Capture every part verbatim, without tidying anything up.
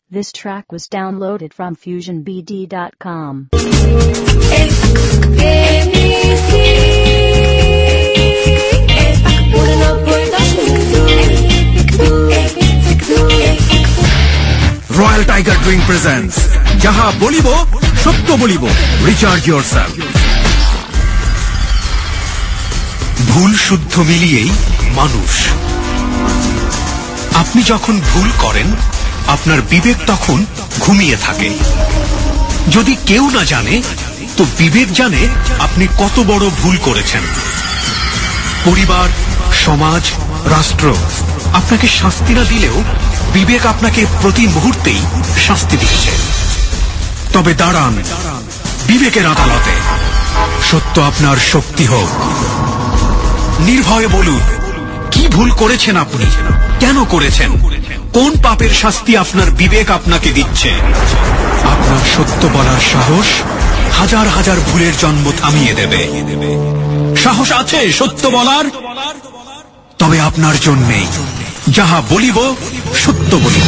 This track was downloaded from fusion b d dot com. Royal Tiger Drink presents Jaha Bolibo Sotto Bolibo. Recharge yourself. ভুল শুদ্ধ মিলিয়েই মানুষ। আপনি যখন ভুল করেন আপনার বিবেক তখন ঘুমিয়ে থাকে। যদি কেউ না জানে তো বিবেক জানে আপনি কত বড় ভুল করেছেন। পরিবার, সমাজ, রাষ্ট্র আপনাকে শাস্তি না দিলেও বিবেক আপনাকে প্রতি মুহূর্তেই শাস্তি দিচ্ছে। তবে দাঁড়ান বিবেকের আদালতে, সত্য আপনার শক্তি হোক। নির্ভয়ে বলুন কি ভুল করেছেন আপনি, কেন করেছেন, কোন পাপের শাস্তি আপনার বিবেক আপনাকে দিচ্ছে। আপনার সত্য বলার সাহস হাজার হাজার ভুলের জন্ম থামিয়ে দেবে। সাহস আছে সত্য বলার? তবে আপনার জন্যেই যাহা বলিব সত্য বলিব।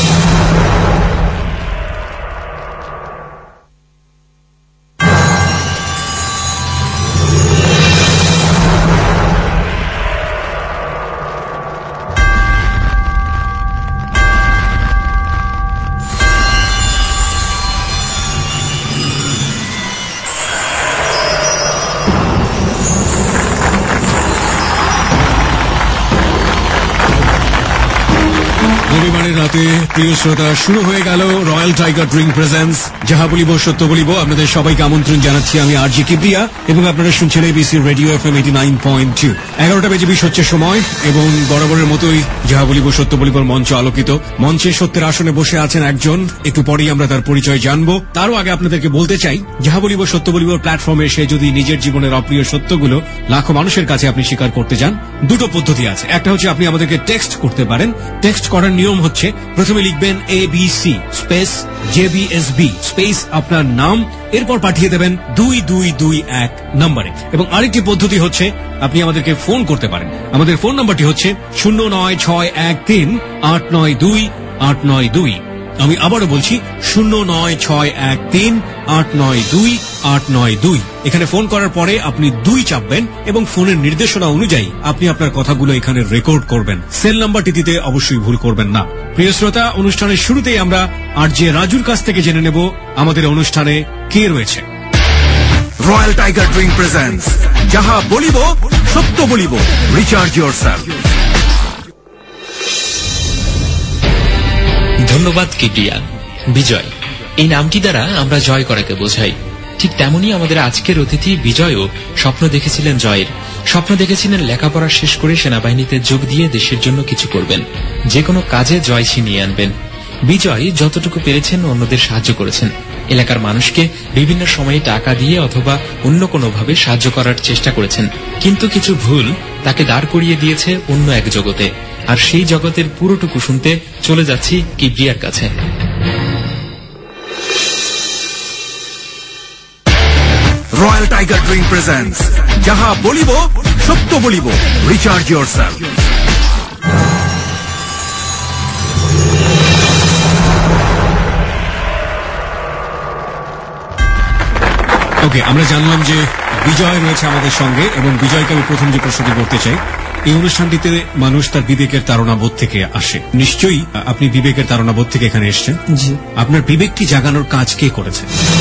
রাতে প্রিয় শ্রোতা, শুরু হয়ে গেল রয়্যাল টাইগার ড্রিঙ্ক প্রেজেন্স যাহা বলিব সত্য বলিব। আপনাদের সবাইকে আমন্ত্রণ জানাচ্ছি আমি আরজি কিবরিয়া, এবং আপনারা শুনছেন ABC radio F M eighty nine point two. এগারোটা বেজে বিশ হচ্ছে সময়, এবং বরাবরের মতোই যাহা বলিব সত্য বলিবর মঞ্চ আলোকিত। মঞ্চে সত্যের আসনে বসে আছেন একজন, একটু পরেই আমরা তার পরিচয় জানবো। তারও আগে আপনাদেরকে বলতে চাই, যাহা বলিব সত্য বলিবর প্ল্যাটফর্মে এসে যদি নিজের জীবনের অপ্রিয় সত্যগুলো লাখো মানুষের কাছে আপনি স্বীকার করতে চান, দুটো পদ্ধতি আছে। একটা হচ্ছে আপনি আমাদেরকে টেক্সট করতে পারেন। টেক্সট করার নিয়ম হচ্ছে প্রথমে লিখবেন A B C space J B S B space আপনার নাম, এরপর পাঠিয়ে দেবেন দুই দুই দুই এক নম্বরে। এবং আরেকটি পদ্ধতি হচ্ছে আপনি আমাদেরকে ফোন করতে পারেন। আমাদের ফোন নাম্বারটি হচ্ছে শূন্য নয় ছয় এক তিন আট নয় দুই আট নয় দুই। আমি আবারও বলছি শূন্য নয় ছয় এক তিন আট নয় দুই আট নয় দুই। এখানে ফোন করার পরে আপনি দুই চাপবেন এবং ফোনের নির্দেশনা অনুযায়ী আপনি আপনার কথাগুলো এখানে রেকর্ড করবেন। সেল নাম্বারটি দিতে অবশ্যই ভুল করবেন না। প্রিয় শ্রোতা, অনুষ্ঠানের শুরুতেই আমরা আর যে রাজুর কাছ থেকে জেনে নেব আমাদের অনুষ্ঠানে কে রয়েছে। রয়্যাল টাইগার ড্রিঙ্ক প্রেজেন্স যাহা বলিব সত্য বলিব। Recharge yourself. ধন্যবাদ কিবরিয়া। বিজয় এই নামটি দ্বারা আমরা জয় করাকে বোঝাই। ঠিক তেমনি আমাদের আজকের অতিথি বিজয়ও স্বপ্ন দেখেছিলেন জয়ের। স্বপ্ন দেখেছিলেন লেখাপড়া শেষ করে সেনাবাহিনীতে যোগ দিয়ে দেশের জন্য কিছু করবেন, যে কোনো কাজে জয় ছিনিয়ে আনবেন। বিজয় যতটুকু পেরেছেন অন্যদের সাহায্য করেছেন। এলাকার মানুষকে বিভিন্ন সময়ে টাকা দিয়ে অথবা অন্য কোনোভাবে সাহায্য করার চেষ্টা করেছেন, কিন্তু কিছু ভুল তাকে দাঁড় করিয়ে দিয়েছে অন্য এক জগতে। আর সেই জগতের পুরোটুকু শুনতে চলে যাচ্ছি কিবরিয়ার কাছে। রয়্যাল টাইগার ড্রিঙ্ক প্রেজেন্স যাহা বলিব সত্য বলিব। Recharge yourself. ওকে, আমরা জানলাম যে বিজয় রয়েছে আমাদের সঙ্গে, এবং বিজয়কে আমি প্রথম যে প্রশ্নটি করতে চাই, এই অনুষ্ঠানটিতে মানুষ তার বিবেকের তাড়নাবোধ থেকে আসে। নিশ্চয়ই আপনি বিবেকের তাড়নাবোধ থেকে এখানে এসেছেন। জি। আপনার বিবেকটি জাগানোর কাজ কে করেছে?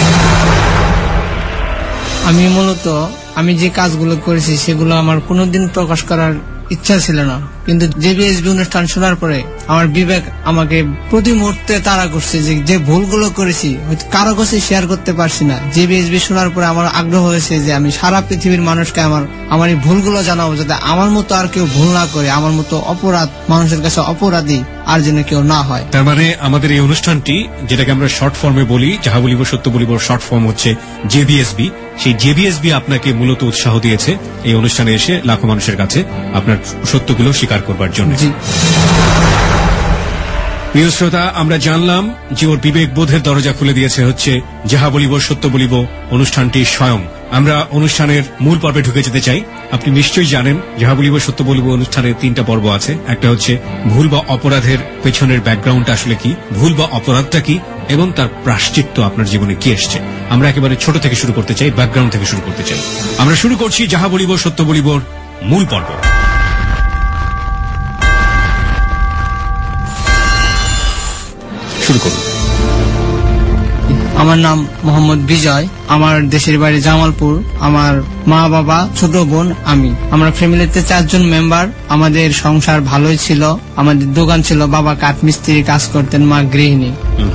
আমি মূলত আমি যে কাজগুলো করেছি সেগুলো আমার কোনোদিন প্রকাশ করার ইচ্ছা ছিল না, কিন্তু জেবিএসবি অনুষ্ঠান শোনার পরে আমার বিবেক আমাকে প্রতি মুহূর্তে তাড়া করছে যে যে ভুলগুলো করেছি হয়তো কারো কাছে শেয়ার করতে পারছি না। জেবিএসবি শোনার পরে আমার আগ্রহ হয়েছে যে আমি সারা পৃথিবীর মানুষকে আমার আমার এই ভুলগুলো জানাবো, যাতে আমার মতো আর কেউ ভুল না করে, আমার মতো অপরাধ মানুষের কাছে অপরাধী আর যেন কেউ না হয়। তার মানে আমাদের এই অনুষ্ঠানটি, যেটাকে আমরা শর্ট ফর্মে বলি যাহা বলিব সত্য বলিব, শর্ট ফর্ম হচ্ছে জেবিএসবি, সেই জেবিএসবি আপনাকে মূলত উৎসাহ দিয়েছে এই অনুষ্ঠানে এসে লাখো মানুষের কাছে আপনার সত্যগুলো স্বীকার করবার জন্য। প্রিয় শ্রোতা, আমরা জানলাম যে ওর বিবেক বোধের দরজা খুলে দিয়েছে হচ্ছে যাহা বলিব সত্য বলিব অনুষ্ঠানটি স্বয়ং। আমরা অনুষ্ঠানের মূল পর্বে ঢুকে যেতে চাই। আপনি নিশ্চয়ই জানেন যাহা বলিব সত্য বলিব অনুষ্ঠানের তিনটা পর্ব আছে। একটা হচ্ছে ভুল বা অপরাধের পেছনের ব্যাকগ্রাউন্ডটা আসলে কি, ভুল বা অপরাধটা কি, এবং তার প্রায়শ্চিত্ত আপনার জীবনে কি এসছে। আমরা একেবারে ছোট থেকে শুরু করতে চাই, ব্যাকগ্রাউন্ড থেকে শুরু করতে চাই। আমরা শুরু করছি যাহা বলিব সত্য বলিবর মূল পর্ব। শুরু করুন। আমার নাম মোহাম্মদ বিজয়, আমার দেশের বাড়ি জামালপুর। আমার মা বাবা, ছোট বোন, আমি। আমরা ফ্যামিলিতে চারজন মেম্বার। আমাদের সংসার ভালোই ছিল। আমাদের দোকান ছিল, বাবা কাঠমিস্ত্রি কাজ করতেন, মা গৃহিণী।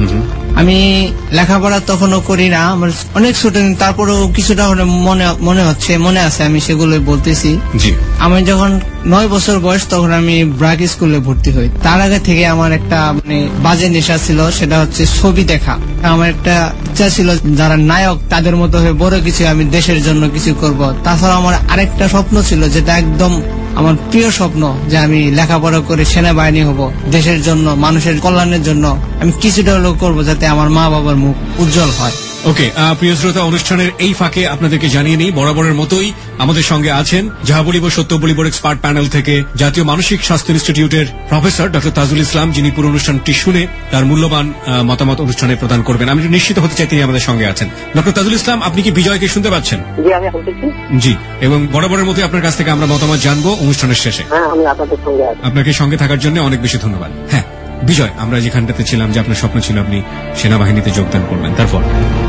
আমি লেখাপড়া তখনও করি না, আমার অনেক ছোট, তারপরেও কিছুটা মনে মনে হচ্ছে মনে আছে, আমি সেগুলো বলতেছি। আমি যখন নয় বছর বয়স তখন আমি ব্র্যাক স্কুলে ভর্তি হই। তার আগে থেকে আমার একটা মানে বাজে নেশা ছিল, সেটা হচ্ছে ছবি দেখা। আমার একটা ইচ্ছা ছিল যারা নায়ক তাদের মতো হয়ে বড় কিছু আমি দেশের জন্য কিছু করব। তাছাড়া আমার আরেকটা স্বপ্ন ছিল, যেটা একদম আমার প্রিয় স্বপ্ন, যে আমি লেখাপড়া করে সেনাবাহিনী হব, দেশের জন্য, মানুষের কল্যাণের জন্য আমি কিছুটা হলেও করবো, যাতে আমার মা বাবার মুখ উজ্জ্বল হয়। ওকে, প্রিয় শ্রোতা, অনুষ্ঠানের এই ফাঁকে আপনাদেরকে জানিয়ে নিই, বরাবরের মতোই আমাদের সঙ্গে আছেন যাহা বলিব সত্য বলিবর এক্সপার্ট প্যানেল থেকে জাতীয় মানসিক স্বাস্থ্য ইনস্টিটিউটের প্রফেসর ডক্টর তাজুল ইসলাম, যিনি পুরো অনুষ্ঠানটি শুনে তার মূল্যবান মতামত অনুষ্ঠানে প্রদান করবেন। আমি নিশ্চিত হতে চাই তিনি আমাদের সঙ্গে আছেন। ডক্টর তাজুল ইসলাম, আপনি কি বিজয়কে শুনতে পাচ্ছেন? জি, আমি শুনতেছি। জি, এবং বরাবরের মতোই আপনার কাছ থেকে আমরা মতামত জানবো অনুষ্ঠানের শেষে। হ্যাঁ, আমি আপনাদের সঙ্গে আছি। আপনাকে সঙ্গে থাকার জন্য অনেক বেশি ধন্যবাদ। হ্যাঁ বিজয়, আমরা যেখানটাতে ছিলাম যে আপনার স্বপ্ন ছিল আপনি সেনাবাহিনীতে যোগদান করবেন, তারপর?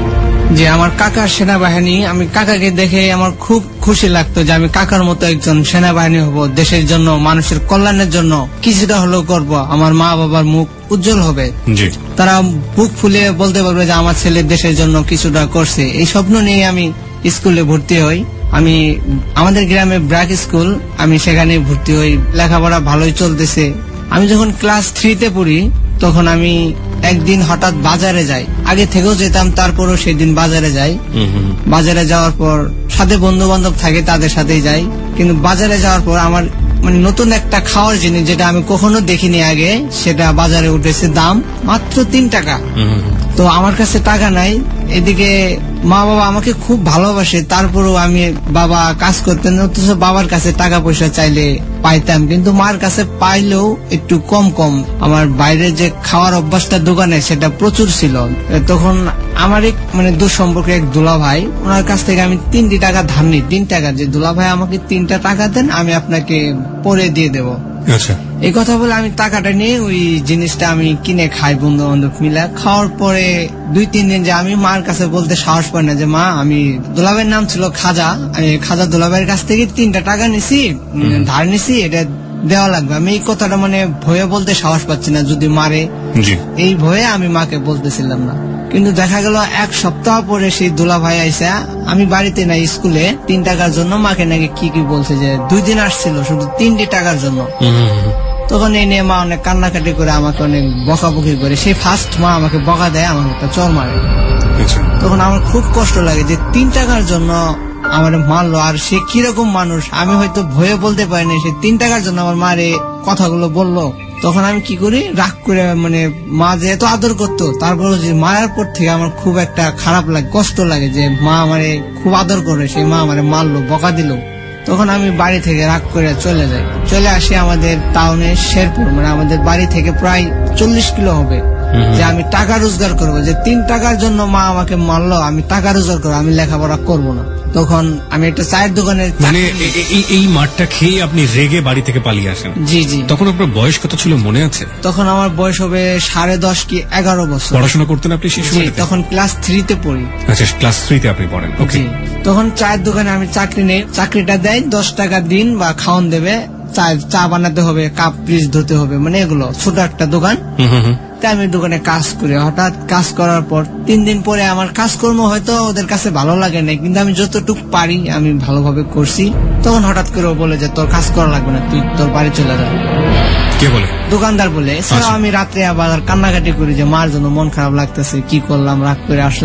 যে আমার কাকার সেনাবাহিনী, আমি কাকাকে দেখে আমার খুব খুশি লাগতো যে আমি কাকার মতো একজন সেনাবাহিনী হব, দেশের জন্য, মানুষের কল্যাণের জন্য কিছুটা হলেও করব, আমার মা বাবার মুখ উজ্জ্বল হবে, তারা বুক ফুলিয়ে বলতে পারবে যে আমার ছেলে দেশের জন্য কিছুটা করছে। এই স্বপ্ন নিয়ে আমি স্কুলে ভর্তি হই। আমি আমাদের গ্রামে ব্র্যাক স্কুল, আমি সেখানে ভর্তি হই। লেখাপড়া ভালোই চলতেছে। আমি যখন ক্লাস থ্রিতে পড়ি তখন আমি একদিন হঠাৎ বাজারে যাই। আগে থেকেও যেতাম, তারপরও সেদিন বাজারে যাই। বাজারে যাওয়ার পর সাথে বন্ধু বান্ধব থাকে, তাদের সাথেই যাই। কিন্তু বাজারে যাওয়ার পর আমার মানে নতুন একটা খাওয়ার জিনিস, যেটা আমি কখনো দেখিনি আগে, সেটা বাজারে উঠেছে, দাম মাত্র তিন টাকা। তো আমার কাছে টাকা নাই, এদিকে মা বাবা আমাকে খুব ভালোবাসে, তারপরেও আমি, বাবা কাজ করতেন, অথচ বাবার কাছে টাকা পয়সা চাইলে পাইতাম, কিন্তু মার কাছে পাইলেও একটু কম কম। আমার বাইরে যে খাওয়ার অভ্যাসটা দোকানে, সেটা প্রচুর ছিল। তখন আমার এক মানে দূর সম্পর্কে এক দুলা ভাই, ওনার কাছ থেকে আমি তিনটি টাকা ধার নিই। তিন টাকা, যে দুলা ভাই আমাকে তিনটা টাকা দেন, আমি আপনাকে পরে দিয়ে দেবো। আচ্ছা, এই কথা বলে আমি টাকাটা নিয়ে ওই জিনিসটা আমি কিনে খাই বন্ধু বান্ধব মিলা। খাওয়ার পরে দুই তিন দিন যে আমি মার কাছে বলতে সাহস পাই না যে মা, আমি, দুলাভাইয়ের নাম ছিল খাজা, আমি খাজা দুলাভাইয়ের কাছ থেকে তিনটা টাকা নিছি, ধার নিছি, এটা দেওয়া লাগবে। আমি এই কথাটা মানে ভয়ে বলতে সাহস পাচ্ছি না, যদি মারে, এই ভয়ে আমি মাকে বলতেছিলাম না। কিন্তু দেখা গেল এক সপ্তাহ পরে সেই দুলা ভাই আইসা, আমি বাড়িতে নাই, স্কুলে, তিন টাকার জন্য মাকে নাকি কি কি বলছে, যে দুই দিন আসছিল শুধু তিনটি টাকার জন্য। তখন এই নিয়ে মা অনেক কান্নাকাটি করে, আমাকে অনেক বকাবকি করে। সেই ফার্স্ট মা আমাকে বকা দেয়, আমাকে একটা চর মারে। তখন আমার খুব কষ্ট লাগে যে তিন টাকার জন্য আমার মারলো, আর সে কিরকম মানুষ আমি হয়তো ভয়ে বলতে পারিনি, সে তিন টাকার জন্য আমার মারে কথাগুলো বললো। তখন আমি কি করি, রাগ করে, মানে মা যেহেতু আদর করতো, তারপরে যে মারার পর থেকে আমার খুব একটা খারাপ লাগে, কষ্ট লাগে যে মা আমারে খুব আদর করে, সেই মা আমারে মারলো, বকা দিল। তখন আমি বাড়ি থেকে রাগ করে চলে যাই। চলে আসি আমাদের টাউনে শেরপুর, মানে আমাদের বাড়ি থেকে প্রায় চল্লিশ কিলো হবে, যে আমি টাকা রোজগার করবো, যে তিন টাকার জন্য মা আমাকে মারলো, আমি টাকা রোজগার করবো, আমি লেখাপড়া করবো না। তখন আমি একটা চায়ের দোকানে, মানে এই মাঠটা খেয়ে আপনি রেগে বাড়ি থেকে পালিয়ে আসেন? জি জি। তখন আপনার বয়স কত ছিল মনে আছে? তখন আমার বয়স হবে সাড়ে দশ কি এগারো বছর। পড়াশোনা করতেন আপনি সেই সময়? তখন ক্লাস থ্রিতে পড়ি। আচ্ছা, ক্লাস থ্রিতে আপনি পড়েন। ওকে। তখন চায়ের দোকানে আমি চাকরি নেই, চাকরিটা দেয় দশ টাকা দিন বা খাওয়ান দেবে, চা বানাতে হবে, কাপ পিস ধুতে হবে, মানে এগুলো, ছোট একটা দোকান। আমি দোকানে কাজ করি। হঠাৎ কাজ করার পর তিন দিন পরে আমার কাজকর্ম হয়তো ওদের কাছে ভালো লাগে না, কিন্তু আমি যতটুকু পারি আমি ভালোভাবে করছি। তখন হঠাৎ করে বলে যে তোর কাজ করা লাগবে না, তুই তোর বাড়ি চলে যা। কে বলে? দোকানদার বলে। এছাড়াও আমি রাত্রে আবার কান্নাকাটি করি যে মার জন্য মন খারাপ লাগতেছে, কি করলাম, রাগ করে আসলাম।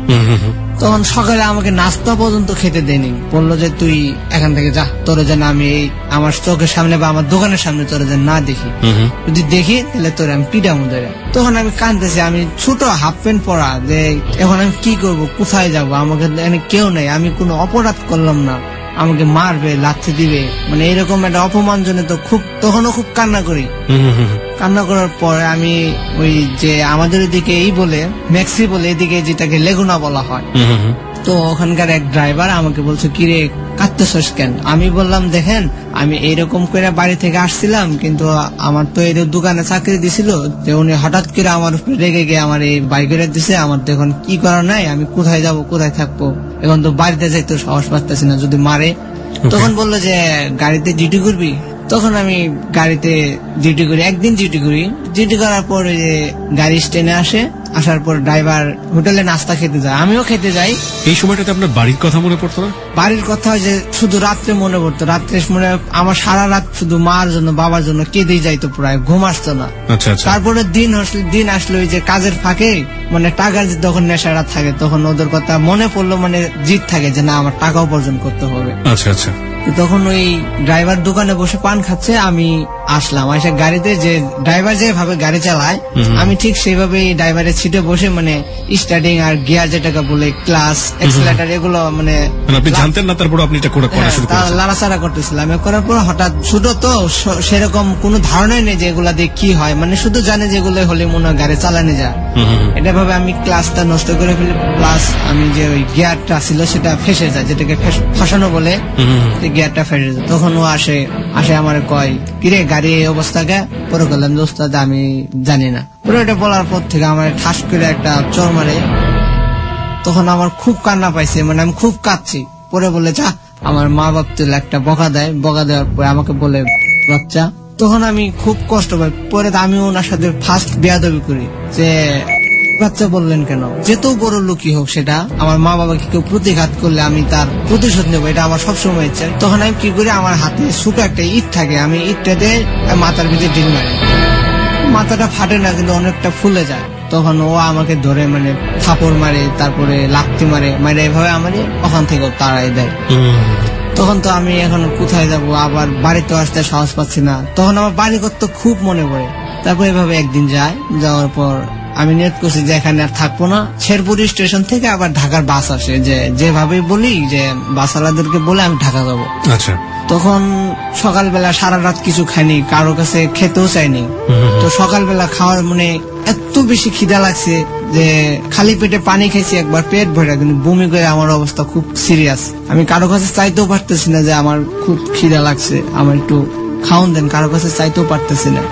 তখন সকালে আমাকে নাস্তা পর্যন্ত খেতে দেয়নি, বললো যে তুই এখান থেকে যা, তোরে যেন আমি আমার চোখের সামনে বা আমার দোকানের সামনে তোরে যেন না দেখি, যদি দেখি তাহলে তোরে আমি পিটামু ধরে। তখন আমি কাঁদতেছি, আমি ছোট হাফ প্যান্ট পরা, যে এখন আমি কি করব, কোথায় যাব, আমাকে কেউ নেই, আমি কোনো অপরাধ করলাম না, আমাকে মারবে, লাথি দিবে, মানে এরকম একটা অপমানজনিত খুব, তখনও খুব কান্না করি। কান্না করার পরে আমি ওই যে আমাদের এদিকে এই বলে ম্যাক্সি বলে, এদিকে যেটাকে লেগুনা বলা হয়, তো ওখানকার এক ড্রাইভার আমাকে বলছে কিরে কাঁদতেছস কেন? আমি বললাম দেখেন আমি এইরকম করে বাড়ি থেকে আসছিলাম, কিন্তু আমার তো এই দোকানে চাকরি দিছিল, যে উনি হঠাৎ করে আমার উপরে রেগে গিয়ে আমার এই বাইকের দিছে, আমার তো এখন কি করার নাই, আমি কোথায় যাব, কোথায় থাকবো, এখন তো বাড়িতে যাইতে সাহস পাচ্ছি না যদি মারে। তখন বললো যে গাড়িতে ডিউটি করবি। তখন আমি গাড়িতে ডিউটি করি, একদিন ডিউটি করি। ডিউটি করার পর গাড়ি স্ট্যান্ডে আসে, আসার পর ড্রাইভার হোটেলে নাস্তা খেতে যায়, আমিও খেতে যাই। এই সময়টাতে আপনার বাড়ির কথা মনে পড়তো না? বাড়ির কথা যে শুধু রাত্রে মনে পড়তো, রাত্রে মনে আমার সারা রাত শুধু মার জন্য বাবার জন্য কেঁদেই যাইতো, প্রায় ঘুম আসতো না। তারপরে দিন আসলে দিন আসলো ওই যে কাজের ফাঁকে মানে টাকার যখন নেশাটা থাকে তখন ওদের কথা মনে পড়লো, মানে জিদ থাকে যে না আমার টাকা উপার্জন করতে হবে। আচ্ছা আচ্ছা। তখন ওই ড্রাইভার দোকানে বসে পান খাচ্ছে, আমি আসলাম, এসে গাড়িতে যে ড্রাইভার যেভাবে গাড়ি চালায় আমি ঠিক সেইভাবে ড্রাইভারের সিটে বসে মানে স্টার্টিং আর গিয়ার যেটাকে বলে ক্লাস এক্সেলেটর এগুলো মানে আপনি জানতেন না, তারপর আপনি এটা করা শুরু করেছেন? লাড়াচাড়া করতেছিলাম। করার পর হঠাৎ ছোট তো সেরকম কোনো ধারণাই নেই যে এগুলা দিয়ে কি হয়, মানে শুধু জানে যেগুলো হলে মনে হয় গাড়ি চালানো যায়, এটা ভাবে আমি ক্লাসটা নষ্ট করে ফেলি, প্লাস আমি যে ওই গিয়ারটা ছিল সেটা ফেসে যায়, যেটাকে ফাঁসানো বলে, গিয়ারটা ফেসে যায়। তখন ও আসে আসে আমার কয় কিরে গাড়ি এই অবস্থাকে? পরে বললাম দোস্ত আমি জানি না। পরে এটা বলার পর থেকে আমার ঠাস করে একটা চর মারে, তখন আমার খুব কান্না পাইছে, মানে আমি খুব কাঁদছি। পরে বলে যা, আমার মা বাপ তুলে একটা বকা দেয়, বকা দেওয়ার পরে আমাকে বলে বাচ্চা, তখন আমি খুব কষ্ট পাই। পরে আমি ওনার সাথে ফার্স্ট বেয়াদবি করি যে বাচ্চা বললেন কেন, যেত বড় লোকই হোক সেটা, আমার মা বাবাকে কেউ প্রতিঘাত করলে আমি তার প্রতিশোধ নেবো, এটা আমার সবসময় ইচ্ছা। তখন আমি কি করি, আমার হাতে ছোট একটা ইট থাকে, আমি ইটটাতে মাথার ভিতরে ঢিল মারি, মাথাটা ফাটে না কিন্তু অনেকটা ফুলে যায়। তখন ও আমাকে ধরে মানে থাপড় মারে, তারপরে লাথি মারে, মানে এভাবে আমার ওখান থেকে তাড়াই দেয়। তখন তো আমি এখন কোথায় যাব, আবার বাড়িতে আসতে সাহস পাচ্ছি না, তখন আমার বাড়ি করতে খুব মনে পড়ে। তারপর এভাবে একদিন যায়, যাওয়ার পর আমি নিয়ত করছি যে এখানে আর থাকবো না। শেরপুর স্টেশন থেকে আবার ঢাকার বাস আসে, যে যেভাবে বলি যে বাসওয়ালাদেরকে বলে আমি ঢাকা যাবো। আচ্ছা। তখন সকালবেলা সারা রাত কিছু খাইনি, কারো কাছে খেতেও চাইনি। তো সকালবেলা খাওয়ার মানে এত বেশি খিদা লাগছে যে খালি পেটে পানি খাইছি একবার পেট ভরে, কিন্তু বমি করে আমার অবস্থা খুব সিরিয়াস। আমি কারো কাছে চাইতেও পারতেছি না যে আমার খুব খিদা লাগছে, আমার একটু খাওয়ান দেন, কারো কাছে চাইতেও পারতেছি না।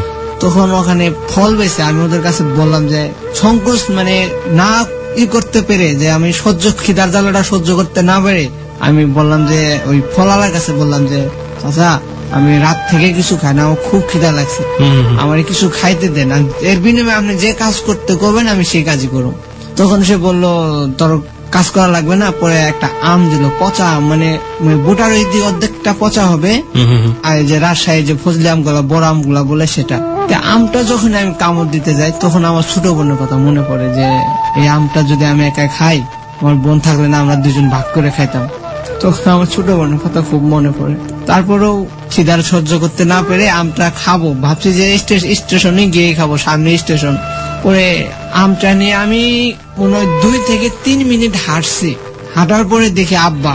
তখন ওখানে ফল বেছে আমি ওদের কাছে বললাম যে সংকোচ মানে না ই করতে পেরে, যে আমি সহ্য খিদার জ্বালাটা সহ্য করতে না পেরে আমি বললাম যে ওই ফলালার কাছে বললাম যে চাচা আমি রাত থেকে কিছু খাই না, আমার খুব খিদা লাগছে, আমার কিছু খাইতে দেন, এর বিনিময়ে আপনি যে কাজ করতে করবেন আমি সেই কাজই করব। তখন সে বলল তোর কাজ করা লাগবে না। পরে একটা আম দিল, পচা মানে বোটার অর্ধেকটা পচা হবে, আর যে রাজশাহী যে ফজলি আম গুলা বড় আম গুলা বলে সেটা। আমটা যখন আমি কামড় দিতে যাই তখন আমার ছোট বোনের কথা মনে পড়ে, যে এই আমটা যদি আমি একা খাই, আমার বোন থাকলে না আমরা দুজন ভাগ করে খাইতাম। তখন আমার ছোট বোনের কথা খুব মনে পড়ে। তারপরেও খিদার সহ্য করতে না পেরে আমটা খাবো ভাবছি, যে স্টেশনে গিয়ে খাবো, সামনে স্টেশন। পরে আমটা নিয়ে আমি মনে হয় দুই থেকে তিন মিনিট হাঁটছি, হাঁটার পরে দেখি আব্বা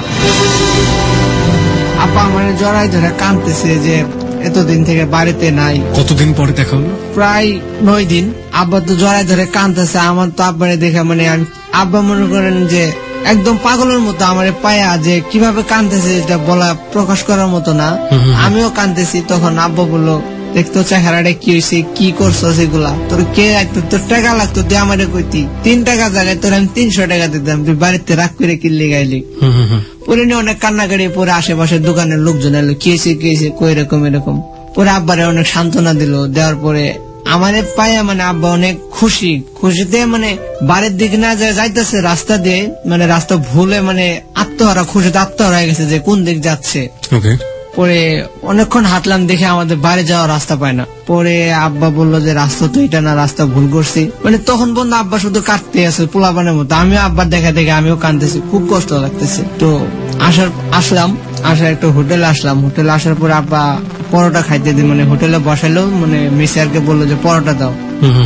আব্বা মানে জড়াই ধরে কাঁদতেছে যে এতদিন থেকে বাড়িতে নাই। কতদিন পরে দেখা হলো? প্রায় নয় দিন। আব্বা তো জড়াই ধরে কাঁদতেছে, আমার তো আব্বারে দেখে মানে আব্বা মনে করেন যে একদম পাগলের মতো আমার পায়া, যে কিভাবে কাঁদতেছে এটা বলা প্রকাশ করার মতো না। আমিও কাঁদতেছি। তখন আব্বা বললো দেখতো চেহারাটা কি হয়েছে, কি করছো সেগুলা, তোর কে রাখতো, তোর টাকা লাগতো তুই আমারে কইতি, তিন টাকা জায়গায় তোর আমি তিনশো টাকা দিতাম, তুই বাড়িতে রাগ করে কিনলে গাইলি। পরে নিয়ে অনেক কান্নাকাটি, পরে আশেপাশের দোকানের লোকজন এলো, কি হয়েছে কি হয়েছে, কই এরকম এরকম। পরে আব্বারে অনেক সান্ত্বনা দিল, দেওয়ার পরে আমারে পায়া মানে আব্বা অনেক খুশি। খুশিতে মানে বাড়ির দিকে না যায় যাইতেছে রাস্তা দিয়ে, মানে রাস্তা ভুলে মানে আত্মহারা, খুশিতে আত্মহারা হয়ে গেছে যে কোন দিক যাচ্ছে। পরে অনেকক্ষণ হাঁটলাম, দেখে আমাদের বাড়ি যাওয়ার রাস্তা পায় না। পরে আব্বা বললো যে রাস্তা তো এটা না, রাস্তা ভুল করছি। মানে তখন বন্ধু আব্বা শুধু কাঁদতে আছে পোলাপানের মতো। আমিও আব্বার দেখা দেখে আমিও কাঁদতেছি, খুব কষ্ট লাগতেছে। তো আসার আসলাম আসার একটা হোটেলে আসলাম। হোটেলে আসার পরে আব্বা পরোটা খাইতে দিই, মানে হোটেলে বসাইলো, মানে মিসিয়ারকে বললো যে পরোটা দাও।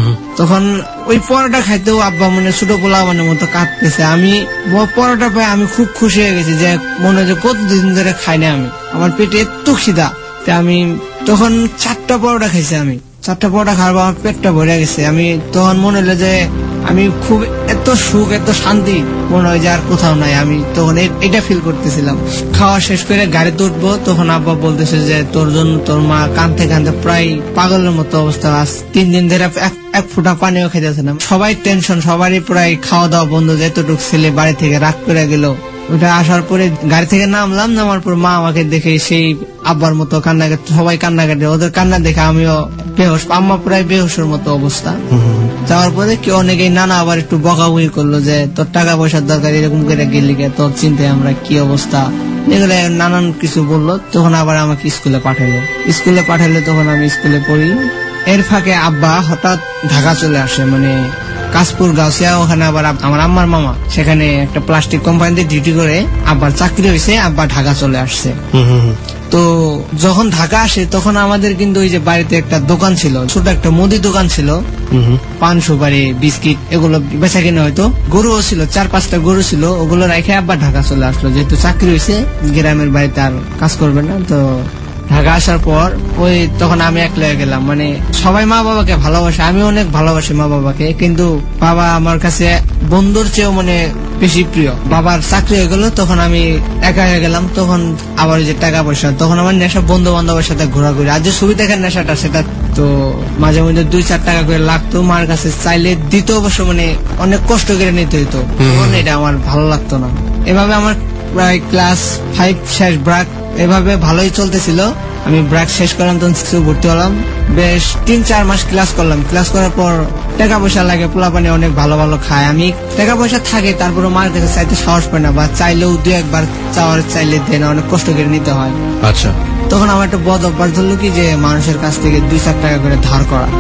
তখন ওই পরোটা খাইতেও আব্বা মানে ছোট পোলাপানের মতো কাঁদতেছে। আমি পরোটা পাই আমি খুব খুশি হয়ে গেছি, যে মনে হয় যে কতদিন ধরে খাই না আমি, আমার পেটে এত খিদা। আমি তখন চারটা পরোটা খাইছি। আমি চারটা পরোটা খাওয়ার আমার পেটটা ভরে গেছে। আমি তখন মনে হলো যে আমি খুব এত সুখ এত শান্তি মনে হয় যে আর কোথাও নাই। আমি তখন এটা ফিল করতেছিলাম। খাওয়া শেষ করে গাড়িতে উঠবো, তখন আব্বা বলতেছে যে তোর জন্য তোর মা কাঁদতে কাঁদতে প্রায় পাগলের মতো অবস্থা, আজ তিন দিন ধরে এক ফুটা পানিও খেতেছে না। সবাই টেনশন, সবারই প্রায় খাওয়া দাওয়া বন্ধ, এতটুকু ছেলে বাড়ি থেকে রাগ করে গেল। ওটা আসার পরে গাড়ি থেকে নামলাম, নামার পর মা আমাকে দেখে সেই আব্বার মতো কান্নাকাটি, সবাই কান্নাকাটি, ওদের কান্না দেখে আমিও বেহোশ, আম্মা প্রায় বেহোশের মতো অবস্থা। যাওয়ার পরে কেউ অনেকেই নানা আবার একটু বকাবকি করলো যে তোর টাকা পয়সার দরকার, এরকম করে গেলি গে, তোর চিন্তায় আমরা কি অবস্থা, এগুলো নানান কিছু বললো। তখন আবার আমাকে স্কুলে পাঠালো। স্কুলে পাঠালে তখন আমি স্কুলে পড়ি। এর ফাঁকে আব্বা হঠাৎ ঢাকা চলে আসে, মানে কাশপুর গাউসিয়া, ওখানে আবার আমার আম্মার মামা সেখানে একটা প্লাস্টিক কোম্পানিতে ডিউটি করে, আব্বার চাকরি হয়েছে, আব্বা ঢাকা চলে আসছে। তো যখন ঢাকা আসে তখন আমাদের কিন্তু ওই যে বাড়িতে একটা দোকান ছিল, ছোট একটা মুদি দোকান ছিল, পান সুপারি বিস্কিট এগুলো বেচা কিনে, হয়তো গরুও ছিল, চার পাঁচটা গরু ছিল, ওগুলো রেখে আব্বা ঢাকা চলে আসলো, যেহেতু চাকরি হয়েছে, গ্রামের বাড়িতে আর কাজ করবে না। তো ঢাকা আসার পর ওই তখন আমি একলা গেলাম। মানে সবাই মা বাবাকে ভালোবাসে, আমি অনেক ভালোবাসি মা বাবাকে, কিন্তু বাবা আমার কাছে বন্ধুর চেয়েও মানে বেশি প্রিয়। বাবার চাকরি হয়ে গেল, তখন আমি একা হয়ে গেলাম। তখন আবার যে টাকা পয়সা, তখন আমার নেশা বন্ধু বান্ধবের সাথে ঘোরাঘুরি, আর যে ছবি দেখার নেশাটা সেটা তো মাঝে মধ্যে দুই চার টাকা করে লাগতো, মার কাছে চাইলে দিত, অবশ্য মানে অনেক কষ্ট করে নিতে হইতো, তখন এটা আমার ভালো লাগতো না। এভাবে আমার প্রায় ক্লাস ফাইভ শেষ, ব্রাক এভাবে ভালোই চলতেছিল। আমি ব্রাক শেষ করলাম, তখন ভর্তি হলাম, বেশ তিন চার মাস ক্লাস করলাম। ক্লাস করার পর টাকা পয়সা লাগে, পোলাপানি অনেক ভালো ভালো খায়, আমি টাকা পয়সা থাকে তারপরে মার কাছে চাইতে সাহস পাই না, বা চাইলেও দু একবার চাওয়ার চাইলে দেয় না, অনেক কষ্ট করে নিতে হয়। আচ্ছা, তখন আমার একটা বদ অভ্যাস ধরলো কি, যে মানুষের কাছ থেকে দুই চার টাকা করে ধার করা,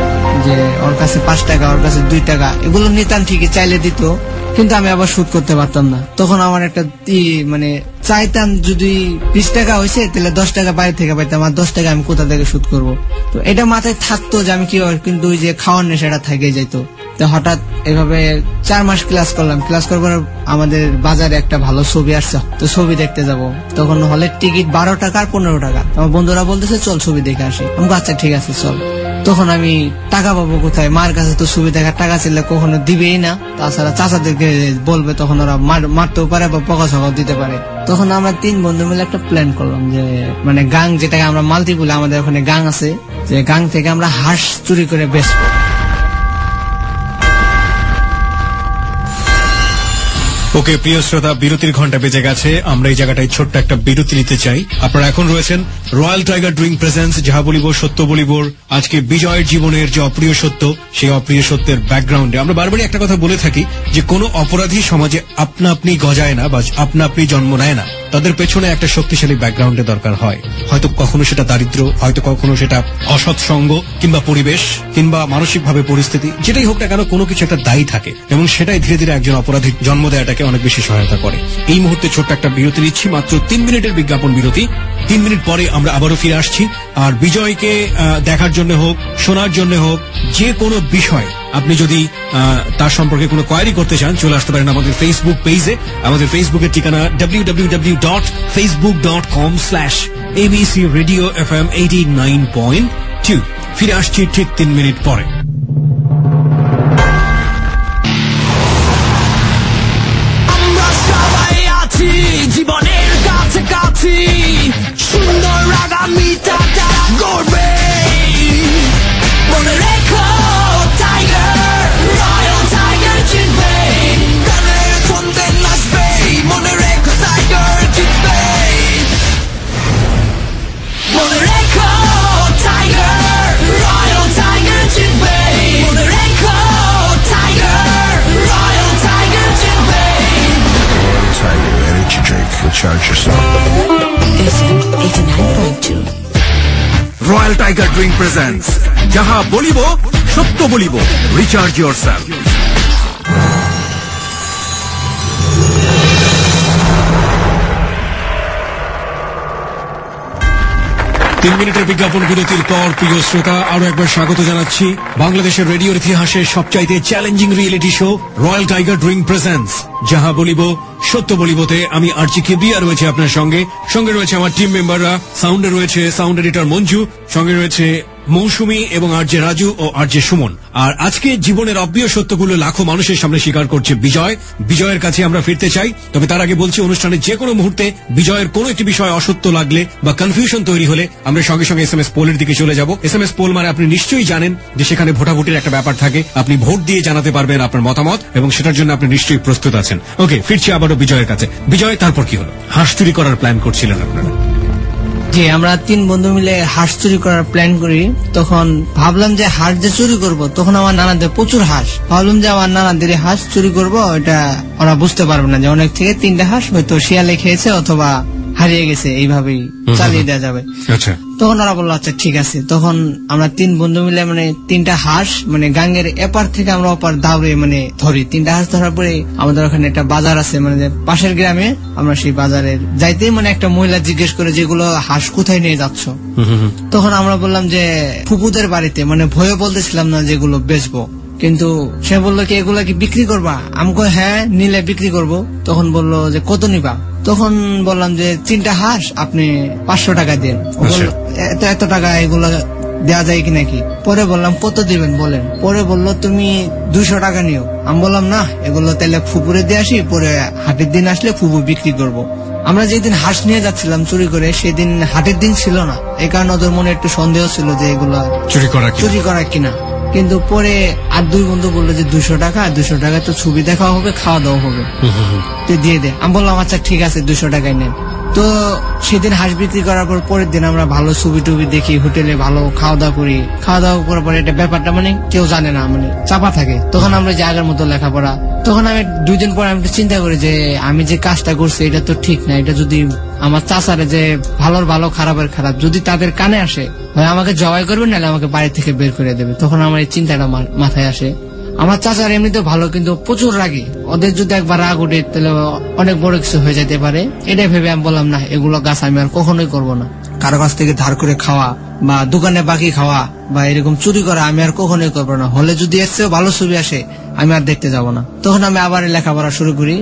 যে ওর কাছে পাঁচ টাকা ওর কাছে দুই টাকা এগুলো নিতাম, ঠিকই চাইলে দিত, কিন্তু আমি আবার সুদ করতে পারতাম না। তখন আমার একটা মানে চাইতাম যদি বিশ টাকা হয়েছে তাহলে দশ টাকা বাইরে থেকে পাইতাম, আর দশ টাকা আমি কোথা থেকে সুদ করবো। তো এটা মাথায় থাকতো যে আমি কি, কিন্তু ওই যে খাওয়ার নেশাটা থেকে যেত। তো হঠাৎ এভাবে চার মাস ক্লাস করলাম। ক্লাস করবার আমাদের বাজারে একটা ভালো ছবি আসছে, তো ছবি দেখতে যাব। তখন হলের টিকিট বারো টাকা আর পনেরো টাকা। আমার বন্ধুরা বলতেছে চল ছবি দেখে আসি। আমি আচ্ছা ঠিক আছে চল। তখন আমি টাকা পাবো কোথায়, মার কাছে তো ছবি দেখার টাকা ছিল, কখনো দিবেই না, তাছাড়া চাচাদেরকে বলবে, তখন ওরা মারতেও পারে বা পকা ছকাও দিতে পারে। তখন আমরা তিন বন্ধু মিলে একটা প্ল্যান করলাম, যে মানে গাং, যেটাকে আমরা মালতি বলে, আমাদের ওখানে গাং আছে, যে গাং থেকে আমরা হাঁস চুরি করে বেচবো। ওকে প্রিয় শ্রোতা, বিরতির ঘন্টা বেজে গেছে। আমরা এই জায়গাটায় ছোট্ট একটা বিরতি নিতে চাই। আপনারা এখন রয়েছেন রয়্যাল টাইগার ড্রিঙ্ক প্রেজেন্স যাহা বলিব সত্য বলিব। আজকে বিজয়ের জীবনের যে অপ্রিয় সত্য, সেই অপ্রিয় সত্যের ব্যাকগ্রাউন্ডে আমরা বারবারই একটা কথা বলে থাকি, যে কোনো অপরাধী সমাজে আপনা আপনি গজায় না বা আপনা আপনি জন্ম নেয় না, তাদের পেছনে একটা শক্তিশালী ব্যাকগ্রাউন্ডের দরকার হয়। হয়তো কখনো সেটা দারিদ্র্য, হয়তো কখনো সেটা অসৎসঙ্গ, কিংবা পরিবেশ, কিংবা মানসিকভাবে পরিস্থিতি, যেটাই হোক না কেন, কোনো কিছু একটা দায়ী থাকে, এবং সেটাই ধীরে ধীরে একজন অপরাধীর জন্ম দেওয়াটাকে অনেক বেশি সহায়তা করে। এই মুহূর্তে ছোট্ট একটা বিরতি নিচ্ছি, মাত্র তিন মিনিটের বিজ্ঞাপন বিরতি। তিন মিনিট পরে আমরা আবারও ফিরে আসছি। আর বিজয়কে দেখার জন্য হোক, শোনার জন্য হোক, যে কোনো বিষয় আপনি যদি তার সম্পর্কে কোনো কোয়ারি করতে চান, চলে আসতে পারেন আমাদের ফেসবুক পেজে। আমাদের ফেসবুকের ঠিকানা W W W dot Facebook dot com slash ABC radio F M eighty nine point two. ফিরে আসছি ঠিক তিন মিনিট পরে। জীবনের কাছে কাছে সুন্দর আগামীটা তারা গড়বে, মনে রেখো টাইগার, রয়্যাল টাইগার জিতবে, গানের ফোনতে নাচবে, মনে রেখো টাইগার জিতবে, মনে রেখো টাইগার, রয়্যাল টাইগার জিতবে, মনে রেখো টাইগার, রয়্যাল টাইগার জিতবে। Royal Tiger Energy Drink. Recharge yourself. eighty-nine point two. Royal Tiger drink presents যাহা বলিব সত্য বলিব, রিচার্জ ইয়োরসেলফ। তিন মিনিটের বিজ্ঞাপন বিরতির পর প্রিয় শ্রোতা আরো একবার স্বাগত জানাচ্ছি বাংলাদেশের রেডিওর ইতিহাসের সবচাইতে challenging reality show Royal Tiger drink presents যাহা বলিব সত্য বলিবতে আমি আরজি কিবরিয়া রয়েছে আপনার সঙ্গে সঙ্গে রয়েছে আমার টিম মেম্বাররা। সাউন্ডে রয়েছে সাউন্ড এডিটর মঞ্জু, সঙ্গে রয়েছে মৌসুমী এবং আরজে রাজু ও আরজে সুমন। আর আজকে জীবনের অব্যয় সত্যগুলো লাখো মানুষের সামনে স্বীকার করছে বিজয়। বিজয়ের কাছে আমরা ফিরতে চাই, তবে তার আগে বলছি অনুষ্ঠানের যে কোনো মুহূর্তে বিজয়ের কোনো একটি বিষয় অসত্য লাগলে বা কনফিউশন তৈরি হলে আমরা সঙ্গে সঙ্গে এস এম এস পোলের দিকে চলে যাব। এস এম এস পোল মানে আপনি নিশ্চয়ই জানেন যে সেখানে ভোটাভুটির একটা ব্যাপার থাকে, আপনি ভোট দিয়ে জানাতে পারবেন আপনার মতামত এবং সেটার জন্য আপনি নিশ্চয়ই প্রস্তুত আছেন। ওকে, ফিরছি আবারও বিজয়ের কাছে। বিজয়, তারপর কি হলো? হাঁস চুরি করার প্ল্যান করছিলেন আপনারা? যে আমরা তিন বন্ধু মিলে হাঁস চুরি করার প্ল্যান করি, তখন ভাবলাম যে হাঁস যে চুরি করব, তখন আমার নানাদের প্রচুর হাঁস, ভাবলাম যে আমার নানাদের হাঁস চুরি করব, এটা ওরা বুঝতে পারবে না যে অনেক থেকে তিনটা হাঁস হয়তো শিয়ালে খেয়েছে অথবা হারিয়ে গেছে, এইভাবেই চালিয়ে দেওয়া যাবে। আচ্ছা, তখন ওরা বললো আচ্ছা ঠিক আছে। তখন আমরা তিন বন্ধু মিলে মানে তিনটা হাঁস মানে গাঙ্গের এপার থেকে আমরা ওপার দাউড়ে মানে ধরি। তিনটা হাঁস ধরার পরে আমাদের ওখানে একটা বাজার আছে, মানে পাশের গ্রামে, আমরা সেই বাজারের যাইতেই মানে একটা মহিলা জিজ্ঞেস করে যেগুলো হাঁস কোথায় নিয়ে যাচ্ছ। তখন আমরা বললাম যে ফুপুদের বাড়িতে, মানে ভয়ে বলতেছিলাম না যেগুলো বেচবো, কিন্তু সে বললো কি এগুলো কি বিক্রি করবা? আমি কই হ্যাঁ, নিলে বিক্রি করব। তখন বললো যে কত নিবা? তখন বললাম যে তিনটা হাঁস আপনি পাঁচশো টাকা দেন। এত এত টাকা এগুলো দেওয়া যায় কি নাকি? পরে বললাম কত দিবেন বলেন। পরে বললো তুমি দুইশো টাকা নিও। আমি বললাম না, এগুলো তাহলে ফুপুরে দিয়ে আসি, পরে হাটের দিন আসলে ফুপু বিক্রি করব। আমরা যেদিন হাঁস নিয়ে যাচ্ছিলাম চুরি করে, সেদিন হাটের দিন ছিল না, এই কারণে ওদের মনে একটু সন্দেহ ছিল যে এগুলো চুরি করা চুরি করা কিনা। কিন্তু পরে আর দুই বন্ধু বললো যে দুইশো টাকা দুইশো টাকা তো ছবি দেখা হবে, খাওয়া দাওয়া হবে, তো দিয়ে দে। আমি বললাম আচ্ছা ঠিক আছে, দুইশো টাকায় নেন। তো সেদিন হাঁস বিক্রি করার পর পরের দিন আমরা ভালো ছবি টুবি দেখি, হোটেলে ভালো খাওয়া দাওয়া করি। খাওয়া দাওয়া করার পরে এটা ব্যাপারটা মানে কেউ জানে না, মানে চাপা থাকে। তখন আমরা যে আগের মতো লেখাপড়া, তখন আমি দুই দিন পরে আমি চিন্তা করি যে আমি যে কাজটা করছি এটা তো ঠিক না। এটা যদি আমার চাচারে যে ভালোর ভালো খারাপের খারাপ যদি তাদের কানে আসে, হয় আমাকে জবাই করবে, নাহলে আমাকে বাড়ি থেকে বের করে দেবে। তখন আমার এই চিন্তাটা মাথায় আসে। আমার চাচার এমনিতে ভালো, কিন্তু প্রচুর রাগী, ওদের যদি একবার রাগ উঠে তাহলে অনেক বড় কিছু হয়ে যেতে পারে। এটাই ভেবে আমি বললাম না, এগুলো গাছ আমি আর কখনোই করবো না। কারো কাছ থেকে ধার করে খাওয়া বা দোকানে বাকি খাওয়া বা এরকম চুরি করা আমি আর কখনোই করবো না। হলে যদি এর চেয়েও ভালো ছবি আসে আমি আর দেখতে যাব না। তখন আমি আবার লেখাপড়া শুরু করি।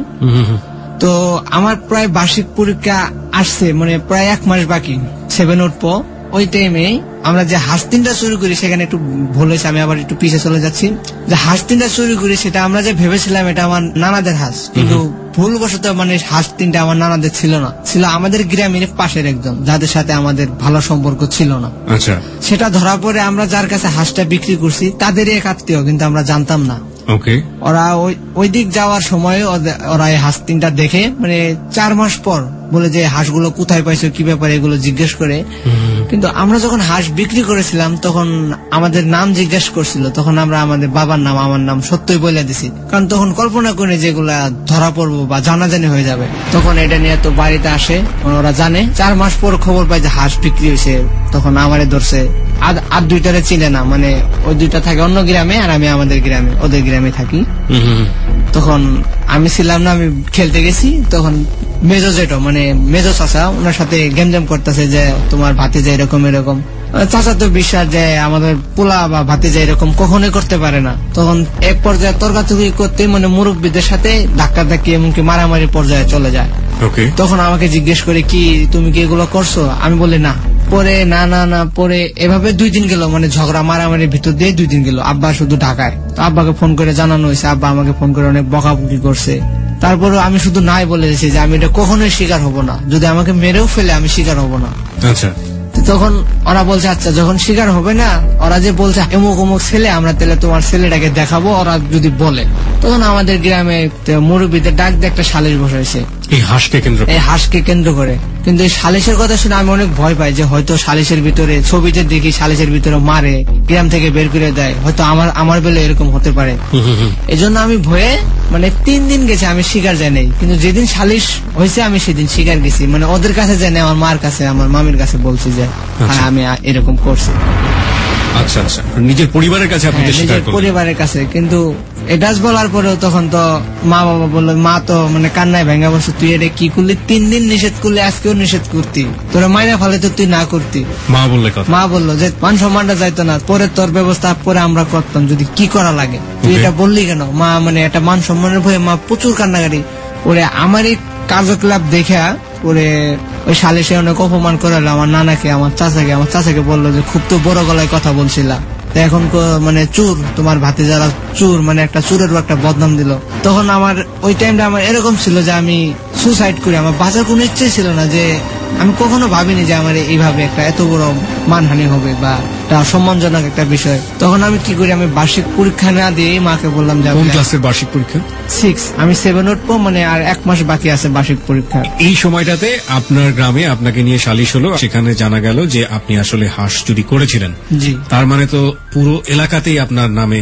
তো আমার প্রায় বার্ষিক পরীক্ষা আসছে, মানে প্রায় এক মাস বাকি, সেভেন উঠবো। ওই টাইমে আমরা যে হাঁস তিনটা চুরি করি, সেখানে একটু ভুল হয়েছে, আমি আবার একটু পিছিয়ে চলে যাচ্ছি। যে হাঁস তিনটা চুরি করি সেটা আমরা যে ভেবেছিলাম এটা আমার নানাদের হাঁস, কিন্তু ভুলবশত মানে হাঁস তিনটা আমার নানাদের ছিল না, ছিল আমাদের গ্রামের পাশের একজন, যাদের সাথে আমাদের ভালো সম্পর্ক ছিল না। আচ্ছা, সেটা ধরা পড়ে আমরা যার কাছে হাঁসটা বিক্রি করছি তাদেরই এক আত্মীয়, কিন্তু আমরা জানতাম না। ওকে, ওরা ওই দিক যাওয়ার সময় ওরা এই হাঁস তিনটা দেখে মানে চার মাস পর বলে যে হাঁসগুলো কোথায় পাইছো, কি ব্যাপারে, এগুলো জিজ্ঞেস করে। কিন্তু আমরা যখন হাঁস বিক্রি করেছিলাম তখন আমাদের নাম জিজ্ঞেস করছিল, তখন আমরা আমাদের বাবার নাম আমার নাম সত্যই বলে দিছি, কারণ তখন কল্পনা করি যেগুলা ধরা পড়বো বা জানাজানি হয়ে যাবে। তখন এটা নিয়ে তো বাড়িতে আসে, ওরা জানে। চার মাস পর খবর পাই যে হাঁস বিক্রি হয়েছে, তখন আমারে ধরছে। আর দুইটারে চিনে না, মানে ওই দুইটা থাকে অন্য গ্রামে আর আমি আমাদের গ্রামে, ওদের গ্রামে থাকি। তখন আমি ছিলাম না, আমি খেলতে গেছি। তখন মেজো জেটো মানে মেজো চাচা ওনার সাথে গেমজাম করতেছে যে তোমার ভাতিজা এরকম এরকম। চাচা তো বিশ্বাস যে আমাদের পোলা বা ভাতিজা এরকম কখনোই করতে পারে না। তখন এক পর্যায়ে তর্কাতর্কি করতে মানে মুরব্বীদের সাথে ধাক্কা ধাক্কি এমনকি মারামারি পর্যায়ে চলে যায়। তখন আমাকে জিজ্ঞেস করে কি তুমি কি এগুলো করছো? আমি বলি না। পরে না না না পরে এভাবে দুই দিন গেল, মানে ঝগড়া মারামারির ভিতর দিয়ে দুই দিন গেল। আব্বা শুধু ঢাকায়, তো আব্বাকে ফোন করে জানানো হয়েছে, আব্বা আমাকে ফোন করে অনেক বকাবকি করছে। তারপরে আমি শুধু নাই বলে দিয়েছি যে আমি এটা কখনোই শিকার হব না, যদি আমাকে মেরেও ফেলে আমি শিকার হব না। আচ্ছা, তখন ওরা বলছে আচ্ছা যখন শিকার হবে না, ওরা যে বলছে এমুক অমুক ছেলে, আমরা তাহলে তোমার ছেলেটাকে দেখাবো, ওরা যদি বলে। তখন আমাদের গ্রামে মুরব্বীদের ডাক দিয়ে একটা সালিশ বসাইছে এই হাঁসকে কেন্দ্র এই হাঁসকে কেন্দ্র করে। কিন্তু এই সালিশের কথা শুনে আমি অনেক ভয় পাই যে হয়তো সালিশের ভিতরে ছবিতে দেখি সালিশের ভিতরে মারে, গ্রাম থেকে বের করে দেয়, হয়তো আমার আমার বেলা এরকম হতে পারে। এই জন্য আমি ভয়ে মানে তিন দিন গেছে আমি শিকার যাই নাই, কিন্তু যেদিন সালিশ হয়েছে আমি সেদিন শিকার গেছি, মানে ওদের কাছে যাই না, আমার মার কাছে আমার মামির কাছে বলছি যে হ্যাঁ আমি এরকম করছি। আচ্ছা আচ্ছা, নিজের পরিবারের কাছে আপনি নিজের পরিবারের কাছে। কিন্তু এটা বলার পরেও তখন তো মা বাবা বললো, মা তো মানে কান্নায় ভেঙে বসে, তুই এটা কি করলি, তিন দিন নিষেধ করলে আজকেও নিষেধ করতি, তোরা মাইনা ফেলে তো তুই না করতি। মা বললে কথা, মা বললো যে মান সম্মানটা যাইতো না, পরে তোর ব্যবস্থা পরে আমরা করতাম যদি কি করা লাগে, তুই এটা বললি কেন। মা মানে একটা মান সম্মানের ভয়ে মা প্রচুর কান্নাকাটি ওরে। আমার এই কার্যকলাপ দেখা ওরে ওই সালিশে অনেক অপমান করালো আমার নানাকে, আমার চাচাকে। আমার চাচাকে বললো যে খুব তো বড় গলায় কথা বলছিলা, এখন মানে চুর, তোমার ভাতি যারা চুর, মানে একটা চুরের একটা বদনাম দিল। তখন আমার ওই টাইমটা আমার এরকম ছিল যে আমি সুসাইড করি, আমার বাঁচার কোনো ইচ্ছে ছিল না, যে আমি কখনো ভাবিনি যে আমার এইভাবে একটা এত বড় মানহানি হবে বা একটা সম্মানজনক একটা বিষয়। তখন আমি কি করি, আমি বার্ষিক পরীক্ষা না দিয়ে মাকে বললাম যে কোন ক্লাসের বার্ষিক পরীক্ষা? সিক্স, আমি সেভেন উঠবো, মানে আর এক মাস বাকি আছে বার্ষিক পরীক্ষা। এই সময়টাতে আপনার গ্রামে আপনাকে নিয়ে সালিশ হলো, সেখানে জানা গেল যে আপনি আসলে হাঁস চুরি করেছিলেন। জি। তার মানে তো পুরো এলাকাতেই আপনার নামে।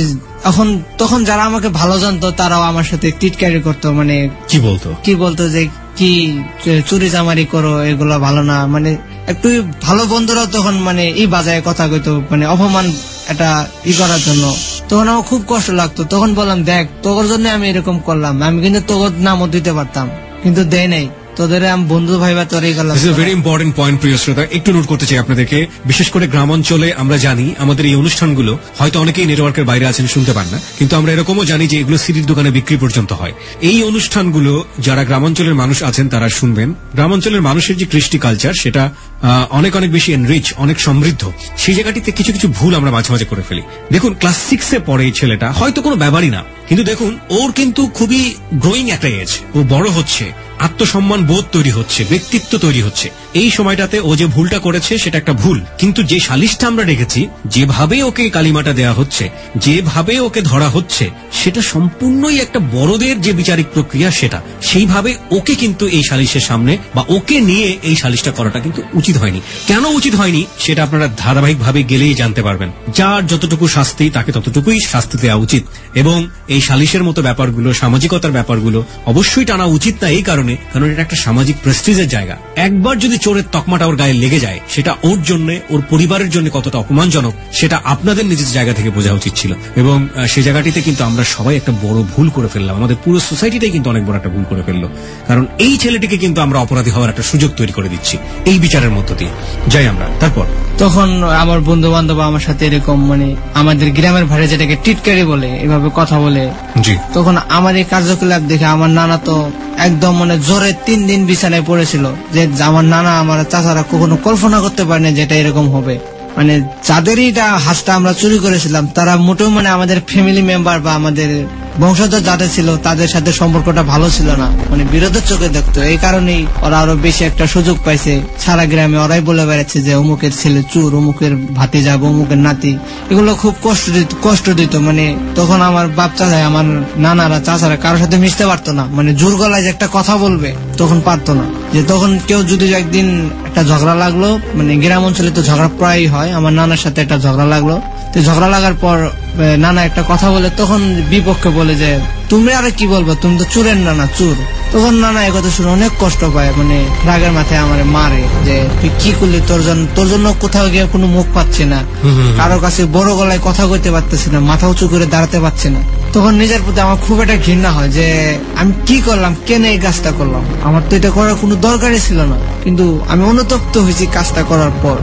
এখন তখন যারা আমাকে ভালো জানতো তারাও আমার সাথে টিটকারি করতো, মানে কি বলতো কি বলতো যে কি চুরি চামারি করো, এগুলো ভালো না। মানে একটু ভালো বন্ধুরাও তখন মানে এই বাজায় কথা কইতো, মানে অপমান এটা ই করার জন্য। তখন আমার খুব কষ্ট লাগতো। তখন বললাম, দেখ তোর জন্য আমি এরকম করলাম, আমি কিন্তু তোর নামও দিতে পারতাম, কিন্তু দেয় নাই, তোদের আমি বন্ধু ভাই বা তোর এই গেলাম। ভেরি ইম্পর্টেন্ট পয়েন্ট, প্রিয় শ্রোতা, একটু নোট করতে চাই আপনাদেরকে। বিশেষ করে গ্রাম অঞ্চলে আমরা জানি আমাদের এই অনুষ্ঠানগুলো হয়তো অনেকেই নেটওয়ার্কের বাইরে আছেন, শুনতে পান না, কিন্তু আমরা এরকমও জানি যে এগুলো সিডির দোকানে বিক্রি পর্যন্ত হয়। এই অনুষ্ঠানগুলো যারা গ্রামাঞ্চলের মানুষ আছেন তারা শুনবেন। গ্রামাঞ্চলের মানুষের যে কৃষ্টি কালচার সেটা অনেক অনেক বেশি এনরিচ, অনেক সমৃদ্ধ। সেই জায়গাটিতে কিছু কিছু ভুল আমরা মাঝে মাঝে করে ফেলি। দেখুন, ক্লাস সিক্সে পড়ে এই ছেলেটা, হয়তো কোনো ব্যাপারই না, কিন্তু দেখুন ওর কিন্তু খুবই গ্রোয়িং একটা এজ, ও বড় হচ্ছে, আত্মসম্মান বোধ তৈরি হচ্ছে, ব্যক্তিত্ব তৈরি হচ্ছে। এই সময়টাতে ও যে ভুলটা করেছে সেটা একটা ভুল, কিন্তু যে সালিশটা আমরা রেখেছি, যেভাবে ওকে কালিমাটা দেয়া হচ্ছে, যেভাবে ওকে ধরা হচ্ছে, সেটা সম্পূর্ণই একটা বড়দের যে বিচারিক প্রক্রিয়া, সেটা সেইভাবে ওকে কিন্তু এই সালিশের সামনে বা ওকে নিয়ে এই সালিশটা করাটা কিন্তু উচিত হয়নি। কেন উচিত হয়নি সেটা আপনারা ধারাবাহিকভাবে গেলেই জানতে পারবেন। যার যতটুকু শাস্তি তাকে ততটুকুই শাস্তি দেওয়া উচিত, এবং এই সালিশের মতো ব্যাপারগুলো, সামাজিকতার ব্যাপারগুলো অবশ্যই টানা উচিত না, এই কারণে কারণ এটা একটা সামাজিক প্রেস্টিজের জায়গা। একবার যদি চোরের তকমাটা ওর গায়ে লেগে যায়, সেটা ওর জন্য, ওর পরিবারের জন্য কতটা অপমানজনক সেটা আপনাদের নিজের জায়গা থেকে বোঝা উচিত ছিল। এবং সেই জায়গাটিতে কিন্তু আমরা সবাই একটা বড় ভুল করে ফেললাম, আমাদের পুরো সোসাইটিটাই কিন্তু অনেক বড় একটা ভুল করে ফেললো। কারণ এই ছেলেটিকে কিন্তু আমরা অপরাধী হওয়ার একটা সুযোগ তৈরি করে দিচ্ছি এই বিচারের মধ্য দিয়ে। যাই আমরা তারপর, তখন আমার বন্ধু বান্ধব আমার সাথে এরকম মানে আমাদের গ্রামের ভাষায় যেটাকে টিটকারি বলে, এভাবে কথা বলে। জি। তখন আমার এই কার্যকলাপ দেখে আমার নানা তো একদম মানে জোরে তিন দিন বিছানায় পড়েছিল, যে আমার নানা আমার চাচারা কখনো কল্পনা করতে পারেনি যেটা এরকম হবে। মানে যাদেরই হাঁসটা আমরা চুরি করেছিলাম তারা মোটেও মানে আমাদের ফ্যামিলি মেম্বার বা আমাদের বংশধর যাদের ছিল তাদের সাথে সম্পর্কটা ভালো ছিল না, মানে বিরোধের চোখে দেখতো। এই কারণেই ওরা আরো বেশি একটা সুযোগ পাইছে। সারা গ্রামে ওরাই বলে বেড়াচ্ছে যে অমুকের ছেলে চুর, অমুকের ভাতিজা, অমুকের নাতি। এগুলো খুব কষ্ট দিত কষ্ট দিত মানে তখন আমার বাপ চাচা, আমার নানারা, চাচারা কারোর সাথে মিশতে পারতো না। মানে জোর গলায় যে একটা কথা বলবে তখন পারতো না। যে তখন কেউ যদি একদিন একটা ঝগড়া লাগলো, মানে গ্রাম অঞ্চলে তো ঝগড়া প্রায়ই হয়, আমার নানার সাথে একটা ঝগড়া লাগলো। তো ঝগড়া লাগার পর নানা একটা কথা বলে, তখন বিপক্ষে বলে যে তুমি আরে কি বলবো, তুমি তো চুরের নানা, চুর। তখন নানা এই কথা শুনে অনেক কষ্ট পায়, মানে রাগের মাথায় আমার মারে যে তুই কি করলি, তোর জন্য তোর জন্য কোথাও গিয়ে কোনো মুখ পাচ্ছি না, কারো কাছে বড় গলায় কথা কইতে পারতেছি না, মাথা উঁচু করে দাঁড়াতে পারছি না। তখন নিজের প্রতি আমার খুব একটা ঘৃণা হয় যে আমি কি করলাম, কেন এই কাজটা করলাম, আমার তো এটা করার কোনো দরকারই ছিল না। কিন্তু আমি অনুতপ্ত হয়েছি কাজটা করার পর।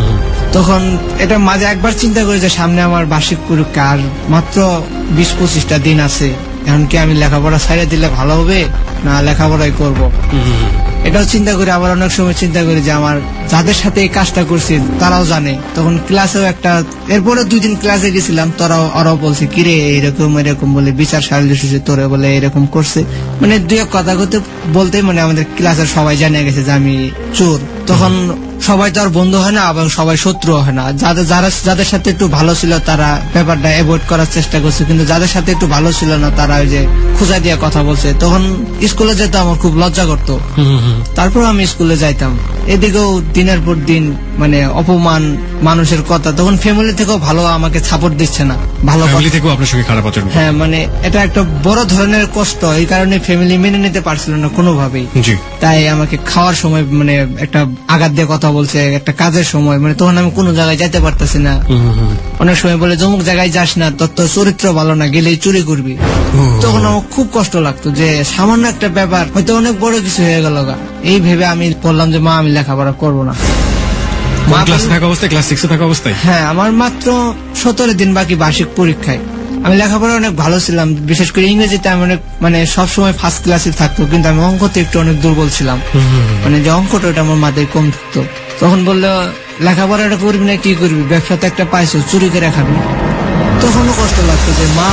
তখন এটা মাঝে একবার চিন্তা করি যে সামনে আমার বার্ষিক পরীক্ষা, আর মাত্র বিশ পঁচিশটা দিন আছে, এখন কি আমি লেখাপড়া ছাড়িয়ে দিলে ভালো হবে না লেখাপড়াই করব। এটাও চিন্তা করি। আবার অনেক সময় চিন্তা করি যে আমার যাদের সাথে এই কাজটা করছি তারাও জানে। তখন ক্লাসেও একটা, এরপরে দুই দিন ক্লাসে গেছিলাম, তারাও ওরাও বলছে কিরে এরকম এরকম বলে বিচার সালিশ তোরে বলে এরকম করছে। মানে দুই এক কথা করতে বলতে মানে আমাদের ক্লাসের সবাই জানিয়ে গেছে যে আমি চোর। তখন সবাই তো আর বন্ধু হয় না এবং সবাই শত্রু হয় না। যাদের যারা যাদের সাথে একটু ভালো ছিল তারা ব্যাপারটা অ্যাভয়েড করার চেষ্টা করছে, কিন্তু যাদের সাথে একটু ভালো ছিল না তারা ওই যে খোঁজা দিয়ে কথা বলছে। তখন স্কুলে যেতে আমার খুব লজ্জা করতো, তারপর আমি স্কুলে যাইতাম। এদিকেও দিনের পর দিন মানে অপমান, মানুষের কথা, তখন ফ্যামিলি থেকেও ভালো আমাকে সাপোর্ট দিচ্ছে না, ভালো ফ্যামিলি থেকেও আপনার সঙ্গে খারাপ আচরণ। হ্যাঁ, মানে এটা একটা বড় ধরনের কষ্ট, এই কারণে ফ্যামিলি মেনে নিতে পারছিল না কোনোভাবেই। তাই আমাকে খাওয়ার সময় মানে একটা আঘাত দিয়ে কথা বলছে, একটা কাজের সময়, মানে তখন আমি কোনো জায়গায় যাইতে পারতেছি না। অনেক সময় বলে জমুক জায়গায় যাস না, তোর তো চরিত্র ভালো না, গেলেই চুরি করবি। তখন আমার খুব কষ্ট লাগতো যে সামান্য একটা ব্যাপার হয়তো অনেক বড় কিছু হয়ে গেল। এই ভেবে আমি বললাম যে মা, আমি লেখাপড়া করবো না। হ্যাঁ, আমার মাত্র সতেরো দিন বাকি বার্ষিক পরীক্ষায়। আমি লেখাপড়া অনেক ভালো ছিলাম, বিশেষ করে ইংরেজিতে আমি অনেক মানে সবসময় ফার্স্ট ক্লাসে থাকতো, কিন্তু আমি অঙ্কতে একটু অনেক দুর্বল ছিলাম, মানে যে অঙ্কটা ওটা আমার মাথায় কম থাকতো। তখন বললো লেখাপড়াটা করবি না, কি করবি, ব্যবসাতে একটা পাইছো, চুরি করে খাবি। তখনও কষ্ট লাগতো যে মা,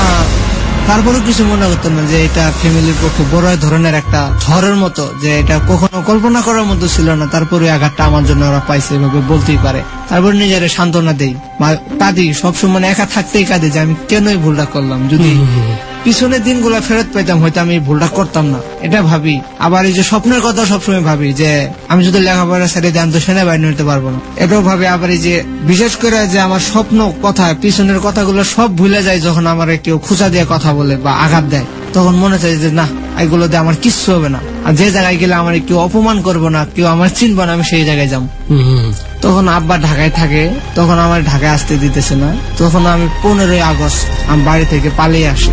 তারপরে কিছু মনে করতো না যে এটা ফ্যামিলির পক্ষে বড় ধরনের একটা ঝড়ের মতো, যে এটা কখনো কল্পনা করার মতো ছিল না। তারপরে আঘাতটা আমার জন্য ওরা পাইছে, এভাবে বলতেই পারে। তারপর নিজের সান্ত্বনা দেই, কাঁদি, সবসময় একা থাকতেই কাঁদি যে আমি কেনই ভুলটা করলাম। যদি পিছনের দিনগুলা ফেরত পেতাম হয়তো আমি ভুলটা করতাম না, এটা ভাবি। আবার এই যে স্বপ্নের কথা সবসময় ভাবি যে আমি যদি লেখাপড়া ছেড়ে দিই আমি তো সেনাবাহিনী হতে পারবো না, এটাও ভাবি। আবার এই যে বিশেষ করে যে আমার স্বপ্ন কথা, পিছনের কথাগুলো সব ভুলে যায় যখন আমার কেউ খোঁচা দিয়ে কথা বলে বা আঘাত দেয়, তখন মনে চাই যে না, এগুলো দিয়ে আমার কিচ্ছু হবে না। আর যে জায়গায় গেলে আমার কেউ অপমান করবো না, কেউ আমার চিনবো না, আমি সেই জায়গায় যাবো। তখন আব্বা ঢাকায় থাকে, তখন আমার ঢাকায় আসতে দিতেছে না। তখন আমি পনেরোই আগস্ট আমি বাড়ি থেকে পালিয়ে আসি।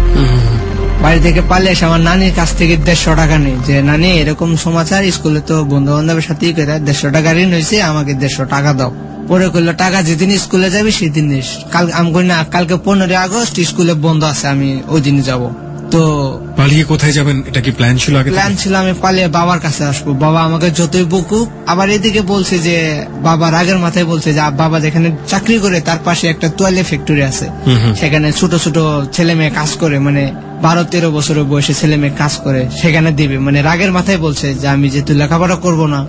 বাড়ি থেকে পালিয়ে এসে আমার নানির কাছ থেকে দেড়শো টাকা নেই, যে নানি এরকম সমাচার, স্কুলে তো বন্ধু বান্ধবের সাথেই করে দেড়শো টাকা ঋণ হয়েছে, আমাকে দেড়শো টাকা দাও। পরে করলো টাকা যেদিন স্কুলে যাবি সেদিন কাল। আমি করি না, কালকে পনেরোই আগস্ট স্কুলে বন্ধ আছে, আমি ওই দিন যাবো। তো পালিয়ে কোথায় যাবেন, এটা কি প্ল্যান ছিল? আগে প্ল্যান ছিল আমি পালিয়ে বাবার কাছে আসবো, বাবা আমাকে যতই বকুক। আবার এদিকে বলছে যে বাবা রাগের মাথায় বলছে যে বাবা যেখানে চাকরি করে তার পাশে একটা তোয়ালে ফ্যাক্টরি আছে, সেখানে ছোট ছোট ছেলে মেয়ে কাজ করে, মানে বারো তেরো বছরের বয়সে ছেলে মেয়ে কাজ করে, সেখানে দিবে। মানে রাগের মাথায় বলছে যে আমি যেহেতু লেখাপড়া করবো না।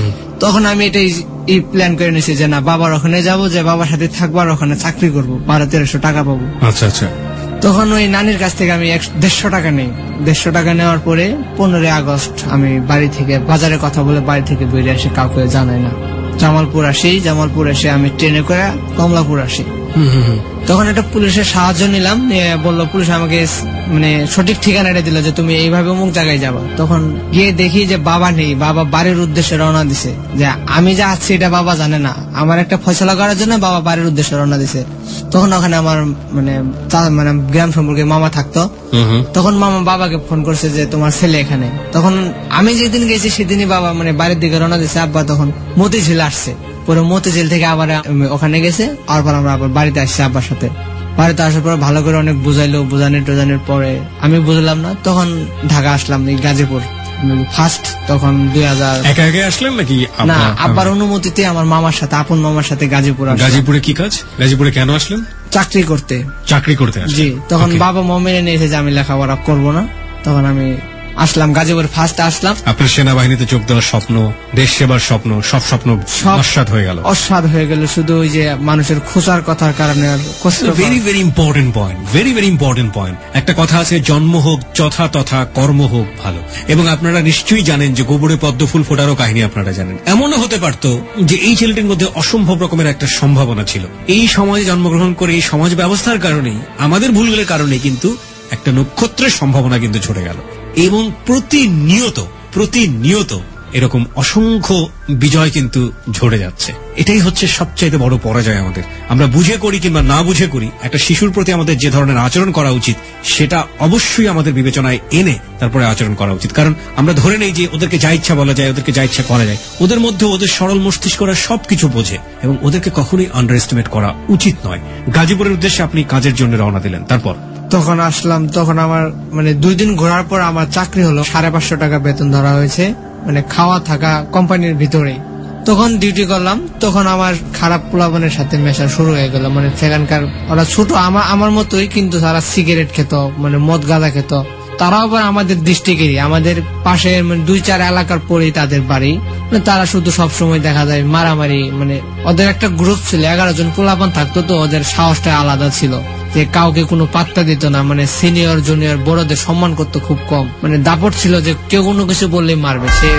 তখন আমি এটাই প্ল্যান করে নিয়েছি যে না, বাবার ওখানে যাবো, যে বাবার সাথে থাকবো আর ওখানে চাকরি করবো, বারো তেরোশো টাকা পাবো। আচ্ছা আচ্ছা। তখন ওই নানির কাছ থেকে আমি দেড়শো টাকা নেই। দেড়শো টাকা নেওয়ার পরে পনেরোই আগস্ট আমি বাড়ি থেকে বাজারে কথা বলে বাড়ি থেকে বেরিয়ে আসি, কাউকে জানাই না। জামালপুর আসি, জামালপুর এসে আমি ট্রেনে করে কমলাপুর আসি। তখন একটা পুলিশের সাহায্য নিলাম, বললো পুলিশ আমাকে মানে সঠিক ঠিকানাটা দিল যে তুমি এইভাবে অমুক জায়গায় যাবা। তখন গিয়ে দেখি যে বাবা নেই, বাবা বাড়ির উদ্দেশ্যে রওনা দিছে। যে আমি যা আছি এটা বাবা জানে না, আমার একটা ফয়সলা করার জন্য বাবা বাড়ির উদ্দেশ্যে রওনা দিছে। তখন ওখানে আমার মানে মানে গ্রাম সম্পর্কে মামা থাকতো। তখন মামা বাবাকে ফোন করছে যে তোমার ছেলে এখানে। তখন আমি যেদিন গেছি সেদিনই বাবা মানে বাড়ির দিকে রওনা দিছে। আব্বা তখন মতিঝিল আসছে, পরে মতিঝিল থেকে আবার ওখানে গেছে। আর পর আমরা আবার বাড়িতে আসছি আব্বার সাথে। বাড়িতে আসার পর ভালো করে অনেক বুঝাইলো, বুঝানোর টোজানোর পরে আমি বুঝলাম না, তখন ঢাকা আসলাম, এই গাজীপুর ফার্স্ট। তখন দুই হাজার একা একা আসলেন নাকি? না, আব্বার অনুমতিতে আমার মামার সাথে, আপন মামার সাথে গাজীপুর আসলাম। গাজীপুরে কি কাজ? গাজীপুরে কেন আসলেন? চাকরি করতে। চাকরি করতে? জি। তখন বাবা মা মেনে নিয়েছে যে আমি লেখাপড়া করবো না। তখন আমি আসলাম গাজীপুর ফার্স্ট আসলাম। আপনার সেনাবাহিনীতে যোগ দেওয়ার স্বপ্ন, দেশ সেবার স্বপ্ন, সব স্বপ্ন অস্বাদ হয়ে গেল। অস্বাদ হয়ে গেল শুধু ওই যে মানুষের খোঁচার কথার কারণে। Very very important point, very very important point. একটা কথা আছে, জন্ম হোক যথা তথা, কর্ম হোক ভালো। এবং আপনারা নিশ্চয়ই জানেন যে গোবরে পদ্ম ফুল ফোটারও কাহিনী আপনারা জানেন। এমনও হতে পারত যে এই ছেলেটির মধ্যে অসম্ভব রকমের একটা সম্ভাবনা ছিল। এই সমাজে জন্মগ্রহণ করে এই সমাজ ব্যবস্থার কারণেই, আমাদের ভুলগুলোর কারণে কিন্তু একটা নক্ষত্রের সম্ভাবনা কিন্তু ঝরে গেল। এবং প্রতিনিয়ত প্রতিনিয়ত এরকম অসংখ্য বিজয় কিন্তু ঝরে যাচ্ছে। এটাই হচ্ছে সবচাইতে বড় পরাজয় আমাদের। আমরা বুঝে করি কিংবা না বুঝে করি, একটা শিশুর প্রতি আমাদের যে ধরনের আচরণ করা উচিত সেটা অবশ্যই আমাদের বিবেচনায় এনে তারপরে আচরণ করা উচিত। কারণ আমরা ধরে নেই যে ওদেরকে যা ইচ্ছা বলা যায়, ওদেরকে যা ইচ্ছা করা যায়। ওদের মধ্যে ওদের সরল মস্তিষ্করা সবকিছু বোঝে এবং ওদেরকে কখনোই আন্ডার এস্টিমেট করা উচিত নয়। গাজীপুরের উদ্দেশ্যে আপনি কাজের জন্য রওনা দিলেন, তারপর? তখন আসলাম। তখন আমার মানে দুই দিন ঘোরার পর আমার চাকরি হলো, সাড়ে পাঁচশো টাকা বেতন ধরা হয়েছে, মানে খাওয়া থাকা কোম্পানির ভিতরে। তখন ডিউটি করলাম। তখন আমার খারাপ পোলাপানের সাথে মেশা শুরু হয়ে গেল। মানে সেখানকার ওরা ছোট আমার আমার মতোই, কিন্তু তারা সিগারেট খেত, মানে মদ গাঁজা খেত। তারাও আবার আমাদের ডিস্ট্রিক্টেরই, আমাদের পাশে মানে দুই চার এলাকার পরেই তাদের বাড়ি। মানে তারা শুধু সব সময় দেখা যায় মারামারি, মানে ওদের একটা গ্রুপ ছিল, এগারো জন পোলাপান থাকতো, তো ওদের সাহসটা আলাদা ছিল যে কাউকে কোনো পাত্তা দিত না, মানে সিনিয়র জুনিয়র বড়দের সম্মান করতো খুব কম, মানে দাপট ছিল যে কেউ কোনো কিছু বললেই মারবে সে।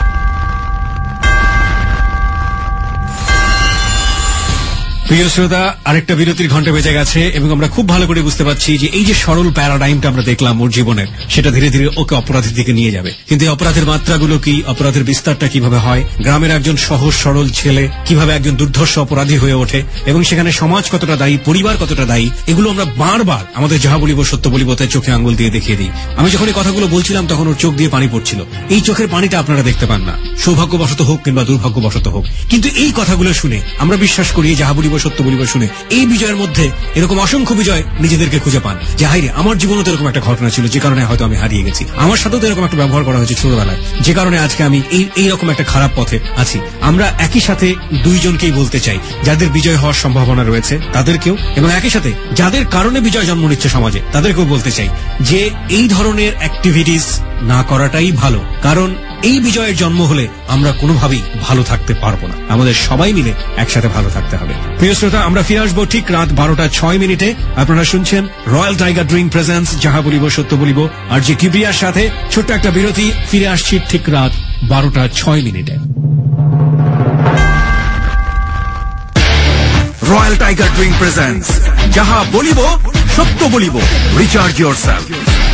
প্রিয় শ্রোতা, আরেকটা বিরতির ঘন্টা বেজে গেছে এবং আমরা খুব ভালো করে বুঝতে পারছি যে এই যে সরল প্যারাডাইমটা আমরা দেখলাম ওর জীবনের, সেটা ধীরে ধীরে ওকে অপরাধের দিকে নিয়ে যাবে। কিন্তু এই অপরাধের মাত্রাগুলো কি, অপরাধের বিস্তারটা কিভাবে হয়, গ্রামের একজন সহজ সরল ছেলে কিভাবে একজন দুর্ধর্ষ অপরাধী হয়ে ওঠে এবং সেখানে সমাজ কতটা দায়ী, পরিবার কতটা দায়ী, এগুলো আমরা বারবার আমাদের যাহা বলিব সত্য বলিব তাই চোখে আঙ্গুল দিয়ে দেখিয়ে দিই। আমি যখন এই কথাগুলো বলছিলাম তখন ওর চোখ দিয়ে পানি পড়ছিল। এই চোখের পানিটা আপনারা দেখতে পান না, সৌভাগ্যবশত হোক কিংবা দুর্ভাগ্যবশত হোক, কিন্তু এই কথাগুলো শুনে আমরা বিশ্বাস করি, যাহা বলিব সত্য বলিব শুনে এই বিজয়ের মধ্যে এরকম অসংখ্য বিজয় নিজেদেরকে খুঁজে পান যে হাইরে আমার জীবনে তো এরকম একটা ঘটনা ছিল যে কারণে হয়তো আমি হারিয়ে গেছি, আমার সাথেও তো এরকম একটা ব্যবহার করা হয়েছে ছোটবেলায় যে কারণে আজকে আমি এই এইরকম একটা খারাপ পথে আছি। আমরা একই সাথে দুইজনকেই বলতে চাই, যাদের বিজয় হওয়ার সম্ভাবনা রয়েছে তাদেরকেও, এবং একই সাথে যাদের কারণে বিজয় জন্ম নিচ্ছে সমাজে তাদেরকেও বলতে চাই যে এই ধরনের অ্যাক্টিভিটিস না করাটাই ভালো, কারণ এই বিজয়ের জন্ম হলে আমরা কোনোভাবেই ভালো থাকতে পারবো না। আমাদের সবাই মিলে একসাথে ভালো থাকতে হবে। প্রিয় শ্রোতা, আমরা ফিরে আসবো ঠিক রাত বারোটা ছয় মিনিটে। আপনারা শুনছেন রয়্যাল টাইগার ড্রিঙ্ক প্রেজেন্স যাহা বলিব সত্য বলিব আর যে কিবরিয়ার সাথে ছোট্ট একটা বিরতি। ফিরে আসছি ঠিক রাত বারোটা ছয় মিনিটে। রয়্যাল টাইগার ড্রিঙ্ক প্রেজেন্স যাহা বলিব সত্য বলিব, রিচার্জ ইয়োরসেলফ।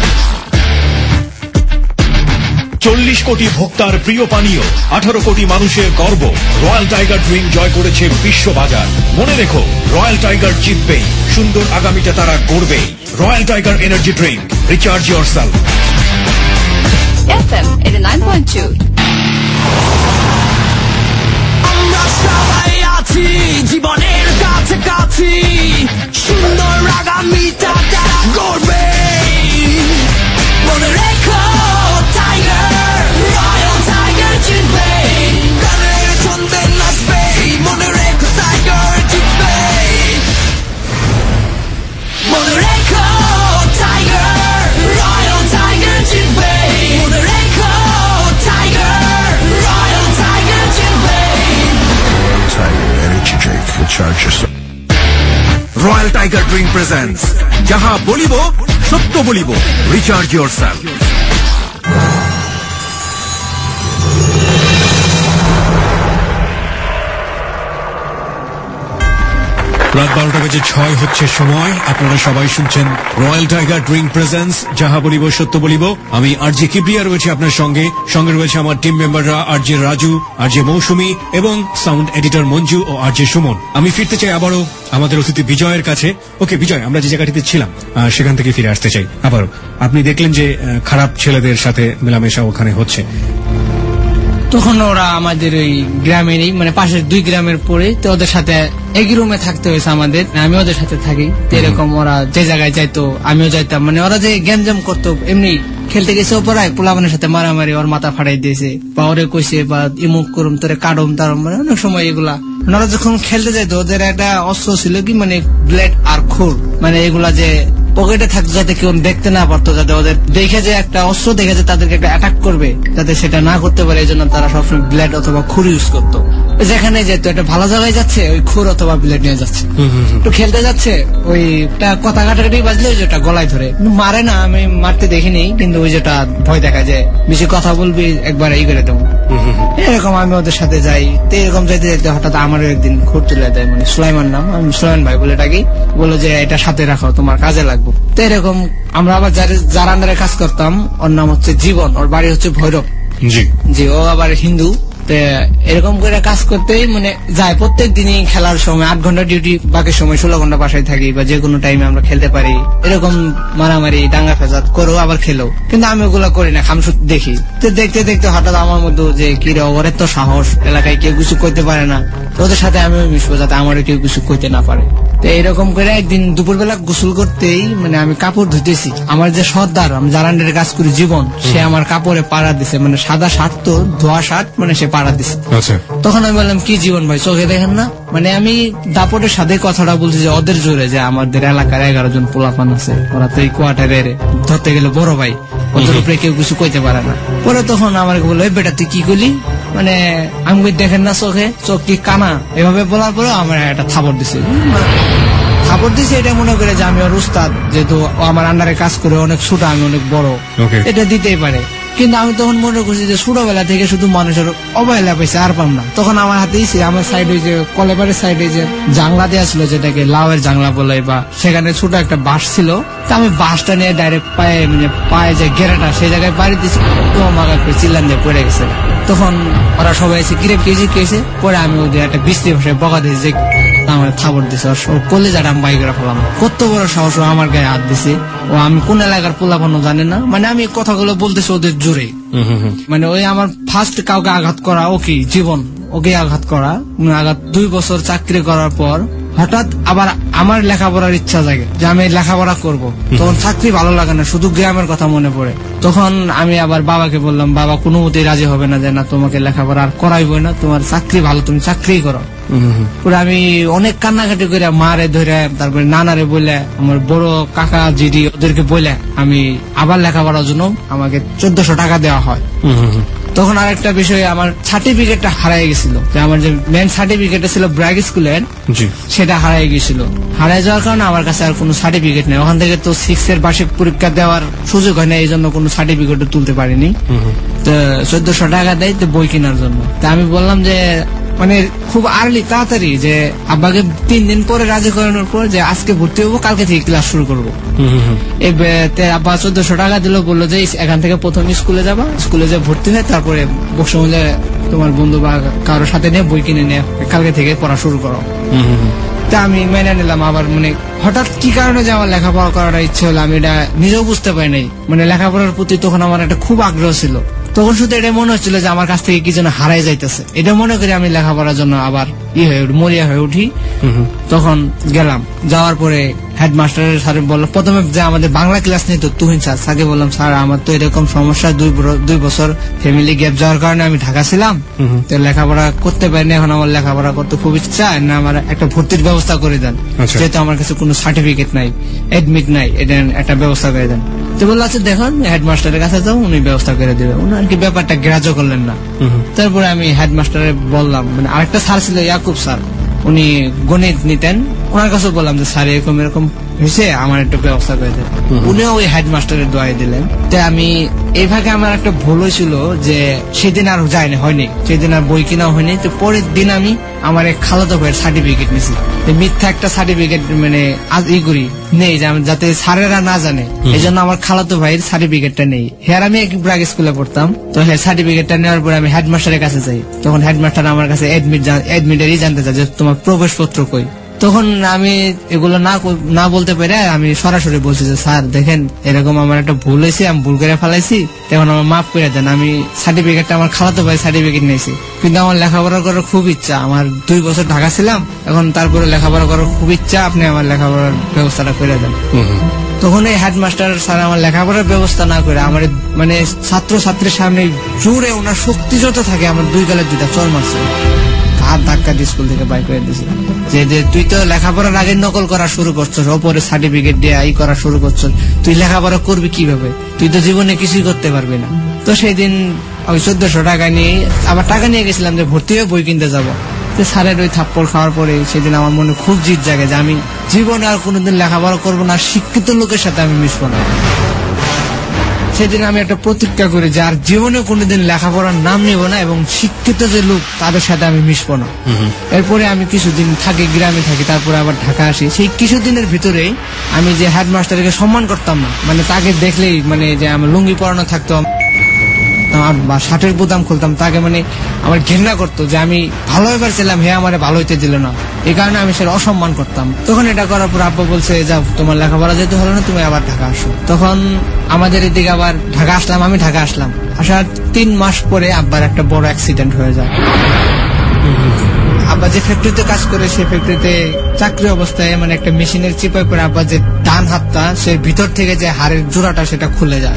চল্লিশ কোটি ভোক্তার প্রিয় পানীয়, আঠারো কোটি মানুষের গর্ব, রয়্যাল টাইগার ড্রিঙ্ক জয় করেছে বিশ্ববাজার। মনে রেখো, রয়্যাল টাইগার জিতবেই, সুন্দর আগামীটা তারা গড়বেই। Royal Tiger energy drink, recharge yourself. F M eighty nine point two। আমরা সবাই আছি জীবনের কাছাকাছি, সুন্দর আগামীটা তারা গড়বে। মনে রেখো টাইগার, রয়্যাল টাইগার জিতবে, গানের ছন্দে নাচবে। মনে রেখো টাইগার জিতবে, মনে রেখো টাইগার, রয়্যাল টাইগার জিতবে। মনে রেখো টাইগার, রয়্যাল টাইগার জিতবে। Tiger Energy Drink, recharge yourself. Royal Tiger drink presents যাহা বলিব সত্য বলিব, রিচার্জ ইয়োরসেলফ। রাত বারোটা বেজে ছয় হচ্ছে সময়। আপনারা সবাই শুনছেন রয়্যাল টাইগার ড্রিঙ্ক প্রেজেন্স যাহা বলিব সত্য বলিব। আমি আর জে কিবরিয়া রয়েছে আপনার সঙ্গে, সঙ্গে রয়েছে আমার টিম মেম্বাররা R J Raju, R J Mousumi এবং সাউন্ড এডিটর মঞ্জু ও আর জে সুমন। আমি ফিরতে চাই আবারও আমাদের অতিথি বিজয়ের কাছে। ওকে বিজয়, আমরা যে জায়গাটিতে ছিলাম সেখান থেকে ফিরে আসতে চাই আবারও। আপনি দেখলেন যে খারাপ ছেলেদের সাথে মেলামেশা ওখানে হচ্ছে, তখন ওরা আমাদের ওই গ্রামেরই, মানে পাশের দুই গ্রামের পরে, তো ওদের সাথে একই রুমে থাকতে হয়েছে আমাদের, আমি ওদের সাথে থাকি। তো এরকম ওরা যে জায়গায় যাইতো আমিও যাইতাম, মানে ওরা যে গ্যাঞ্জাম করতো, এমনি খেলতে গেছে ওপরায় পোলাবানের সাথে মারামারি, ওর মাথা ফাটাই দিয়েছে বা ওরে কইছে বা ইমুক করুম তোরে কাটুম তারম, মানে অনেক সময় এগুলা। মানে ওরা যখন খেলতে যাইতো ওদের একটা অস্ত্র ছিল কি, মানে ব্লেড আর খুর, মানে এগুলা যে পকেটে থাকতো যাতে কেউ দেখতে না পারতো, যাতে ওদের দেখে যে একটা অস্ত্র দেখে যে তাদেরকে একটা অ্যাটাক করবে যাতে সেটা না করতে পারে, এই জন্য তারা সবসময় ব্লেড অথবা খুর ইউজ করতো। যেখানে যেত একটা ভালো জায়গায় যাচ্ছে ওই খুর অথবা ব্লেড নিয়ে যাচ্ছে, একটু খেলতে যাচ্ছে ওই কথা কাটাকাটি বাজলে ওই যেটা গলায় ধরে মারে না, আমি মারতে দেখিনি, কিন্তু ওই যেটা ভয় দেখা যায় বেশি কথা বলবি একবার এই করে দেবো, এরকম আমি ওদের সাথে যাই। তো এরকম যাইতে যাইতে হঠাৎ আমারও একদিন খুর তুলে দেয়, মানে সুলাইমান নাম, আমি সুলাইমান ভাই বলে ডাকি, বলো যে এটা সাথে রাখো তোমার কাজে লাগবে। তো এরকম আমরা আবার যার আন্ডারে কাজ করতাম, ওর নাম হচ্ছে জীবন, ওর বাড়ি হচ্ছে ভৈরব, জি ও আবার হিন্দু। এরকম করে কাজ করতেই মানে যায় প্রত্যেক দিনই খেলার সময় আট ঘন্টা ডিউটি, বাকি সময় ষোলো ঘন্টা বাসায় থাকি বা যে কোনো টাইমে আমরা খেলতে পারি। এরকম মারামারি দাঙ্গা ফেসাদ করো আবার খেলো, কিন্তু আমি ওগুলো করি না, খামসু দেখি। তো দেখতে দেখতে হঠাৎ আমার মধ্যে যে কি রে ওর তো সাহস, এলাকায় কেউ কিছু করতে পারে না, ওদের সাথে আমিও মিশবো যাতে আমারও কেউ কিছু করতে না পারে। তো এরকম করে একদিন দুপুরবেলা গোসল করতেই মানে আমি কাপড় ধুতেছি, আমার যে সর্দার আমি যার আন্ডারে কাজ করি জীবন, সে আমার কাপড়ে পাড়া দিছে, মানে সাদা শার্ট তো ধোয়া শার্ট, মানে সে পাড়া দিছে। তখন আমি বললাম কি জীবন ভাই চোখে দেখেন না, মানে আমি দাপটের সাথে কথাটা বলছি যে ওদের জোরে যে আমাদের এলাকার এগারো জন পোলাপান আছে, ওরা তো এই কোয়ার্টারে ধরতে গেলে বড় ভাই, ওদের উপরে কেউ কিছু কইতে পারে না। পরে তখন আমার বললো বেটা তুই কি করলি, মানে আমি দেখেন না চোখে, চোখ কি কানা, এভাবে বলার পরে আমার একটা থাপড় দিছে। থাপড় দিছে এটা মনে করে যে আমি ওর উস্তাদ, যেহেতু আমার আন্ডারে কাজ করে অনেক ছোট, আমি অনেক বড়, এটা দিতেই পারে। কিন্তু আমি তখন মনে করছি যে ছোটবেলা থেকে শুধু মানুষের অবহেলা পাইছে, আর পাম না। তখন আমার হাতে আমার সাইডে যে কলেবারের সাইডে যে জাংলা দেওয়া ছিল, যেটাকে লাউয়ের জাংলা বলে, বা সেখানে ছোট একটা বাঁশ ছিল, তা আমি বাঁশটা নিয়ে ডাইরেক্ট পায়ে, মানে পায়ে যে গেরাটা সেই জায়গায় বাড়ি দিয়েছি, তো আমাকে চিল্লান দিয়ে পড়ে গেছে। তখন ওরা সবাই এসে কিরে কেজি কেছে, পরে আমি ওদের একটা বৃষ্টি ভাষায় বকা দিয়েছি যে আমার থাবড় দিছে, ওর কলেজাটা আমি বাই করে ফেলাম। কত বড় সাহস, আমার গায়ে হাত দিছে। ও আমি কোন এলাকার পোলাপানো জানে না, মানে আমি কথাগুলো বলতেছি ওদের জোরে, মানে ওই আমার ফার্স্ট কাউকে আঘাত করা, ওকে জীবন ওকে আঘাত করা, আঘাত। দুই বছর চাকরি করার পর হঠাৎ আবার আমার লেখাপড়ার ইচ্ছা জাগে যে আমি লেখাপড়া করব। তখন চাকরি ভালো লাগে না, শুধু গ্রামের কথা মনে পড়ে। তখন আমি আবার বাবাকে বললাম, বাবা কোনো মতেই রাজি হবে না যে না তোমাকে লেখাপড়া আর করাইবই না, তোমার চাকরি ভালো, তুমি চাকরি করো। পুরো আমি অনেক কান্নাকাটি করে মারে ধরে, তারপরে নানারে বলে, আমার বড় কাকা জিডি ওদেরকে বলে আমি আবার লেখাপড়ার জন্য আমাকে চোদ্দশো টাকা দেওয়া হয়। তখন আর একটা বিষয়, আমার সার্টিফিকেটটা হারাই গেছিল, যে আমার যে মেন সার্টিফিকেটটা ছিল ব্র্যাক স্কুলের, সেটা হারাই গেছিল। হারাই যাওয়ার কারণে আমার কাছে আর কোনো সার্টিফিকেট নেই। ওখান থেকে তো সিক্স এর বার্ষিক পরীক্ষা দেওয়ার সুযোগ হয় না, এই জন্য কোনো সার্টিফিকেটও তুলতে পারিনি। তো চোদ্দশো টাকা দেয় তো বই কেনার জন্য। তা আমি বললাম যে মানে খুব আর্লি তাড়াতাড়ি, যে আব্বাকে তিন দিন পরে রাজি করানোর পর যে আজকে ভর্তি হবো, কালকে থেকে ক্লাস শুরু করবো। আব্বা চোদ্দশো টাকা দিল, বললো যে এখান থেকে প্রথম স্কুলে যাবা, স্কুলে যে ভর্তি হয়, তারপরে বসে মিলে তোমার বন্ধু বা কারোর সাথে নিয়ে বই কিনে নিয়ে কালকে থেকে পড়া শুরু করো। তা আমি মেনে নিলাম। আবার মানে হঠাৎ কি কারণে যে আমার লেখাপড়া করার ইচ্ছে হলো আমি এটা নিজেও বুঝতে পারি নাই। মানে লেখাপড়ার প্রতি তখন আমার একটা খুব আগ্রহ ছিল। তখন শুধু এটা মনে হচ্ছিল যে আমার কাছ থেকে কি যেন হারাই যাইতেছে, এটা মনে করি আমি লেখাপড়ার জন্য আবার ই হয়ে মরিয়া হয়ে উঠি। তখন গেলাম, যাওয়ার পরে হেডমাস্টারের স্যার বললো, প্রথমে যে আমাদের বাংলা ক্লাস নিত তুহিন স্যার, স্যারকে বললাম স্যার আমার তো এরকম সমস্যা, দুই দুই বছর ফ্যামিলি গ্যাপ যাওয়ার কারণে আমি ঢাকা ছিলাম, তো লেখাপড়া করতে পারিনি, এখন আমার লেখাপড়া করতে খুব ইচ্ছা, না আমার একটা ভর্তির ব্যবস্থা করে দেন, যেহেতু আমার কাছে কোনো সার্টিফিকেট নাই, এডমিট নাই, এটা একটা ব্যবস্থা করে দেন। তো বললো আচ্ছা দেখুন হেডমাস্টারের কাছে যাও, উনি ব্যবস্থা করে দেবে। উনি আর কি ব্যাপারটা গ্রাহ্য করলেন না। তারপরে আমি হেডমাস্টারে বললাম, মানে আরেকটা স্যার ছিল ইয়াকুব স্যার, উনি গণিত নিতেন, ওনার কাছে বললাম যে স্যার এরকম এরকম হয়েছে, আমার একটা ব্যবস্থা করে দেন। উনিও ওই হেডমাস্টারের দোয়াই দিলেন। তো আমি এই ভাগে আমার একটা ভুল হয়েছিল যে সেদিন আর যায়নি, হয়নি, সেদিন আর বই কিনা হয়নি। তো পরের দিন আমি আমার এক খালাতো ভাইয়ের সার্টিফিকেট নিয়েছি, মিথ্যা একটা সার্টিফিকেট মানে ই করি নেই, যাতে স্যারেরা না জানে, এই জন্য আমার খালাতো ভাইয়ের সার্টিফিকেটটা নেই। হ্যাঁ আমি এক ব্রাগ স্কুলে পড়তাম, তো হ্যাঁ সার্টিফিকেটটা নেওয়ার পরে আমি হেডমাস্টারের কাছে যাই। তখন হেডমাস্টার আমার কাছে এডমিট এডমিটেরই জানতে চাই যে তোমার প্রবেশপত্র কই। তখন আমি এগুলো না না বলতে পেরে আমি সরাসরি বলছি যে স্যার দেখেন এরকম আমার একটা ভুল হয়েছে, আমি ভুল করে ফেলাইছি, তখন আমার মাফ করে দেন। আমি সার্টিফিকেটটা আমার খালাতো ভাই সার্টিফিকেট নিয়েছি, কিন্তু আমার লেখাপড়া করার খুব ইচ্ছা, আমার দুই বছর ঢাকা ছিলাম, এখন তারপরে লেখাপড়া করার খুব ইচ্ছা, আপনি আমার লেখাপড়ার ব্যবস্থাটা করে দেন। তখন এই হেডমাস্টার স্যার আমার লেখাপড়ার ব্যবস্থা না করে আমার মানে ছাত্র ছাত্রীর সামনে জোরে ওনার শক্তি যত থাকে আমার দুই গালে দুইটা চর মারছে, হাত ধাক্কা দিয়ে স্কুল থেকে বাই করে দিয়েছে, যে যে তুই তো লেখাপড়ার আগে নকল করা শুরু করছস, ওপরে সার্টিফিকেট দিয়ে এই করা শুরু করছস, তুই লেখাপড়া করবি কিভাবে, তুই তো জীবনে কিছুই করতে পারবি না। তো সেই দিন ওই চোদ্দশো টাকা নিয়ে আবার টাকা নিয়ে গেছিলাম যে ভর্তি হয়ে বই কিনতে যাবো। তো স্যারের ওই থাপ্পড় খাওয়ার পরে সেদিন আমার মনে খুব জিদ জাগে যে আমি জীবনে আর কোনোদিন লেখাপড়া করবো না, শিক্ষিত লোকের সাথে আমি মিশবো না। সেদিন আমি একটা প্রতিজ্ঞা করি যে আর জীবনে কোনোদিন লেখাপড়ার নাম নিব না এবং শিক্ষিত যে লোক তাদের সাথে আমি মিশবো না। এরপরে আমি কিছুদিন থাকি, গ্রামে থাকি, তারপরে আবার ঢাকা আসি। সেই কিছুদিনের ভিতরেই আমি যে হেডমাস্টারকে সম্মান করতাম না, মানে তাকে দেখলেই মানে যে আমার লুঙ্গি পরানো থাকতো বা শার্টের বোতাম খুলতাম, তাকে মানে আমার ঘৃণা করতো যে আমি ভালো হইবার ছিলাম, হে আমার ভালো হইতে দিল না, এই কারণে আমি সেটা অসম্মান করতাম। তখন এটা করার পর আব্বা বলছে যাও তোমার লেখাপড়া যেতে হলো না, তুমি আবার ঢাকা আসো। তখন আমাদের এদিকে আবার ঢাকা আসলাম, আমি ঢাকা আসলাম। আসার তিন মাস পরে আব্বার একটা বড় অ্যাক্সিডেন্ট হয়ে যায়। আব্বা যে ফ্যাক্টরিতে কাজ করে সেই ফ্যাক্টরিতে চাকরি অবস্থায় মানে একটা মেশিনের চিপায় পরে আব্বা যে ডান হাতটা সে ভিতর থেকে যে হাড়ের জোড়াটা সেটা খুলে যায়।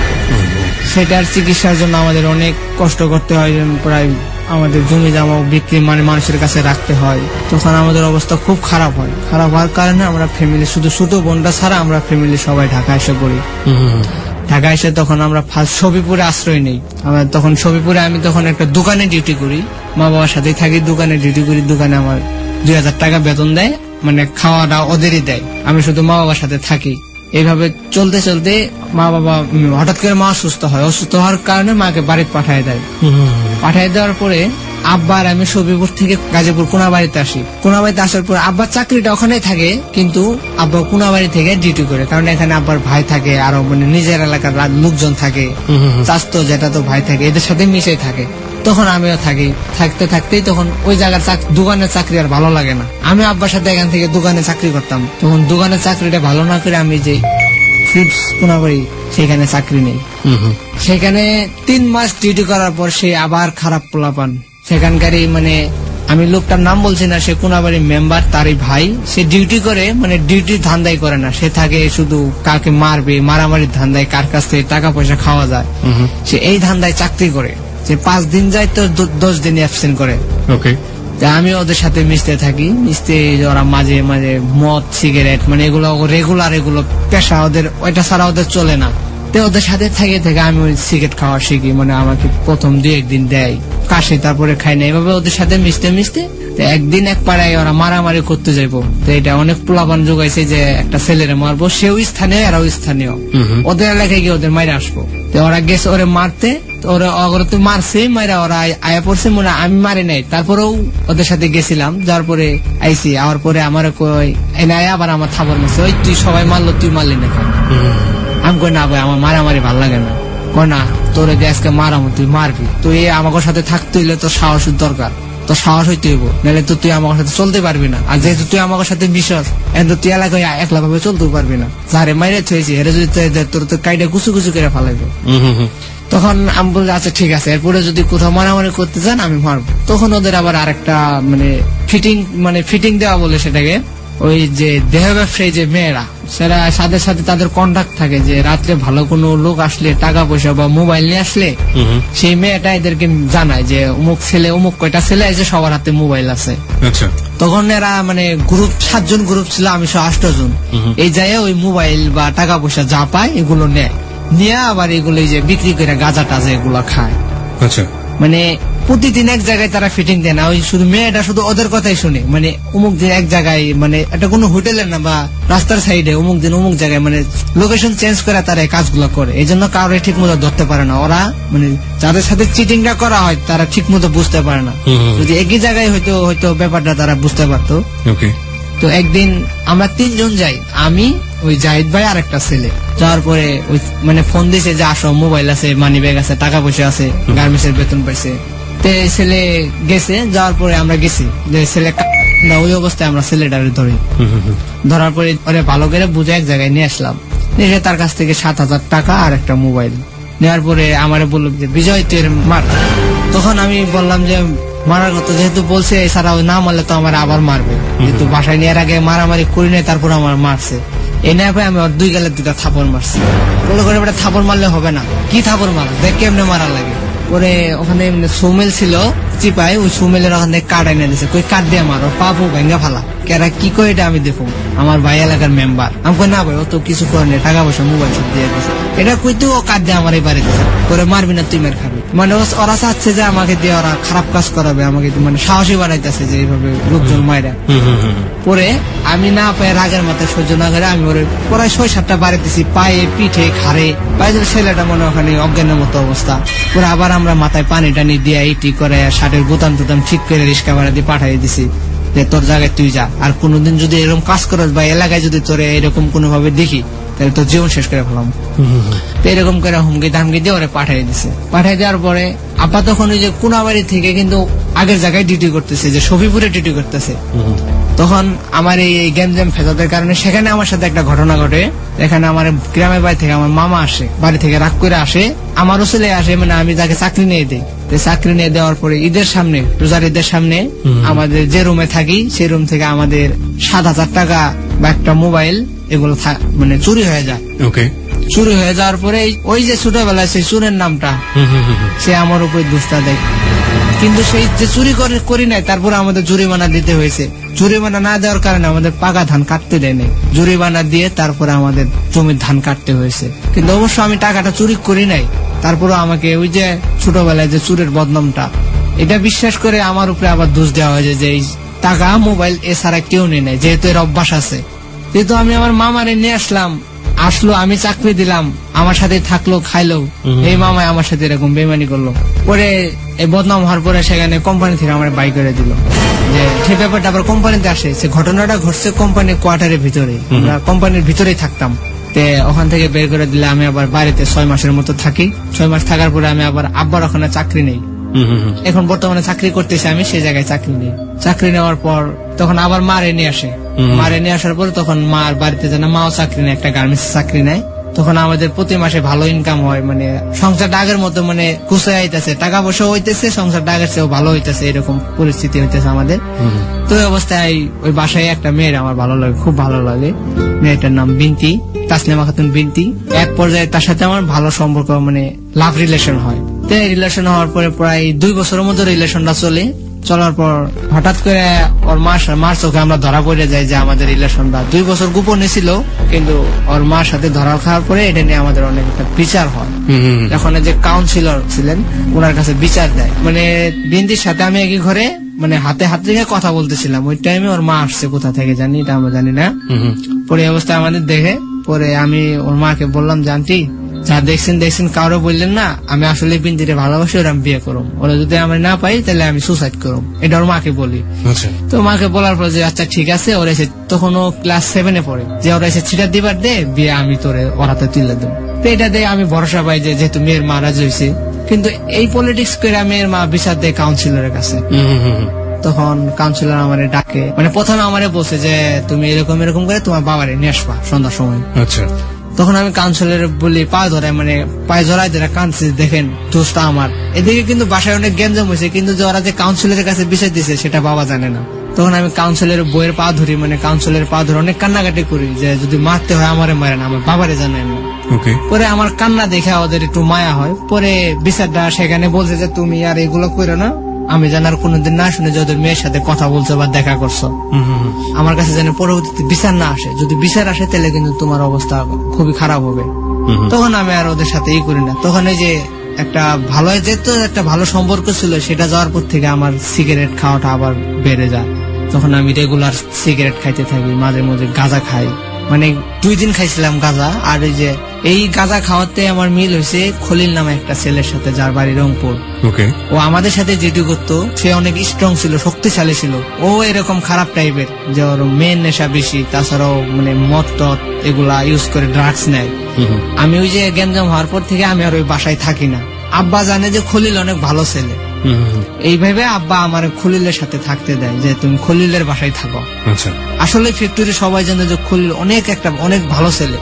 সেটার চিকিৎসার জন্য আমাদের অনেক কষ্ট করতে হয়, প্রায় আমাদের জমি জমা বিক্রি মানে মানুষের কাছে রাখতে হয়। তখন আমাদের অবস্থা খুব খারাপ হয়। খারাপ হওয়ার কারণে আমরা ফ্যামিলি, শুধু ছোট বোনটা ছাড়া আমরা ফ্যামিলি সবাই ঢাকা এসে পড়ি। ঢাকা এসে তখন আমরা ফার্স্ট সবিপুরে আশ্রয় নেই। আমার তখন সবিপুরে আমি তখন একটা দোকানে ডিউটি করি, মা বাবার সাথেই থাকি, দোকানে ডিউটি করি। দোকানে আমার দুই হাজার টাকা বেতন দেয়, মানে খাওয়াটা ওদেরই দেয়, আমি শুধু মা বাবার সাথে থাকি। এইভাবে চলতে চলতে মা বাবা হঠাৎ করে মা অসুস্থ হয়, অসুস্থ হওয়ার কারণে মাকে বাড়িতে পাঠিয়ে দেয়। পাঠিয়ে দেওয়ার পরে আব্বা আর আমি সবিপুর থেকে গাজীপুর কোনাবাড়িতে আসি। কোনাবাড়িতে আসার পর আব্বার চাকরিটা ওখানেই থাকে, কিন্তু আব্বা কোনাবাড়ি থেকে ডিউটি করে, কারণ এখানে আব্বার ভাই থাকে, আরো মানে নিজের এলাকার লোকজন থাকে, চাচতো যেটা তো ভাই থাকে, এদের সাথে মিশে থাকে। তখন আমিও থাকি, থাকতে থাকতেই তখন ওই জায়গার দোকানের চাকরি আর ভালো লাগে না। আমি আব্বার সাথে এখান থেকে দোকানে চাকরি করতাম, তখন দোকানের চাকরিটা ভালো না করে আমি যে ফিডস কোনাবাড়ি সেখানে চাকরি নেই। সেখানে তিন মাস ডিউটি করার পর সে আবার খারাপ পোলাপান, সেখানকারই মানে আমি লোকটার নাম বলছি না, সে কোনাবাড়ির মেম্বার, তারই ভাই। সে ডিউটি করে, মানে ডিউটির ধান্দাই করে না, সে থাকে শুধু কাকে মারবে, মারামারির ধান্দায়, কার কাছ থেকে টাকা পয়সা খাওয়া যায়, সে এই ধান্দায় চাকরি করে। সে পাঁচ দিন যায় তো দশ দিন অ্যাবসেন্ট করে। আমি ওদের সাথে মিশতে থাকি, মিশতে ওরা মাঝে মাঝে মদ সিগারেট মানে এগুলো রেগুলার, এগুলো পেশা ওদের, ওইটা ছাড়া ওদের চলে না। তো ওদের সাথে থেকে থেকে আমি ওই সিগারেট খাওয়া শিখি, মানে আমাকে প্রথম দুই একদিন দেয়, কাশি, তারপরে খাই না। এভাবে ওদের সাথে মিশতে মিশতে একদিন এক পাড়ায় ওরা মারামারি করতে যাইবো। তো এটা অনেক পোলাপান যোগাইছে যে একটা ছেলেরে মারবো, সেও স্থানীয় এরাও স্থানীয়, ওদের এলাকায় গিয়ে ওদের মাইরে আসবো। তো ওরা গেছে ওরে মারতে, ওরা অগর তো মারছে, মাইরা ওরা আয়া পড়ছে, মনে আমি মারি নাই। তারপরেও ওদের সাথে গেছিলাম, যার পরে আইসি, আমার পরে আমার কই এনে আবার আমার থাবর মারছে, ওই তুই সবাই মারলো তুই মারলি না। আমি কই না ভাই, আমার মারামারি ভাল লাগে না। কই না, তোর আজকে মারামো, তুই মারবি, তুই আমার সাথে থাকতে হইলে তোর সাহসের দরকার, তোর সাহস হইতে হইব, নাহলে তো তুই আমার সাথে চলতে পারবি না। আর যেহেতু তুই আমার সাথে বিশ্বাস, এখন তুই এলাকায় একলা ভাবে চলতেও পারবি না। যারে মাইরে থয়েছি এরা যদি তোর তো কাইটা কুচু কুচু করে ফেলাইব। তখন আমি বলছি আচ্ছা ঠিক আছে, এরপরে যদি কোথাও মারামারি করতে চান আমি মারবো। তখন ওদের আবার আরেকটা মানে ফিটিং, মানে ফিটিং দেওয়া বলে সেটাকে, ওই যে দেহ ব্যবসায়ী যে মেয়েরা, সেরা সাথে সাথে তাদের কন্ট্যাক্ট থাকে যে রাত্রে ভালো কোনো লোক আসলে, টাকা পয়সা বা মোবাইল নিয়ে আসলে, সেই মেয়েটা এদেরকে জানায় যে অমুক ছেলে, অমুক কয়টা ছেলে আছে, সবার হাতে মোবাইল আছে। তখন এরা মানে গ্রুপ, সাতজন গ্রুপ ছিল, আমি সহ আটজন, এই যায় ওই মোবাইল বা টাকা পয়সা যা পায় এগুলো নেয়, নিয়ে আবার এগুলো যে বিক্রি করে গাঁজা টাজা এগুলো খায়। মানে প্রতিদিন এক জায়গায় তারা ফিটিং দেয় না, ওই শুধু মেয়েটা শুধু ওদের কথাই শুনে, মানে অমুক দিন এক জায়গায়, মানে এটা কোনো হোটেলের না বা রাস্তার সাইডে অমুক দিন অমুক জায়গায়, মানে লোকেশন চেঞ্জ করে তারা এই কাজগুলো করে। এই জন্য কারো ঠিক মতো ধরতে পারে না ওরা, মানে যাদের সাথে চিটিংটা করা হয় তারা ঠিক মতো বুঝতে পারে না। যদি একই জায়গায় হয়তো হয়তো ব্যাপারটা তারা বুঝতে পারতো। তো একদিন আমরা তিনজন যাই, আমি, ওই জাহিদ ভাই আর একটা ছেলে। যাওয়ার পরে ওই মানে ফোন দিয়েছে যে আসো, মোবাইল আছে, মানি ব্যাগ আছে, টাকা পয়সা আছে, গার্মেন্টস এর বেতন পাইছে। তো ছেলে গেছে, যাওয়ার পরে আমরা গেছি, যে ছেলে ওই অবস্থায় আমরা ছেলেটারে ধরি। ধরার পরে ওরে ভালো করে বুঝে এক জায়গায় নিয়ে আসলাম, নিয়ে তার কাছ থেকে সাত হাজার টাকা আর একটা মোবাইল নেওয়ার পরে আমারে বললো যে বিজয় তুই মার। তখন আমি বললাম যে মারার কথা যেহেতু বলছে, এছাড়া ওই না মারলে তো আমার আবার মারবে, যেহেতু বাসায় নিয়ে আগে মারামারি করি নাই, তারপর আমার মারছে। এই না আমি ওর দুই গেলে দুটা থাপড় মারছি। বলে করে বেটা থাপড় মারলে হবে না, কি থাপড় মারা, দেখ কেমনে মারা লাগে। পরে ওখানে সুমেল ছিল চিপাই, ওই সুমেলের ওখান থেকে কাঠ এনে দিছে, কই কাঠ দিয়ে মারো, পাপু ভেঙ্গা ফালা। কেরা কি কই এটা আমি দেখো, আমার ভাই এলাকার মেম্বার। আমি কই না ভাই, ও তো কিছু করে নেই, টাকা পয়সা মোবাইল সব দিয়ে দিছে। এটা কইতে ও কাঠ দিয়ে আমার এই বাড়ি দিছে, করে মারবি না তুই মের খাবি। মানে ওরা চাচ্ছে যে আমাকে দিয়ে ওরা খারাপ কাজ করাবে, আমাকে মানে সাহসী বাড়াইতেছে যে এইভাবে লোকজন মাইরা। পরে আমি না পাই রাগের মাথায় সহ্য না করে আমি ওরে প্রায় ছয় সাতটা বাড়ি দিছি, পায়ে, পিঠে, ঘাড়ে। বাইরের ছেলেটা মনে ওখানে অজ্ঞানের মতো অবস্থা। পরে আবার আমরা মাথায় পানি টানি দিয়ে ইটি করে শার্টের বোতাম টোতাম ঠিক করে রিক্সা ভাড়া দিয়ে পাঠিয়ে দিছি যে তোর জায়গায় তুই যা, আর কোনোদিন যদি এরকম কাজ করাস বা এলাকায় যদি তোরে এরকম কোনো ভাবে দেখি তাহলে তোর জীবন শেষ করে ফেলাম। তো এরকম করে হুমকি ধামকি দিয়ে ওরা পাঠিয়ে দিছে। পাঠিয়ে দেওয়ার পরে আপা তখন ওই যে কোনাবাড়ি থেকে কিন্তু আগের জায়গায় ডিউটি করতেছে, যে সফিপুরে ডিউটি করতেছে। তখন আমার এই গেম জ্যাম ফেসাদের কারণে সেখানে আমার সাথে একটা ঘটনা ঘটে। এখানে আমার গ্রামের বাড়ি থেকে আমার মামা আসে, বাড়ি থেকে রাগ করে আসে, আমারও ছেলে আসে, মানে আমি তাকে চাকরি নিয়ে দিই। চাকরি নিয়ে দেওয়ার পরে ঈদের সামনে, রোজার ঈদের সামনে আমাদের যে রুমে থাকি সেই রুম থেকে আমাদের সাত হাজার টাকা বা একটা মোবাইল এগুলো মানে চুরি হয়ে যায়। চুরি হয়ে যাওয়ার পরে ওই যে ছোটবেলায় সেই চুরের নামটা সে আমার উপরে দোষটা দেয়, কিন্তু সেই যে চুরি করি নাই তারপরে আমাদের জরিমানা দিতে হয়েছে। জরিমানা না দেওয়ার কারণে আমাদের পাকা ধান কাটতে দেয় নাই, জরিমানা দিয়ে তারপরে আমাদের জমির ধান কাটতে হয়েছে। কিন্তু অবশ্য আমি টাকাটা চুরি করি নাই, তারপরে আমাকে ওই যে ছোটবেলায় যে চুরের বদনামটা এটা বিশ্বাস করে আমার উপরে আবার দোষ দেওয়া হয়েছে যে এই টাকা মোবাইল এছাড়া কেউ নেই নাই, যেহেতু এর অভ্যাস আছে। যেহেতু আমি আমার মামারে নিয়ে আসলাম, আসলো, আমি চাকরি দিলাম, আমার সাথে থাকলো, খাইলো, এই মামায় আমার সাথে এরকম বেমানি করলো। পরে এই বদনাম হওয়ার পরে সেখানে কোম্পানি থেকে আমার বাই করে দিল, যে সে ব্যাপারটা আবার কোম্পানিতে আসে। সে ঘটনাটা ঘটছে কোম্পানির কোয়ার্টারের ভিতরে, আমরা কোম্পানির ভিতরেই থাকতাম। তে ওখান থেকে বের করে দিলে আমি আবার বাড়িতে ছয় মাসের মতো থাকি। ছয় মাস থাকার পরে আমি আবার আব্বার ওখানে চাকরি নেই। এখন বর্তমানে চাকরি করতেছি আমি, সেই জায়গায় চাকরি নেই। চাকরি নেওয়ার পর তখন আবার মারে নিয়ে আসে, মারে নিয়ে আসার পর তখন মার বাড়িতে জানা মাও চাকরি নেয়, একটা গার্মেন্টস চাকরি নেয়। তখন আমাদের প্রতি মাসে ভালো ইনকাম হয়, মানে সংসারটা আগের মতো মানে গুছাই আইতেছে, টাকা পয়সা হইতেছে, সংসারটা আগের চেয়েও ভালো হইতেছে, এরকম পরিস্থিতি হইতেছে আমাদের। তো ওই অবস্থায় ওই বাসায় একটা মেয়ের আমার ভালো লাগে, খুব ভালো লাগে। মেয়েটার নাম বিনতি, তাসলিমা খাতুন বিনতি। এক পর্যায়ে তার সাথে আমার ভালো সম্পর্ক, মানে লাভ রিলেশন হয়। তো রিলেশন হওয়ার পরে প্রায় দুই বছরের মধ্যে রিলেশনটা চলে। চলার পর হঠাৎ করে ওর মার মার চোখে আমরা ধরা পড়ে যাই যে আমাদের রিলেশনটা দুই বছর গোপনে ছিল, কিন্তু ওর মার সাথে ধরা খাওয়ার পরে এটা নিয়ে আমাদের অনেক একটা বিচার হয়। এখন যে কাউন্সিলর ছিলেন ওনার কাছে বিচার দেয়, মানে বিন্দির সাথে আমি একই ঘরে মানে হাতে হাত রেখে কথা বলতেছিলাম। ওই টাইমে ওর মা আসছে কোথা থেকে জানি, এটা আমরা জানি না। পরে অবস্থায় আমাদের দেখে পরে আমি ওর মাকে বললাম যে আন্টি যা দেখছেন দেখছেন কারো বললেন না, আমি আসলে বিন্দিরে ভালোবাসি, ওরা আমি বিয়ে করব, ওরা যদি আমি না পাই তাহলে আমি সুসাইড করব, এটা ওর মাকে বলি। তো মাকে বলার পর যে আচ্ছা ঠিক আছে, ওরা এসে তখন ও ক্লাস সেভেনে পড়ে, যে ওরা এসে ছিটা দিবার দে, বিয়ে আমি তোরে ওরাতে তুলে দেব। তো এটা দিয়ে আমি ভরসা পাই যে যেহেতু মেয়ের মা রাজি হয়েছে। কিন্তু এই পলিটিক্স করে মেয়ের মা বিচার দেয় কাউন্সিলরের কাছে। তখন কাউন্সিলর আমারে ডাকে, মানে প্রথমে আমারে বলছে যে তুমি এরকম এরকম করে তোমার বাবারে নিয়ে আসবা সন্ধ্যার সময়। আচ্ছা, তখন আমি কাউন্সিলর বলি পা ধরে, মানে পায়ে জড়াই ধরে কাঁদছি, দেখেন দোষটা আমার। এদিকে কিন্তু বাসায় অনেক গ্যাঞ্জাম হয়েছে, কিন্তু যে ওরা যে কাউন্সিলরের কাছে বিষয় দিছে সেটা বাবা জানে না। তখন আমি কাউন্সিলরের বইয়ের পা ধরি, মানে কাউন্সিলরের পা ধরে অনেক কান্নাকাটি করি যে যদি মারতে হয় আমারে মারে না, আমার বাবারে জানায় না। পরে আমার কান্না দেখে ওদের একটু মায়া হয়। পরে বিচারটা সেখানে বলছে যে তুমি আর এগুলো করো না, আমি যেন আর কোনোদিন না শুনে যে ওদের মেয়ের সাথে কথা বলছো বা দেখা করছো, আমার কাছে যেন পরবর্তীতে বিচার না আসে। যদি বিচার আসে তাহলে কিন্তু তোমার অবস্থা খুবই খারাপ হবে। তখন আমি আর ওদের সাথে ই করি না। তখন এই যে একটা ভালো যেহেতু একটা ভালো সম্পর্ক ছিল, সেটা যাওয়ার পর থেকে আমার সিগারেট খাওয়াটা আবার বেড়ে যায়। তখন আমি রেগুলার সিগারেট খাইতে থাকি, মাঝে মাঝে গাঁজা খাই, মানে দুই দিন খাইছিলাম গাঁজা। আর এই যে এই গাঁজা খাওয়াতে আমার মিল হয়েছে খলিল নামে একটা ছেলের সাথে, যার বাড়ি রংপুর। ও আমাদের সাথে যেটি করতো, সে অনেক স্ট্রং ছিল, শক্তিশালী ছিল। ও এরকম খারাপ টাইপের, যে ওর মেন নেশা বেশি, তাছাড়াও মানে মদ টদ এগুলা ইউজ করে, ড্রাগস নেয়। আমি ওই যে গ্যাঞ্জাম হওয়ার পর থেকে আমি আর ওই বাসায় থাকি না। আব্বা জানে যে খলিল অনেক ভালো ছেলে, এইভাবে আব্বা আমার খলিলের সাথে থাকতে দেয় যে তুমি খলিলের বাসায় থাকো। আসলে ফ্যাক্টরি সবাই জানে যে খলিল অনেক একটা অনেক ভালো ছেলে।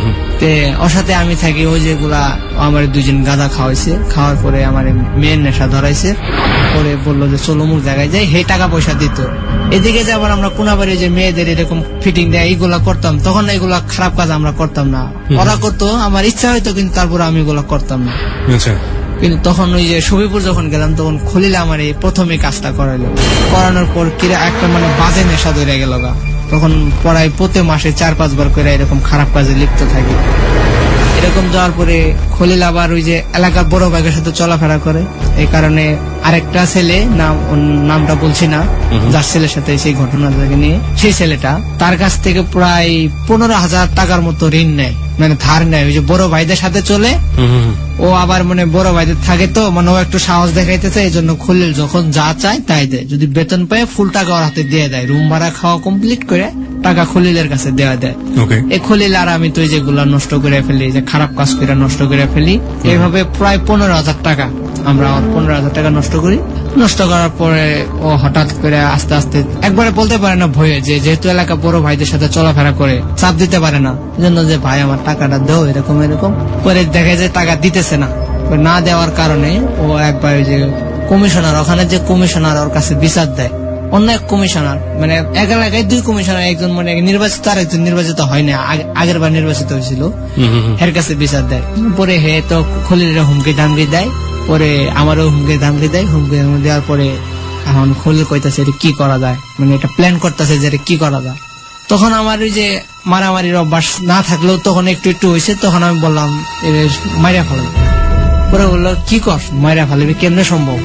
ওর সাথে আমি থাকি। ওই যেগুলা আমার দুইজন গাঁজা খাওয়াইছে, খাওয়ার পরে আমার মেয়ের নেশা ধরাইছে। পরে বললো যে চলো মুখ জায়গায় যাই, হে টাকা পয়সা দিত। এদিকে যে আবার আমরা কোনাবাড়ি যে মেয়েদের এরকম ফিটিং দেয় এইগুলা করতাম, তখন এগুলা খারাপ কাজ আমরা করতাম না, ওরা করতো, আমার ইচ্ছা হইতো, কিন্তু তারপরে আমি এগুলা করতাম না। কিন্তু তখন ওই যে শফিপুর যখন গেলাম, তখন খলিল আমার এই প্রথমে কাজটা করাইলো। করানোর পর কিরা একটা মানে বাজে নেশা ধরে গেল গা। তখন পড়ায় প্রতি মাসে চার পাঁচবার করে এরকম খারাপ কাজে লিপ্ত থাকি। এরকম যাওয়ার পরে খলিল আবার ওই যে এলাকার বড় ভাইয়ের সাথে চলাফেরা করে। এই কারণে আরেকটা ছেলে, নাম নামটা বলছি না, যার ছেলের সাথে সেই ঘটনা নিয়ে, সেই ছেলেটা তার কাছ থেকে প্রায় পনেরো হাজার টাকার মতো ঋণ নেয়, মানে ধার নেয়। ওই যে বড় ভাইদের সাথে চলে, ও আবার মানে বড় ভাইদের থাকে, তো মানে ও একটু সাহস দেখাইতেছে। এই জন্য খলিল যখন যা চায় তাই দেয়, যদি বেতন পায় ফুল টাকা ওর হাতে দিয়ে দেয়। রুম ভাড়া খাওয়া কমপ্লিট করে টাকা খলিলের কাছে দেওয়া দেয়। এই খলিল আর আমি তো যেগুলা নষ্ট করে ফেলি, যে খারাপ কাজ করে নষ্ট করে ফেলি, এইভাবে প্রায় পনেরো হাজার টাকা আমরা পনেরো হাজার টাকা নষ্ট করি। নষ্ট করার পরে ও হঠাৎ করে আস্তে আস্তে একবারে বলতে পারে না ভয়ে, যে যেহেতু এলাকা বড় ভাইদের সাথে চলাফেরা করে, চাপ দিতে পারে না, জন্য যে ভাই আমার টাকাটা দাও, এরকম এরকম পরে দেখে যে টাকা দিতেছে না। না দেওয়ার কারণে ও একবার ওই যে কমিশনার, ওখানে যে কমিশনার ওর কাছে বিচার দেয়, অন্য এক কমিশনার, মানে এক এলাকায় দুই কমিশনার, একজন মানে নির্বাচিত আর একজন নির্বাচিত হয় না, আগের বার নির্বাচিত হয়েছিল, এর কাছে বিচার দেয়। পরে হে তো খলিলের হুমকি ধামকি দেয়, পরে আমারও হুমকি ধামকি দেয়। হুমকি ধামকি দেওয়ার পরে এখন খলিল কইতাছে কি করা যায়, মানে এটা প্ল্যান করতেছে যে কি করা যায়। তখন আমার ওই যে মারামারির অভ্যাস না থাকলেও তখন একটু একটু হয়েছে, তখন আমি বললাম মাইরা ফেলো। পরে বললো কি কর, মাইরা ফেলবি কেমনে সম্ভব?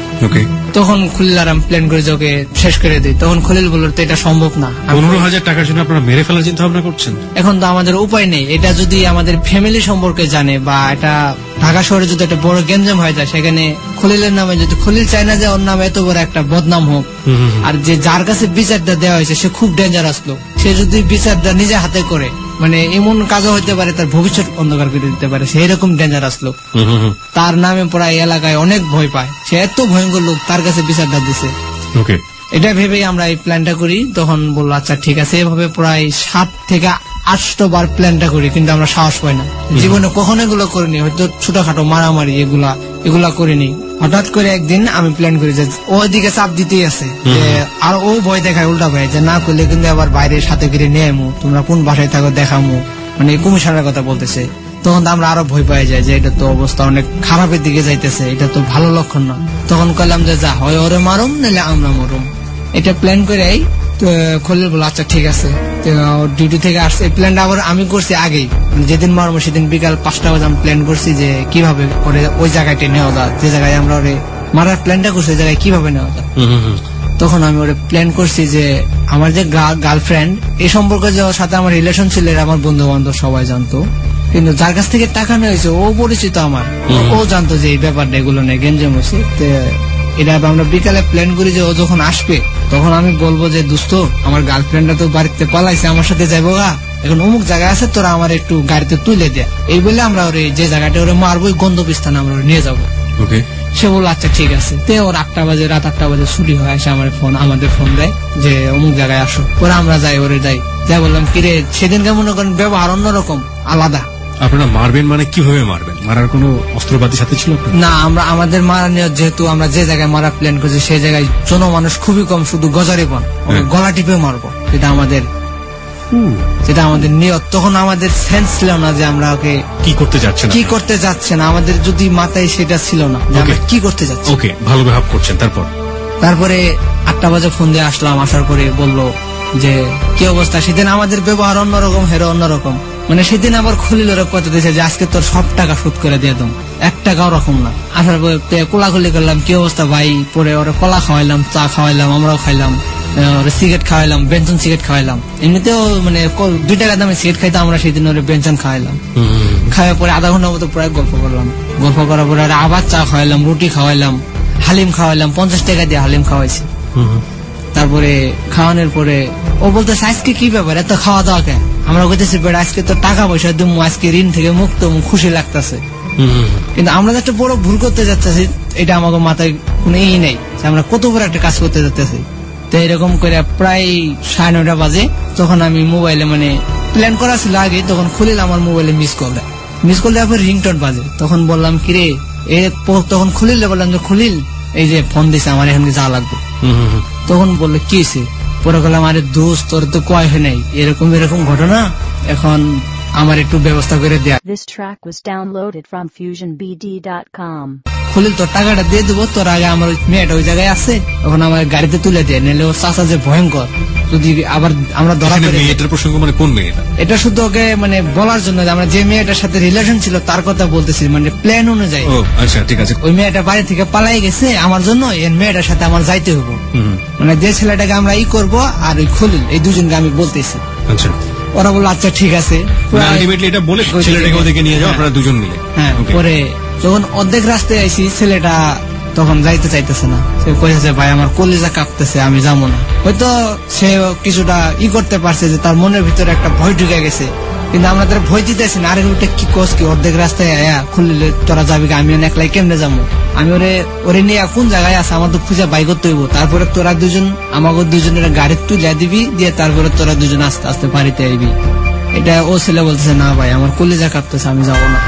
তখন খলিল আর আমি প্ল্যান করে ওকে শেষ করে দিই। তখন খলিল বলল তো এটা সম্ভব না, পনেরো হাজার টাকার জন্য আপনারা মেরে ফেলার চিন্তা ভাবনা করছেন। এখন তো আমাদের উপায় নেই, এটা যদি আমাদের ফ্যামিলি সম্পর্কে জানে বা এটা ঢাকা শহরে যদি একটা বড় গেঞ্জাম হয়ে যায়, সেখানে খলিলের নামে যদি খলিল চায় না যে ওর নামে এত বড় একটা বদনাম হোক, আর যে যার কাছে বিচারটা দেওয়া হয়েছে সে খুব ডেঞ্জারাস লোক, সে যদি বিচারটা নিজে হাতে করে মানে এমন কাজও হইতে পারে তার ভবিষ্যৎ অন্ধকার করে দিতে পারে, সেই রকম ডেঞ্জারাস লোক। তার নামে প্রায় এলাকায় অনেক ভয় পায়, সে এত ভয়ঙ্কর লোক, তার কাছে বিচারটা দিছে। এটা ভেবেই আমরা এই প্ল্যানটা করি। তখন বললো আচ্ছা ঠিক আছে, এভাবে প্রায় সাত থেকে আটশো বার প্ল্যানটা করি, কিন্তু আমরা সাহস পাই না। জীবনে কখনো এগুলো করিনি, হয়তো ছোটখাটো মারামারি এগুলা এগুলা করিনি। হঠাৎ করে একদিন আমি প্ল্যান করি যে ওইদিকে চাপ দিতেই আছে, আর ও ভয় দেখায় উল্টা ভয়, যে না করলে কিন্তু আবার বাইরে সাথে করে নিয়ে আমু, তোমরা কোন বাসায় থাকো দেখামু, মানে কমিশনের কথা বলতেছে। তখন আমরা আরো ভয় পাই যায় যে এটা তো অবস্থা অনেক খারাপের দিকে যাইতেছে, এটা তো ভালো লক্ষণ না। তখন কইলাম যে যা হয় ওরে মারুম, নাহলে আমরা মরুম। এটা প্ল্যান করে খলিল বলো আচ্ছা ঠিক আছে। ডিউটি থেকে আসছে, প্ল্যানটা আবার আমি করছি আগেই, যেদিন মারবো সেদিন বিকাল পাঁচটা বাজে আমি প্ল্যান করছি যে কিভাবে ওরে ওই জায়গাটা নেওয়া যায়, যে জায়গায় আমরা ওরে মারার প্ল্যানটা করছি ওই জায়গায় কিভাবে নেওয়া যায়। তখন আমি ওরে প্ল্যান করছি যে আমার যে গার্লফ্রেন্ড এই সম্পর্কে যাওয়ার সাথে আমার রিলেশন ছিল, আমার বন্ধু বান্ধব সবাই জানতো, কিন্তু যার কাছ থেকে টাকা নিয়েছে ও পরিচিত আমার, ও জানতো যে এই ব্যাপারটা এগুলো নেই গেঞ্জাম হয়েছে। এটা আমরা বিকালে প্ল্যান করি যে ও যখন আসবে তখন আমি বলবো যে দোস্ত আমার গার্লফ্রেন্ডটা তো বাড়িতে পালাইছে, আমার সাথে যাইবো গা, এখন অমুক জায়গায় আছে, তোরা আমার একটু গাড়িতে তুলে দেয়, এই বলে আমরা ওরে যে জায়গাটা ওরে মারবো ওই গন্তব্যস্থানে আমরা নিয়ে যাবো। সে বললো আচ্ছা ঠিক আছে। তে ওর আটটা বাজে রাত আটটা বাজে ছুটি হয়, আসে আমার ফোন আমাদের ফোন দেয় যে অমুক জায়গায় আসো। ওরা আমরা যাই, ওরে যাই, যাই বললাম কিরে সেদিনকে মনে করেন ব্যবহার অন্যরকম আলাদা। আপনারা মারবেন মানে কিভাবে মারবেন? মারার কোনো অস্ত্রপাতি সাথে ছিল না? আমরা আমাদের মারা নিয়ে যেহেতু আমরা যে জায়গায় মারা প্ল্যান করছি সেই জায়গায় জনমানুষ খুবই কম, শুধু গজারি পন, গলা টিপে মারবো, এটা আমাদের যেটা আমাদের নিয়ত। তখন আমাদের সেন্স ছিল না যে আমরা ওকে কি করতে যাচ্ছেন, কি করতে যাচ্ছেন, আমাদের যদি মাথায় সেটা ছিল না যে আমরা কি করতে যাচ্ছি। ওকে, ভালো ব্যবহার করছেন। তারপর তারপরে আটটা বাজে ফোন দিয়ে আসলাম, আসার পরে বললো যে কি অবস্থা। সেদিন আমাদের ব্যবহার অন্যরকম, হেরো অন্যরকম, মানে সেদিন আবার খলিল ওরা কথা দিয়েছে যে আজকে তোর সব টাকা শোধ করে দিয়ে দাম, এক টাকাও রকম না। আসার পরে কোলাকুলি করলাম কি অবস্থা ভাই, পরে ওরা কলা খাওয়াইলাম, চা খাওয়াইলাম, আমরাও খাইলাম, সিগারেট খাওয়াইলাম, বেঞ্চন সিগারেট খাওয়াইলাম। এমনিতেও মানে দুই টাকা দামে সিগারেট খাইতাম আমরা, সেদিন ওরা বেঞ্চন খাওয়াইলাম। খাওয়ার পরে আধা ঘন্টার মতো প্রায় গল্প করলাম, গল্প করার পরে আবার চা খাওয়াইলাম, রুটি খাওয়াইলাম, হালিম খাওয়াইলাম, পঞ্চাশ টাকা দিয়ে হালিম খাওয়াইছি। তারপরে খাওয়ানোর পরে ও বলতেছে আজকে কি ব্যাপার এত খাওয়া দাওয়া কেন? আমরা বলতেছি বেড়া আজকে তো টাকা পয়সা দিমু, আজকে ঋণ থেকে মুক্ত, খুশি লাগতেছে। কিন্তু আমরা একটা বড় ভুল করতে যাচ্ছি, এটা আমাকে মাথায় কোনো ই নেই যে আমরা কত বড় একটা কাজ করতে যাচ্ছি। তো এরকম করে প্রায় সাড়ে নয়টা বাজে, তখন আমি মোবাইলে মানে প্ল্যান করা ছিল আগে, তখন খুলিল আমার মোবাইলে মিস কল দেয়, মিস কল দেওয়ার পর রিংটোন বাজে। তখন বললাম কিরে, তখন খুলিলে বললাম যে খুলিল এই যে ফোন দিছে আমার এখানে যাওয়া লাগবে। তখন বললো কি হয়েছে? পরে বললাম আরে দোস্ত তোর তো কয় হয় নাই, এরকম এরকম ঘটনা, এখন আমার একটু ব্যবস্থা করে দেয়া। This track was downloaded from fusion b d dot com. Khalil তোর টাকাটা দিয়ে দেবো, তোর আগে আমার মেয়েটা ওই জায়গায় আছে, এখন আমার গাড়িতে তুলে দিয়ে, নাহলে ওর চাচা যে ভয়ঙ্কর, যদি আবার আমরা ধরা পড়ে। মেয়েটার প্রসঙ্গ মানে কোন মেয়েটা? এটা শুধু ওকে মানে বলার জন্য আমরা যে মেয়েটার সাথে রিলেশন ছিল তার কথা বলতেছি, মানে প্ল্যান অনুযায়ী। ও আচ্ছা ঠিক আছে। ওই মেয়েটা বাড়ি থেকে পালাই গেছে আমার জন্য, এর মেয়েটার সাথে আমার যাইতে হবো, মানে যে ছেলেটাকে আমরা ই করবো আর ওই খলিল এই দুজনকে আমি বলতেছি। আচ্ছা, ওরা বললো আচ্ছা ঠিক আছে। আলটিমেটলি এটা বলে ছেলেটাকে ওদিকে নিয়ে যাও আপনারা দুজন মিলে। হ্যাঁ, পরে যখন অর্ধেক রাস্তায় আইছি ছেলেটা তখন যাইতে চাইতেছে না, সে কইছে ভাই আমার কলিজা কাঁপতেছে, আমি যাবো না। হয়তো সে কিছুটা ই করতে পারছে যে তার মনের ভিতরে একটা ভয় ঢুকে গেছে, কিন্তু আমরা তার ভয় দিতেছি না। আরে ওটা কি কস কি, অর্ধেক রাস্তায় আয়া খুললে তোরা যাবি, আমি একলাই কেমনে যাবো? আমি ওরে ওরে নিয়ে কোন জায়গায় আছে আমার তো খুঁজে বাই করতে হইব। তারপরে তোরা দুজন আমাকে দুজনের গাড়ি তুলে দিবি, দিয়ে তারপরে তোরা দুজন আস্তে আস্তে বাড়িতে আইবি। এটা ও ছেলে বলতেছে না ভাই আমার কলিজা কাঁপতেছে, আমি যাবো না।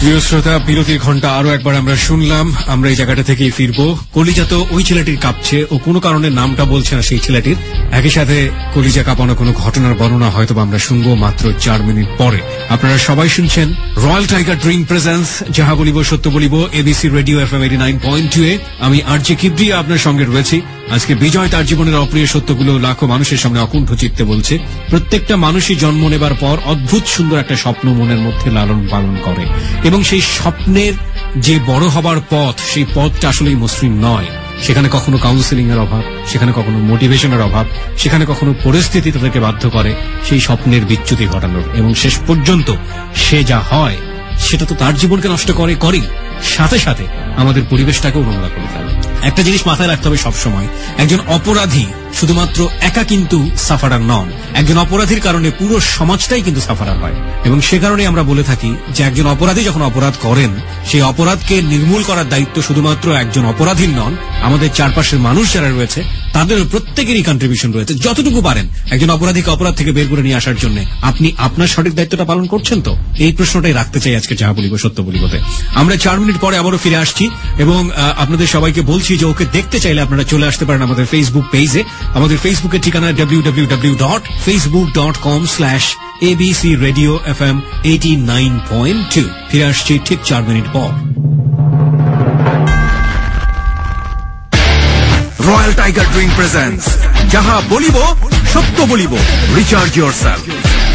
প্রিয় শ্রোতা, বিরতির ঘন্টা আরো একবার আমরা শুনলাম। আমরা এই জায়গাটা থেকেই ফিরবো। কলিজা তো ওই ছেলেটির কাঁপছে, ও কোনো কারণে নামটা বলছে না সেই ছেলেটির। একই সাথে কলিজা কাঁপানো কোনো ঘটনার বর্ণনা হয়তো আমরা শুনবো মাত্র চার মিনিট পরে। আপনারা সবাই শুনছেন রয়্যাল টাইগার ড্রিঙ্ক প্রেজেন্স যাহা বলিব সত্য বলিব, ABC radio FM eighty nine point two এ। আমি আরজে কিবরিয়া আপনার সঙ্গে রয়েছি। আজকে বিজয় তার জীবনের অপ্রিয় সত্যগুলো লাখো মানুষের সামনে অকুণ্ঠ চিত্তে বলছে। প্রত্যেকটা মানুষই জন্ম নেবার পর অদ্ভুত সুন্দর একটা স্বপ্ন মনের মধ্যে লালন পালন করে, এবং সেই স্বপ্নের যে বড় হবার পথ, সেই পথটা আসলেই মসৃণ নয়। সেখানে কখনো কাউন্সিলিং এর অভাব, সেখানে কখনো মোটিভেশনের অভাব, সেখানে কখনো পরিস্থিতি তাদেরকে বাধ্য করে সেই স্বপ্নের বিচ্যুতি ঘটানোর, এবং শেষ পর্যন্ত সে যা হয় সেটা তো তার জীবনকে নষ্ট করে করেই, সাথে সাথে আমাদের পরিবেশটাকেও নোংরা করে ফেলে। একটা জিনিস মাথায় রাখতে হবে সবসময়, একজন অপরাধী শুধুমাত্র একা কিন্তু সাফারার নন, একজন অপরাধীর কারণে পুরো সমাজটাই কিন্তু সাফারার হয়। এবং সে কারণে আমরা বলে থাকি যে একজন অপরাধী যখন অপরাধ করেন, সেই অপরাধকে নির্মূল করার দায়িত্ব শুধুমাত্র একজন অপরাধীর নন, আমাদের চারপাশের মানুষ যারা রয়েছে তাদের প্রত্যেকেরই কন্ট্রিবিউশন রয়েছে। যতটুকু পারেন একজন অপরাধীকে অপরাধ থেকে বের করে নিয়ে আসার জন্য আপনি আপনার সঠিক দায়িত্বটা পালন করছেন তো? এই প্রশ্নটাই রাখতে চাই আজকে যাহা বলিব সত্য বলিবতে। আমরা চার মিনিট পরে আবারও ফিরে আসছি, এবং আপনাদের সবাইকে বলছি যে ওকে দেখতে চাইলে আপনারা চলে আসতে পারেন আমাদের ফেসবুক পেজে। আমাদের ফেসবুকের ঠিকানা W W W dot Facebook dot com slash ABC radio F M eighty nine point two. ফিরে আসছি ঠিক চার মিনিট পর। রয়্যাল টাইগার ড্রিঙ্ক প্রেজেন্স যাহা বলিব সত্য বলিব, রিচার্জ ইয়োরসেলফ।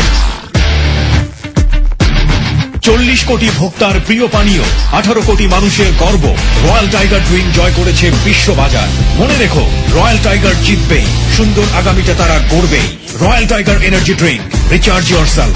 চল্লিশ কোটি ভোক্তার প্রিয় পানীয়, আঠারো কোটি মানুষের গর্ব, রয়্যাল টাইগার ড্রিঙ্ক জয় করেছে বিশ্ববাজার। মনে রেখো, রয়্যাল টাইগার জিতবেই, সুন্দর আগামীটা তারা গড়বেই। Royal Tiger energy drink, recharge yourself.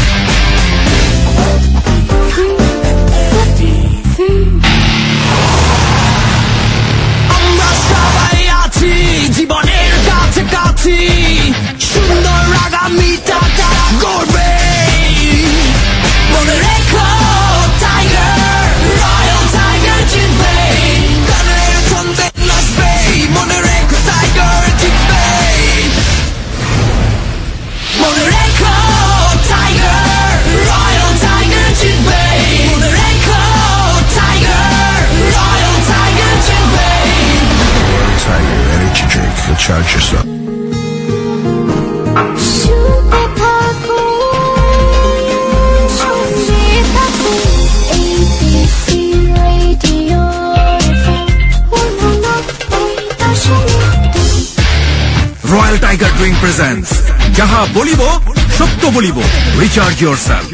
আমরা সবাই আছি জীবনের কাছাকাছি, সুন্দর আগামীটা তারা গড়বে। মনে রেখো টাইগার, রয়্যাল টাইগার জিতবে, গানের ছন্দে নাচবে। মনে রেখো টাইগার জিতবে, মনে রেখো টাইগার, রয়্যাল টাইগার জিতবে, মনে রেখো টাইগার, রয়্যাল টাইগার জিতবে। Tiger energy drink. Recharge yourself. Royal Tiger drink presents যাহা বলিব সত্য বলিব, রিচার্জ ইয়োরসেলফ।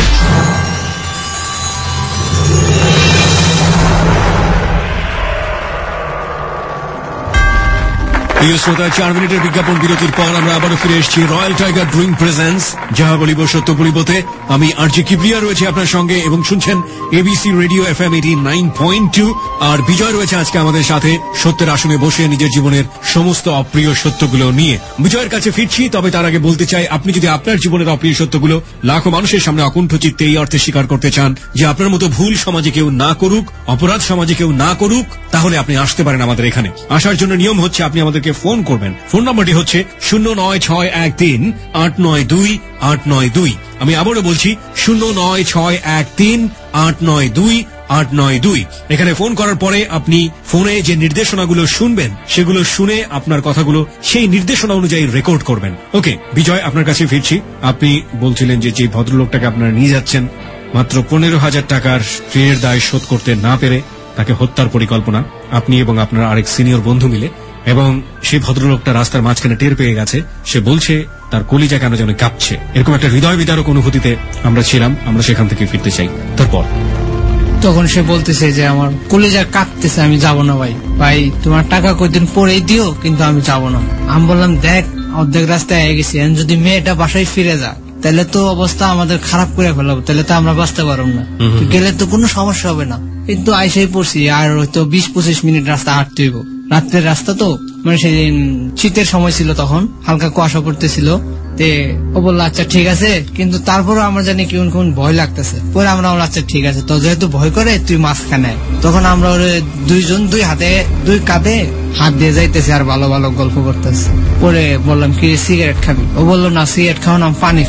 প্রিয় শ্রোতা, চার মিনিটের বিজ্ঞাপন বিরতির পর আমরা আবারও ফিরে এসেছি রয়্যাল টাইগার ড্রিঙ্ক প্রেজেন্স যাহা বলিব সত্য বলিবতে। আমি আরজে কিবরিয়া রয়েছে আপনার সঙ্গে, এবং শুনছেন ABC radio F M eighty nine point two. আর বিজয় রয়েছে আজকে আমাদের সাথে সত্যের আসনে বসে নিজের জীবনের সমস্ত অপ্রিয় সত্যগুলো নিয়ে। বিজয়ের কাছে ফিরছি, তবে তার আগে বলতে চাই, আপনি যদি আপনার জীবনের অপ্রিয় সত্যগুলো লাখো মানুষের সামনে অকুণ্ঠ চিত্তে এই অর্থে স্বীকার করতে চান যে আপনার মতো ভুল সমাজে কেউ না করুক, অপরাধ সমাজে কেউ না করুক, তাহলে আপনি আসতে পারেন আমাদের এখানে। আসার জন্য নিয়ম হচ্ছে আপনি আমাদেরকে ফোন করবেন। ফোন নম্বরটি হচ্ছে শূন্য নয় ছয় এক তিন আট নয় দুই আট নয় দুই। আমি আবারও বলছি শূন্য নয় ছয় এক তিন আট নয় দুই আট নয় দুই। এখানে ফোন করার পরে আপনি ফোনে যে নির্দেশনাগুলো শুনবেন সেগুলো শুনে আপনার কথাগুলো সেই নির্দেশনা অনুযায়ী রেকর্ড করবেন। ওকে বিজয়, আপনার কাছে ফিরছি। আপনি বলছিলেন যে যে ভদ্রলোকটাকে আপনারা নিয়ে যাচ্ছেন, মাত্র পনেরো হাজার টাকার ঋণের দায় শোধ করতে না পেরে তাকে হত্যার পরিকল্পনা আপনি এবং আপনার আরেক সিনিয়র বন্ধু মিলে, এবং সেই ভদ্রলোকটা রাস্তার মাঝখানে টের পেয়ে গেছে। সে বলছে তার কলিজা কেন যেন কাঁপছে। এরকম একটা হৃদয় বিদারক অনুভূতিতে আমরা ছিলাম। আমরা সেখান থেকে ফিরতে চাই। তারপর তখন সে বলতেছে যে আমার কলিজা কাঁপতেছে, আমি যাব না ভাই। ভাই তোমার টাকা কয়েকদিন পরেই দিও, কিন্তু আমি যাব না। আমি বললাম দেখ, অর্ধেক রাস্তায় হয়ে গেছি, যদি মেয়েটা বাসায় ফিরে যায় তাহলে তো অবস্থা আমাদের খারাপ করে ফেলাবো, তাহলে তো আমরা বাঁচতে পারবো না। গেলে তো কোনো সমস্যা হবে না, কিন্তু আইসাই পড়ছি। আর হয়তো বিশ পঁচিশ মিনিট রাস্তা হাঁটতে হইব, রাত্রের রাস্তা তো, মানে সেদিন শীতের সময় ছিল, তখন হালকা কুয়াশা পড়তেছিল। তে ও বললো আচ্ছা ঠিক আছে, কিন্তু তারপরও আমরা জানি কেমন কেমন ভয় লাগতেছে। পরে আমরা বললাম আচ্ছা ঠিক আছে, তো যেহেতু ভয় করে তুই মাঝখানে। তখন আমরা ওরে দুইজন দুই হাতে দুই কাঁধে হাত দিয়ে যাইতেছি আর ভালো ভালো গল্প করতেছি। পরে বললাম কি সিগারেট খাবি? ও বললো না সিগারেট খাও না, পানি খাবো।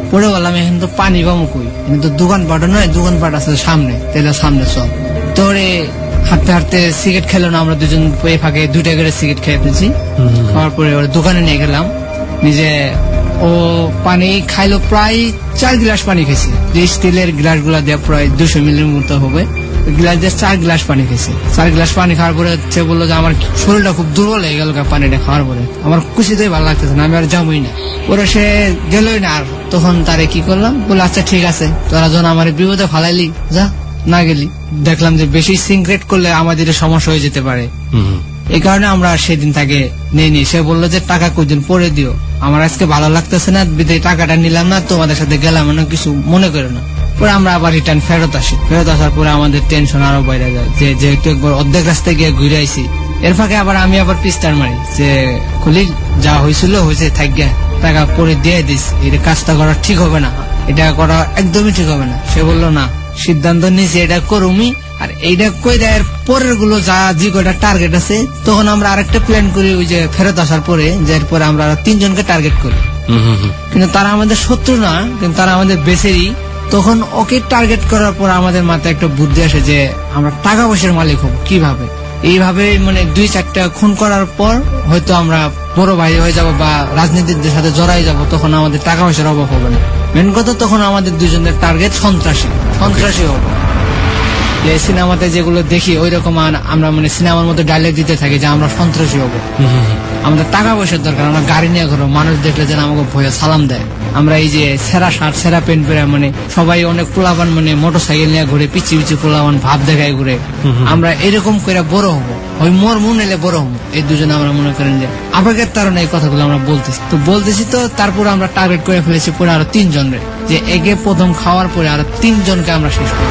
পরে বললাম এখন তো পানি পাবো কই, কিন্তু দোকানপাট নয়, দোকানপাট আছে সামনে, তাহলে সামনে সব তোরে হাঁটতে হাঁটতে সিগারেট খেলো না, আমরা দুজন এই ফাঁকে দুইটা করে সিগারেট খেয়ে ফেলছি। খাওয়ার পরে ওর দোকানে নিয়ে গেলাম, নিজে ও পানি খাইলো, প্রায় চার গ্লাস পানি খেয়েছে, যে স্টিলের গ্লাস গুলা দিয়ে প্রায় দুশো মিলির মতো হবে, গ্লাস দিয়ে চার গ্লাস পানি খেয়েছে। চার গ্লাস পানি খাওয়ার পরে সে বললো যে আমার শরীরটা খুব দুর্বল হয়ে গেল পানিটা খাওয়ার পরে, আমার খুশিতেই ভালো লাগতেছে না, আমি আর যাবোই না। ওরা সে গেলই না, আর তখন তারে কি করলাম, বলে আচ্ছা ঠিক আছে, তোরা যখন আমার বিপদে ফালাইলি যা, না গেলি। দেখলাম যে বেশি সিগারেট করলে আমাদের সমস্যা হয়ে যেতে পারে, এই কারণে আমরা সেদিন তাকে নিয়ে নি। সে বললো যে টাকা কদিন পরে দিও, আমার আজকে ভালো লাগতেছে না, বিদায় টাকাটা নিলাম না, তোমাদের সাথে গেলাম না, কিছু মনে করে না। পরে আমরা আবার রিটার্ন ফেরত আসি, ফেরত আসার পরে আমাদের টেনশন আরো বাইরে যায়, যে যেহেতু একবার অর্ধেক রাস্তায় গিয়ে ঘুরে আইসি। এর ফাঁকে আবার আমি আবার পিস্টার মারি যে খুলি যা হয়েছিল হয়েছে, থাক গে, টাকা পরে দিয়ে দিস, এটা কাজটা করা ঠিক হবে না, এটা করা একদমই ঠিক হবে না। সে বললো না, সিদ্ধান্ত নিয়েছি এটা করুমি, আর এইটা কই দেয় পরের গুলো যা যে কয়টা টার্গেট আছে, তখন আমরা আরেকটা প্ল্যান করি, ওই যে ফেরত আসার পরে, যার পরে আমরা তিনজনকে টার্গেট করি। কিন্তু তারা আমাদের শত্রু না, কিন্তু তারা আমাদের বেসেরই। তখন ওকে টার্গেট করার পর আমাদের মাথায় একটা বুদ্ধি আসে যে আমরা টাকা পয়সার মালিক হব কিভাবে। এইভাবে মানে দুই চারটা খুন করার পর হয়তো আমরা বড় ভাই হয়ে যাব বা রাজনীতির সাথে জড়াই যাব, তখন আমাদের টাকা পয়সার অভাব হবে না। মেন কথা তখন আমাদের দুজনের টার্গেট সন্ত্রাসী, সন্ত্রাসী হবে। সিনেমাতে যেগুলো দেখি ওই রকম আমরা মানে সিনেমার মধ্যে ডায়লগ দিতে থাকি যে আমরা সন্ত্রাসী হবো, আমাদের টাকা পয়সার দরকার, আমরা গাড়ি নিয়ে ঘুরো, মানুষ দেখলে যেন আমাকে ভয়ে সালাম দেয়। আমরা এই যে সেরা শার্ট সেরা প্যান্ট পরে মানে সবাই অনেক পোলাবান মানে মোটর সাইকেল নিয়ে ঘুরে, পিছি পিছি পোলাবান ভাব দেখায় ঘুরে, আমরা এরকম করে বড় হবো, ওই মোর মন এলে বড় হবো। এই দুজনে আমরা মনে করেন যে আবেগের তারণে এই কথাগুলো আমরা বলতেছি তো বলতেছি তো তারপর আমরা টার্গেট করে ফেলেছি পরে আরো তিনজন রে, যে একে প্রথম খাওয়ার পরে আরো তিনজনকে আমরা শেষ করি।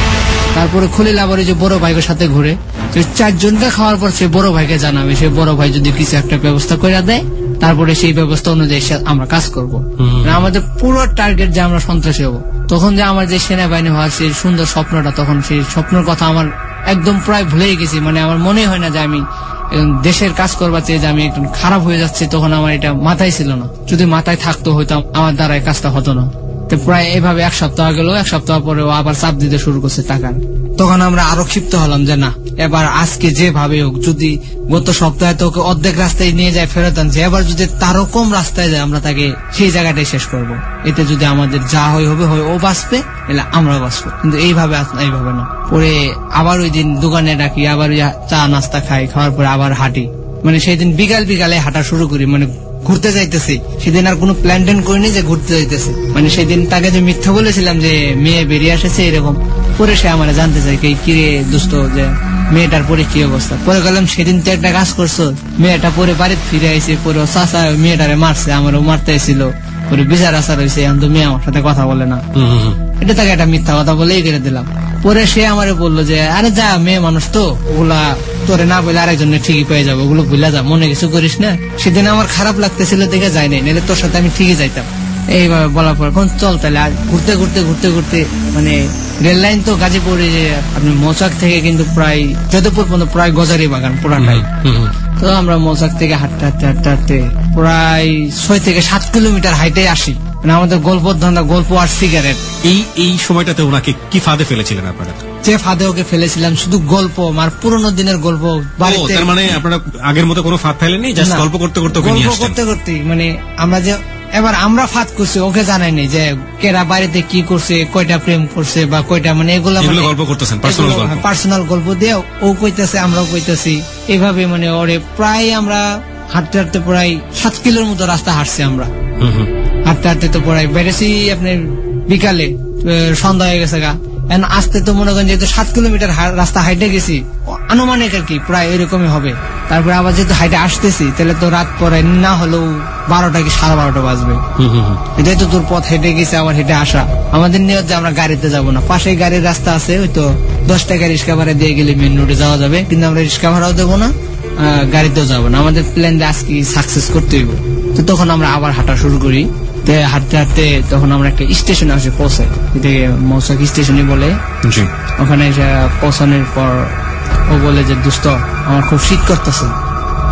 তারপরে খলিল আবার যে বড় ভাইয়ের সাথে ঘুরে, চারজনকে খাওয়ার পর সে বড় ভাইকে জানাবে, সে বড় ভাই যদি কিছু একটা ব্যবস্থা করে দেয়, তারপরে সেই ব্যবস্থা অনুযায়ী আমরা কাজ করবো। আমাদের পুরো টার্গেট যে আমরা সন্ত্রাসী হবো। তখন যে আমার যে সেনাবাহিনী হওয়ার সেই সুন্দর স্বপ্নটা, তখন সেই স্বপ্নের কথা আমার একদম প্রায় ভুলেই গেছি। মানে আমার মনে হয় না যে আমি দেশের কাজ করবার চেয়ে যে আমি একটু খারাপ হয়ে যাচ্ছি, তখন আমার এটা মাথায় ছিল না। যদি মাথায় থাকতো হয়তো আমার দ্বারা এই কাজটা হতো না। প্রায় এভাবে এক সপ্তাহ গেল, এক সপ্তাহ পরে আবার চাপ দিতে শুরু করছে টাকার। তখন আমরা আরো ক্ষিপ্ত হলাম যে না, এবার আজকে যেভাবে হোক, যদি গত সপ্তাহে তো অর্ধেক রাস্তায় নিয়ে যায় ফেরত আনছে, এবার যদি তারও কম রাস্তায় যায় আমরা তাকে সেই জায়গাটাই শেষ করব। এতে যদি আমাদের যা হয় হবে হয়, ও বাঁচবে এলে আমরা বাঁচবো, কিন্তু এইভাবে এইভাবে না। পরে আবার ওই দিন দোকানে ডাকি, আবার চা নাস্তা খাই, খাওয়ার পরে আবার হাঁটি। মানে সেই দিন বিকাল বিকালে হাঁটা শুরু করি, মানে ঘুরতে যাইতেছি। সেদিন আর কোনো প্ল্যান ট্যান করিনি যে ঘুরতে যাইতেছে, মানে সেদিন তাকে যে মিথ্যা বলেছিলাম যে মেয়ে বেরিয়ে আসেছে এরকম, পরে সে আমার জানতে চাই কি রে দোস্ত যে মেয়েটার পরে কি অবস্থা। পরে গেলাম সেদিন তো একটা কাজ করছো, মেয়েটা পরে বাড়িতে ফিরে আইসে, পরে চাচা মেয়েটারে মারছে, আমারও মারতে এসেছিল, পরে বিচার আচার হয়েছে, এখন তো মেয়ে আমার সাথে কথা বলে না। এটা তাকে একটা মিথ্যা কথা বলেই করে দিলাম। পরে সে আমারে বললো যে আরে যা, মেয়ে মানুষ তো, ওগুলা তোরে না বলে আরেকজনে ঠিকই পেয়ে যাবো, ওগুলো ভুলে যা, মনে কিছু করিস না। সেদিন আমার খারাপ লাগতেছিল দেখে যাই নাই, নাহলে তোর সাথে আমি ঠিকই যাইতাম। এইভাবে বলার পর কোন চল তাহলে ঘুরতে ঘুরতে ঘুরতে ঘুরতে মানে রেল লাইন তো গাজীপুরে, যে আপনি মৌচাক থেকে কিন্তু প্রায় যতপুর পর্যন্ত প্রায় গজারি বাগান পুরাটাই। তো আমরা মৌচাক থেকে হাঁটতে হাঁটতে হাঁটতে হাঁটতে প্রায় ছয় থেকে সাত কিলোমিটার হাইটে আসি। মানে আমাদের গল্প ধান্দা, গল্প আর সিগারেট। এই এই সময়টাতে ওনাকে কি ফাঁদে ফেলেছিলেন আপনারা? যে ফাঁদে ওকে ফেলেছিলাম শুধু গল্প, আর পুরোনো দিনের গল্প। বাড়িতে তার মানে আপনারা আগের মতো কোনো ফাঁদ ফেলেননি, জাস্ট গল্প করতে করতে গল্প করতে করতে মানে আমরা যে এবার আমরা ফাঁদ করছি, ওকে জানাই নাই যে কেরা বাড়িতে কি করছে, কয়টা প্রেম করছে বা কয়টা, মানে এগুলো গল্প করতেছেন, পার্সোনাল গল্প দিয়ে ও কইতেছে, আমরাও কইতেছি। এইভাবে মানে ওরে প্রায় আমরা হাঁটতে হাঁটতে প্রায় সাত কিলোর মতো রাস্তা হাঁটছি আমরা। হাঁটতে হাঁটতে তো প্রায় বেড়েছি আপনার বিকালে, সন্ধ্যা হয়ে গেছে গা। আসতে তো মনে করেন যেহেতু সাত কিলোমিটার রাস্তা হাইটে গেছি, আনুমানিক আর কি প্রায় এরকমই হবে। তারপরে আবার যেহেতু হাইটে আসতেছি, তাহলে তো রাত পরে না হলেও বারোটা কি সাড়ে বারোটা বাজবে। এটাই তো তোর পথ হেঁটে গেছে, আবার হেঁটে আসা। আমাদের নিয়ত যে আমরা গাড়িতে যাবো না, পাশে গাড়ির রাস্তা আছে, ওই তো দশ টাকা রিক্সা ভাড়া দিয়ে গেলে মেন রোডে যাওয়া যাবে, কিন্তু আমরা রিক্সা ভাড়াও দেবো না, গাড়িতেও যাবো না। আমাদের প্ল্যান আজকে সাকসেস করতে হইব। তো তখন আমরা আবার হাঁটা শুরু করি। হাঁটতে হাঁটতে তখন আমরা একটা স্টেশনে আসে পৌঁছাই, এটাকে মৌচাক স্টেশনই বলে। ওখানে পৌঁছানোর পর ও বলে যে দোস্ত আমার খুব শীত করতেছে।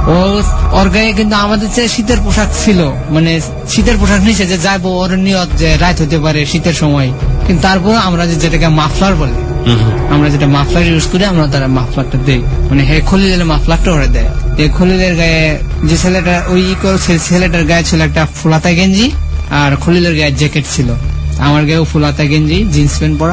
ও ওর গায়ে কিন্তু আমাদের চেয়ে শীতের পোশাক ছিল, মানে শীতের পোশাক নিচে যে যাইবো ওর নিয়ত যে রাত হতে পারে শীতের সময়, কিন্তু তারপরে আমরা যেটাকে মাফলার বলে, আমরা যেটা মাফলার ইউজ করি আমরা তারা মাফলারটা দেই, মানে হে খলিলের মাফলারটা ওরা দেয়। এই খলিলের গায়ে যে ছেলেটা ওই ছেলেটার গায়ে ছিল একটা ফুলাতা গেঞ্জি আর খলিলের গায়ে জ্যাকেট ছিল, আমার গায়েও ফুলাতা গেঞ্জি জিন্স প্যান্ট পরা।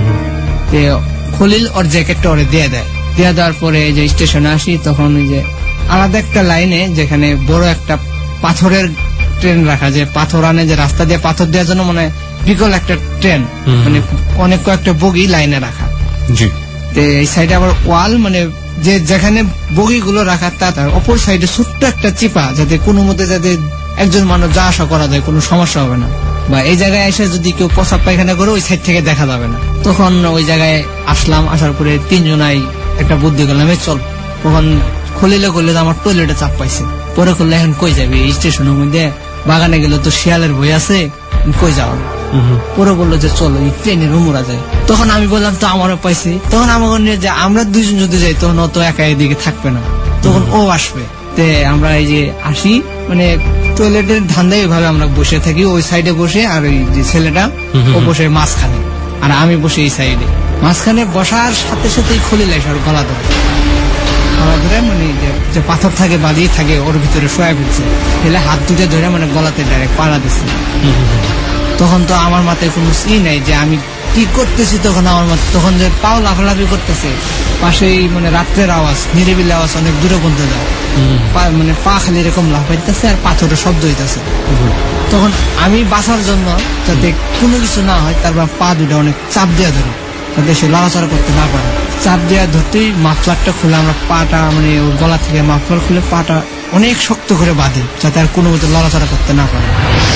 খলিল ওর জ্যাকেটটা ওরে দিয়ে দেয়, দিয়ে দেওয়ার পরে যে স্টেশনে আসি তখন ওই যে আলাদা একটা লাইনে যেখানে বড় একটা পাথরের ট্রেন রাখা, যে পাথর আনে যে রাস্তা দিয়ে পাথর দেওয়ার জন্য মানে বিকল একটা ট্রেন, মানে অনেক কয়েকটা বগি লাইনে রাখা। এই সাইডে আবার ওয়াল, মানে যে যেখানে বগি গুলো রাখা তার অপর সাইডে ছোট্ট একটা চিপা, যাতে কোনো মতে যাতে একজন মানুষ যা আসা করা যায়, কোনো সমস্যা হবে না, বা এই জায়গায় এসে যদি কেউ প্রসাব পায়খানা করে ওই সাইড থেকে দেখা যাবে না। তখন ওই জায়গায় আসলাম, আসার পরে তিনজনাই একটা বুদ্ধি করলাম, চল। তখন খলিলে করলে আমার টয়লেটে চাপ পাইছে, পরে করলে এখন কই যাবি, এই স্টেশনের মধ্যে বাগানে গেলে তো শিয়ালের বই আছে, কই যাওয়া। পরে বললো যে চলো এই ট্রেনের উমরা যায়। তখন আমি বললাম তো আমারও পাইছি। তখন আমাকে নিয়ে যে আমরা দুইজন যদি যাই তখন অত একা এদিকে থাকবে না, তখন ও আসবে। তে আমরা এই যে আসি, মানে টয়লেটের ধান্দায় ওইভাবে আমরা বসে থাকি, ওই সাইডে বসে, আর ওই যে ছেলেটা ও বসে মাঝখানে আর আমি বসে এই সাইডে। মাঝখানে বসার সাথে সাথেই খলিল এসে ওর গলা ধরে, গলা ধরে মানে যে পাথর থাকে বালিয়ে থাকে ওর ভিতরে শোয়া ফেলছে, ফেলে হাত দুটো ধরে মানে গলাতে ডাইরেক্ট পাড়া দিচ্ছে। তখন তো আমার মাথায় কোনো ই নাই যে আমি কি করতেছি, তখন আমার মাথায় তখন যে পাও লাফালাফি করতেছে, পাশেই মানে রাত্রের আওয়াজ, নিরিবিলি আওয়াজ অনেক দূরে পর্যন্ত যায়, মানে পা খালি এরকম লাফাইতেছে আর পাথরের শব্দ হইতেছে। তখন আমি বাঁচার জন্য যাতে কোনো কিছু না হয় তারপর পা দুটা অনেক চাপ দেওয়া ধরে, যাতে সে লড়াচড়া করতে না পারে। চাপ দেওয়া ধরতেই মাফলারটা খুলে আমরা পাটা মানে ওর গলা থেকে মাফলার খুলে পাটা অনেক শক্ত করে বাঁধে, যাতে আর কোনো মতো লড়াচড়া করতে না পারে।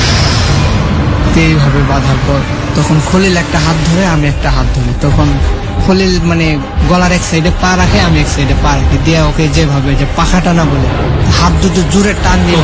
এইভাবে বাঁধার পর তখন খলিল একটা হাত ধরে, আমি একটা হাত ধরি। তখন খলিল মানে গলার এক সাইডে পা রাখে, আমি এক সাইডে পা রাখি, দিয়ে ওকে যেভাবে যে পাখা টানা বলে হাত দুটো জোরে টান দিয়ে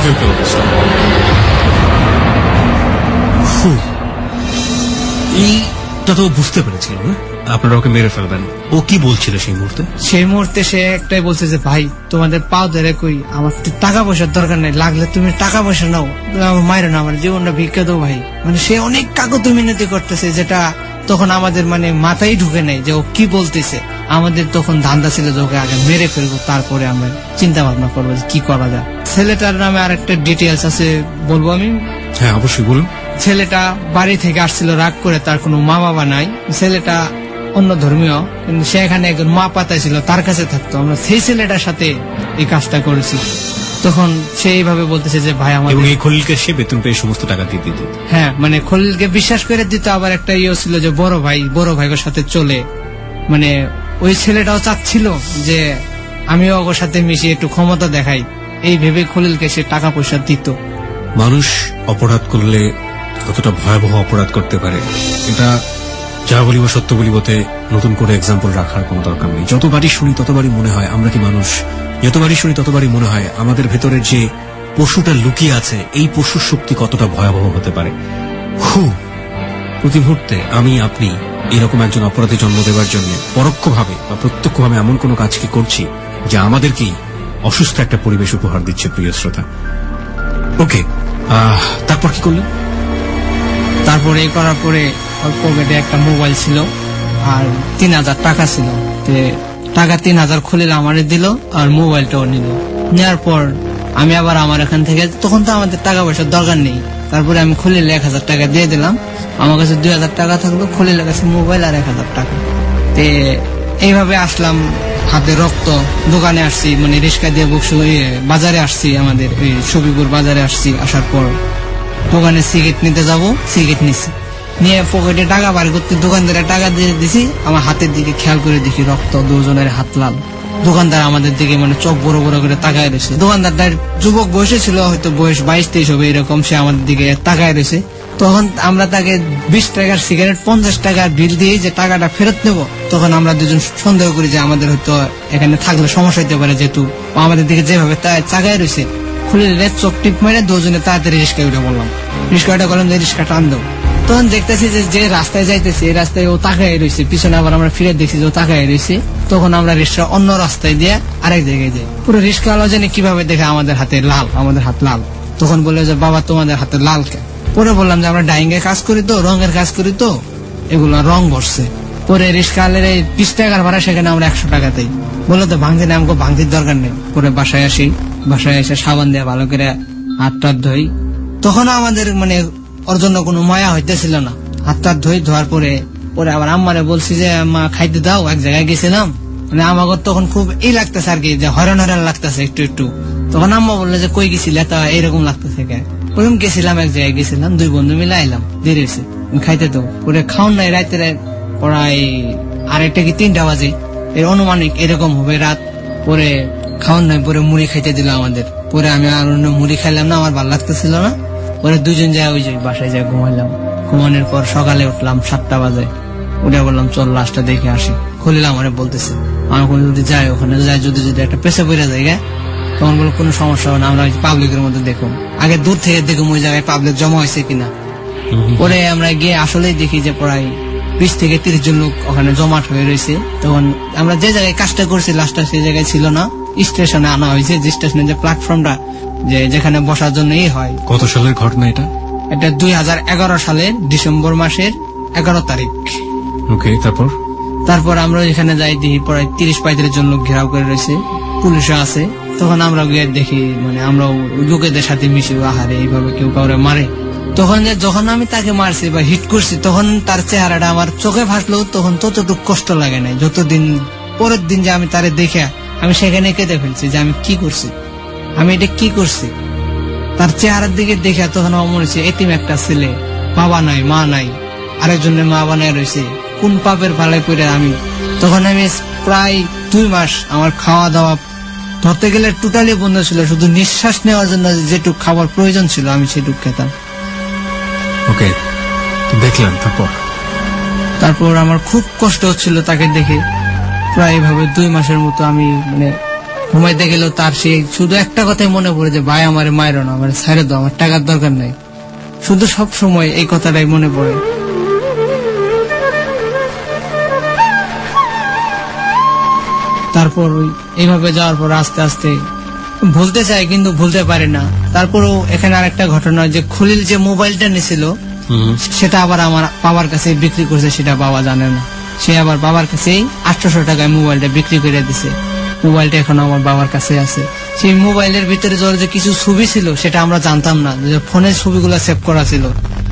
এইটা তো বুঝতে পেরেছিল না আপনারা ওকে মেরে ফেলবেন। ও কি বলছিল সেই মুহূর্তে? সেই মুহূর্তে সে একটাই বলছে যে ভাই তোমাদের পাও ধরে কই, আমার টাকা পয়সার দরকার নেই, লাগলে তুমি টাকা পয়সা নাও, আমার মায়ের না, আমার জীবনটা ভিক্ষা দাও ভাই। মানে সে অনেক কাকুতি মিনতি করতেছে, যেটা তখন আমাদের মানে মাথায় ঢুকে নেই যে ও কি বলতেছে। আমাদের তখন ধান্দা ছিল যে ওকে আগে মেরে ফেলবো, তারপরে আমরা চিন্তা ভাবনা করবো যে কি করা যায়। ছেলেটার নামে আর একটা ডিটেলস আছে, বলবো আমি? হ্যাঁ অবশ্যই বলুন। ছেলেটা বাড়ি থেকে আসছিল রাগ করে, তার কোনো মা বাবা নাই, ছেলেটা অন্য ধর্মীয়, কিন্তু সে এখানে একজন মা পাতা ছিল, তার কাছে থাকতো। আমরা সেই ছেলেটার সাথে এই কাজটা করেছি। তখন সে এইভাবে বলতেছে যে ভাই আমার, এবং এই খলিলকে সে বেতন পেয়ে সমস্ত টাকা দিয়ে দিত। হ্যাঁ, মানে খলিলকে বিশ্বাস করে দিত। আবার একটা ইয়ে ছিল যে বড় ভাই বড় ভাইয়ের সাথে চলে, মানে ওই ছেলেটাও চাচ্ছিল যে আমিও ওর সাথে মিশে একটু ক্ষমতা দেখাই, এই ভেবে খলিলকে সে টাকা পয়সা দিত। মানুষ অপরাধ করলে কতটা ভয়াবহ অপরাধ করতে পারে, এটা যা বলিব সত্য বলিবতে নতুন করে এক্সাম্পল রাখার কোনো দরকার নেই। যতবারই শুনি ততবারই মনে হয় আমরা কি মানুষ, যতবারই শুনি ততবারই মনে হয় আমাদের ভেতরের যে পশুটা লুকিয়ে আছে, এই পশুর শক্তি কতটা ভয়াবহ হতে পারে। হু প্রতি মুহূর্তে আমি আপনি এরকম একজন অপরাধে জন্ম দেওয়ার জন্য পরোক্ষভাবে বা প্রত্যক্ষভাবে এমন কোনো কাজ কি করছি যা আমাদেরকেই অসুস্থ একটা পরিবেশ উপহার দিচ্ছে। প্রিয় শ্রোতা, ওকে, তারপর কি করলেন? তারপরে এই করার পরে পকেটে একটা মোবাইল ছিল আর তিন হাজার টাকা ছিল, টাকা তিন হাজার খলিল আমারে দিল আর মোবাইলটাও নিল। নেওয়ার পর আমি আবার আমার এখান থেকে, তখন তো আমাদের টাকা পয়সার দরকার নেই, তারপরে আমি খলিল এক হাজার টাকা দিয়ে দিলাম। আমার কাছে দুই হাজার টাকা থাকলো, খলিলের কাছে মোবাইল আর এক হাজার টাকা। তে এইভাবে আসলাম, হাতে রক্ত, দোকানে আসছি, মানে রিক্সা দিয়ে বকশু বাজারে আসছি, আমাদের ওই সবিপুর বাজারে আসছি। আসার পর দোকানে সিগারেট নিতে যাব, সিগারেট নিছি, নিয়ে পকেটে টাকা বার করতে দোকানদারের টাকা দিয়ে দিছি। আমার হাতের দিকে খেয়াল করে দেখি রক্ত, দুজনের হাত লাল। দোকানদার আমাদের দিকে মানে চোখ বড় বড় করে তাকায় রয়েছে। দোকানদার যুবক বয়সে ছিল, হয়তো বয়স বাইশ তেইশ হবে এরকম, সে আমাদের দিকে তাকায় রয়েছে। তখন আমরা তাকে বিশ টাকার সিগারেট পঞ্চাশ টাকার বিল দিয়ে যে টাকাটা ফেরত নেব, তখন আমরা দুজন সন্দেহ করি যে আমাদের হয়তো এখানে থাকলে সমস্যা হতে পারে, যেহেতু আমাদের দিকে যেভাবে তাকায় রয়েছে। খুলে চোখ টিপ মেরে দুজনে তাড়াতাড়ি রিক্সায় উঠে বললাম, রিক্সা উঠে বললাম যে রিক্সা টান দেবো। তখন দেখতেছি যে যে রাস্তায় যাইতেছি এই রাস্তায় ও তাকায় রয়েছে, পিছনে আবার আমরা ফিরে দেখছি যে ও তাকায় রয়েছে। তখন আমরা রিক্সা অন্য রাস্তায় দিয়ে আরেক জায়গায় যাই। পুরো রিক্সা আলো জানি কিভাবে দেখে আমাদের হাতে লাল, আমাদের হাত লাল। তখন বললো যে বাবা তোমাদের হাতে লাল কে? পরে বললাম যে আমরা ডাইঙ্গে কাজ করি তো, রঙের কাজ করি তো, এগুলো রং বসছে। পরে রিক্সা আলের এই বিশ টাকার ভাড়া, সেখানে আমরা একশো টাকা দেই। বললো তো ভাঙতে নেই, আমাকে ভাঙতির দরকার নেই। পরে বাসায় আসি, বাসায় এসে সাবান দিয়ে ভালো করে হাত টাত ধুই। তখন আমাদের মানে ওর জন্য কোনো মায়া হইতেছিল না। হাত টাত ধুই, ধোয়ার পরে পরে আবার আম্মারে বলছি যে মা খাইতে দাও, এক জায়গায় গেছিলাম, মানে আমাকে তখন খুব এই লাগতেছে আর কি, যে হয়রান হয়রান লাগতেছে একটু একটু। তখন আম্মা বললো যে কই গেছিলে, তা এরকম লাগতেছে কে? ওরকম গেছিলাম, এক জায়গায় গেছিলাম, দুই বন্ধু মিলে আইলাম, দেরি হয়েছে খাইতে তো। পরে খাওন নাই, রাতে প্রায় আড়াইটা কি তিনটা বাজে এর অনুমানিক এরকম হবে রাত। পরে খাওন নাই, পরে মুড়ি খাইতে দিল আমাদের। পরে আমি আর অন্য মুড়ি খাইলাম না, আমার ভালো লাগতেছিল না। পরে দুজন যায় ওই যে বাসায় যায় ঘুমাইলাম। ঘুমানোর পর সকালে উঠলাম সাতটা বাজে, উঠে বললাম চল লাশটা দেখে আসি। খুলিলাম, আমার বলতেছে আমার কোনো যদি যায় ওখানে যায়, যদি যদি একটা পেছে পড়ে যায় তখন বলো কোনো সমস্যা হবে না, আমরা পাবলিকের মধ্যে দেখুন, আগে দূর থেকে দেখুন ওই জায়গায় পাবলিক জমা হয়েছে কিনা। পরে আমরা গিয়ে আসলেই দেখি যে প্রায় বিশ থেকে তিরিশ জন লোক ওখানে জমাট হয়ে রয়েছে। তখন আমরা যে জায়গায় কাজটা করছি লাশটা সেই জায়গায় ছিল না, স্টেশনে আনা হয়েছে, যে স্টেশনে যে প্ল্যাটফর্মটা যে যেখানে বসার জন্য এই হয়। কত সালের ঘটনা এটা? এটা দুই হাজার এগারো সালের ডিসেম্বর মাসের এগারো তারিখ। ওকে, তারপর তারপর আমরা এখানে যাই, দেখি প্রায় তিরিশ পঁয়ত্রিশ জন লোক ঘেরাও করে রয়েছে, পুলিশও আছে। তখন আমরা গিয়ে দেখি মানে আমরা লোকেদের সাথে মিশি, আহারে এইভাবে কেউ কাউরে মারে। তখন যখন আমি তাকে মারছি বা হিট করছি, তখন তার চেহারাটা আমার চোখে ভাসলো, তখন ততটুকু কষ্ট লাগে নাই। যতদিন পরের দিন যে আমি তারে দেখে আমি সেখানে কেঁদে ফেলছি যে আমি কি করছি, আমি এটা কি করছি। তার চেহারার দিকে দেখে তখন আমার মনে হচ্ছে এতিম একটা ছেলে, বাবা নাই মা নাই, আরেকজনের মা বানায় রয়েছে, কোন পাপের পালায় পড়ে আমি। তখন আমি প্রায় দুই মাস আমার খাওয়া দাওয়া ধরতে গেলে টোটালি বন্ধ ছিল, শুধু নিঃশ্বাস নেওয়ার জন্য যেটুকু খাবার প্রয়োজন ছিল আমি সেটুকু খেতাম। ওকে, দেখলাম। তারপর তারপর আমার খুব কষ্ট হচ্ছিল তাকে দেখে। প্রায় ভাবে দুই মাসের মতো আমি মানে ঘুমাইতে গেলেও তার সে শুধু একটা কথাই মনে পড়ে যে ভাই আমার মায়ের না, আমার ছাড়ে দাও, আমার টাকার দরকার নাই। শুধু সব সময় এই কথাটাই মনে পড়ে। তারপর এইভাবে যাওয়ার পর আস্তে আস্তে ভুলতে চাই কিন্তু ভুলতে পারি না। তারপরও এখানে আরেকটা ঘটনা, যে খলিল যে মোবাইলটা নিয়েছিল সেটা আবার আমার বাবার কাছে বিক্রি করছে, সেটা বাবা জানে না। সে আবার বাবার কাছেই আটশোশো টাকায় মোবাইলটা বিক্রি করে দিছে। মোবাইলটা এখন আমার বাবার কাছে আছে। সেই মোবাইলের ভিতরে যে কিছু ছবি ছিল সেটা আমরা জানতাম না, যে ফোনের ছবিগুলো সেভ করা ছিল।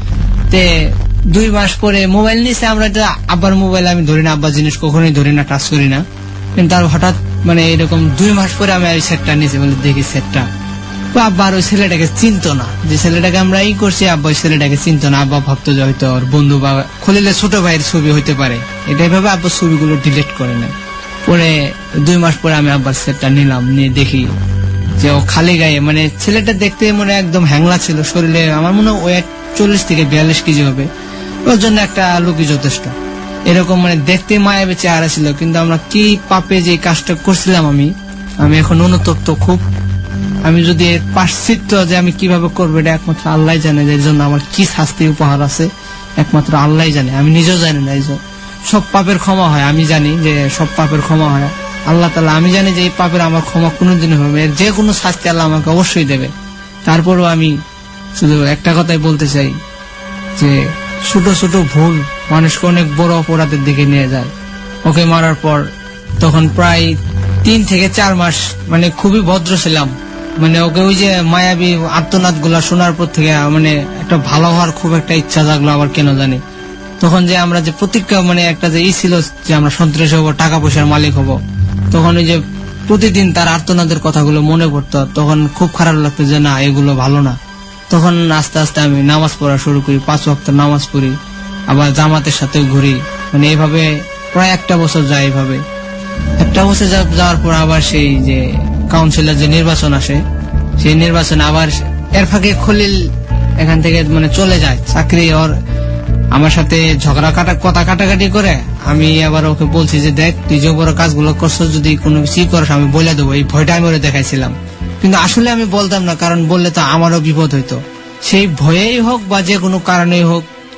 তে দুই মাস পরে মোবাইল নিয়েছে, আমরা আব্বার মোবাইল আমি ধরি না, আব্বার জিনিস কখনোই ধরি না, টাচ করি না। কিন্তু আর হঠাৎ মানে এরকম দুই মাস পরে আমি ওই সেটটা নিয়েছি, বলে দেখি সেটটা। আব্বা আর ওই ছেলেটাকে চিনতো না, যে ছেলেটাকে আমরা এই করছি, আব্বা ওই ছেলেটাকে চিনতো না। আব্বা ভাবতো যে হয়তো ওর বন্ধু বা খলিলের ছোট ভাইয়ের ছবি হইতে পারে, এটাই ভাবে আব্বা ছবিগুলো ডিলিট করে নেয়। পরে দুই মাস পরে আমি আব্বার সেটটা নিলাম, নিয়ে দেখি যে ও খালি গায়ে, মানে ছেলেটা দেখতে মনে একদম হ্যাংলা ছিল, শরীরে আমার মনে হয় চল্লিশ থেকে বিয়াল্লিশ কেজি হবে, ওর জন্য একটা লুকি যথেষ্ট। এরকম মানে দেখতে মায়াবী চেহারা ছিল। কিন্তু আমরা কি পাপে যে কাজটা করছিলাম আমি আমি এখন অনুতপ্ত খুব। আমি যদি এর পাশ্চিত্য যে আমি কিভাবে করবো এটা একমাত্র আল্লাহ জানে, এর জন্য আমার কি শাস্তি উপহার আছে একমাত্র আল্লাহ জানে, আমি নিজেও জানি না। এই সব পাপের ক্ষমা হয়, আমি জানি যে সব পাপের ক্ষমা হয় আল্লাহ তাআলা, আমি জানি যে এই পাপের আমার ক্ষমা কোনোদিন হবে, এর যে কোনো শাস্তি আল্লাহ আমাকে অবশ্যই দেবে। তারপরও আমি শুধু একটা কথাই বলতে চাই যে ছোট ছোট ভুল মানুষকে অনেক বড় অপরাধের দিকে নিয়ে যায়। ওকে মারার পর তখন প্রায় তিন থেকে চার মাস মানে খুবই ভদ্র ছিলাম, মানে ওকে ওই যে মায়াবী আর্তনাদ গুলা শোনার পর থেকে মানে একটা ভালো হওয়ার খুব একটা ইচ্ছা জাগলো আবার কেন জানি। তখন যে আমরা যে প্রতিজ্ঞা মানে একটা যে ই ছিল যে আমরা সন্ত্রাসী হবো, টাকা পয়সার মালিক হব, তখন ওই যে প্রতিদিন তার আর্তনাদের কথাগুলো মনে পড়তো, তখন খুব খারাপ লাগতো যে না এগুলো ভালো না। তখন আস্তে আস্তে আমি নামাজ পড়া শুরু করি, পাঁচ ওয়াক্ত নামাজ পড়ি, আবার জামাতের সাথেও ঘুরি, মানে এইভাবে প্রায় একটা বছর যায়। এইভাবে একটা বছর যাওয়ার পর আবার সেই যে কাউন্সিলর যে নির্বাচন আসে, সেই নির্বাচনে আবার এর ফাঁকে খলিল এখান থেকে মানে চলে যায় চাকরি। ওর আমার সাথে ঝগড়া কাটা কথা কাটাকাটি করে, আমি আবার ওকে বলছি যে দেখ তুই যে বড় কাজগুলো করছো, যদি কোনো কিছু করস আমি বলে দেবো, এই ভয়টা আমি ওরে দেখাইছিলাম। কিন্তু আসলে আমি বলতাম না, কারণ বললে তো আমারও বিপদ হইতো। সেই ভয়েই হোক বা যে কোনো কারণেই হোক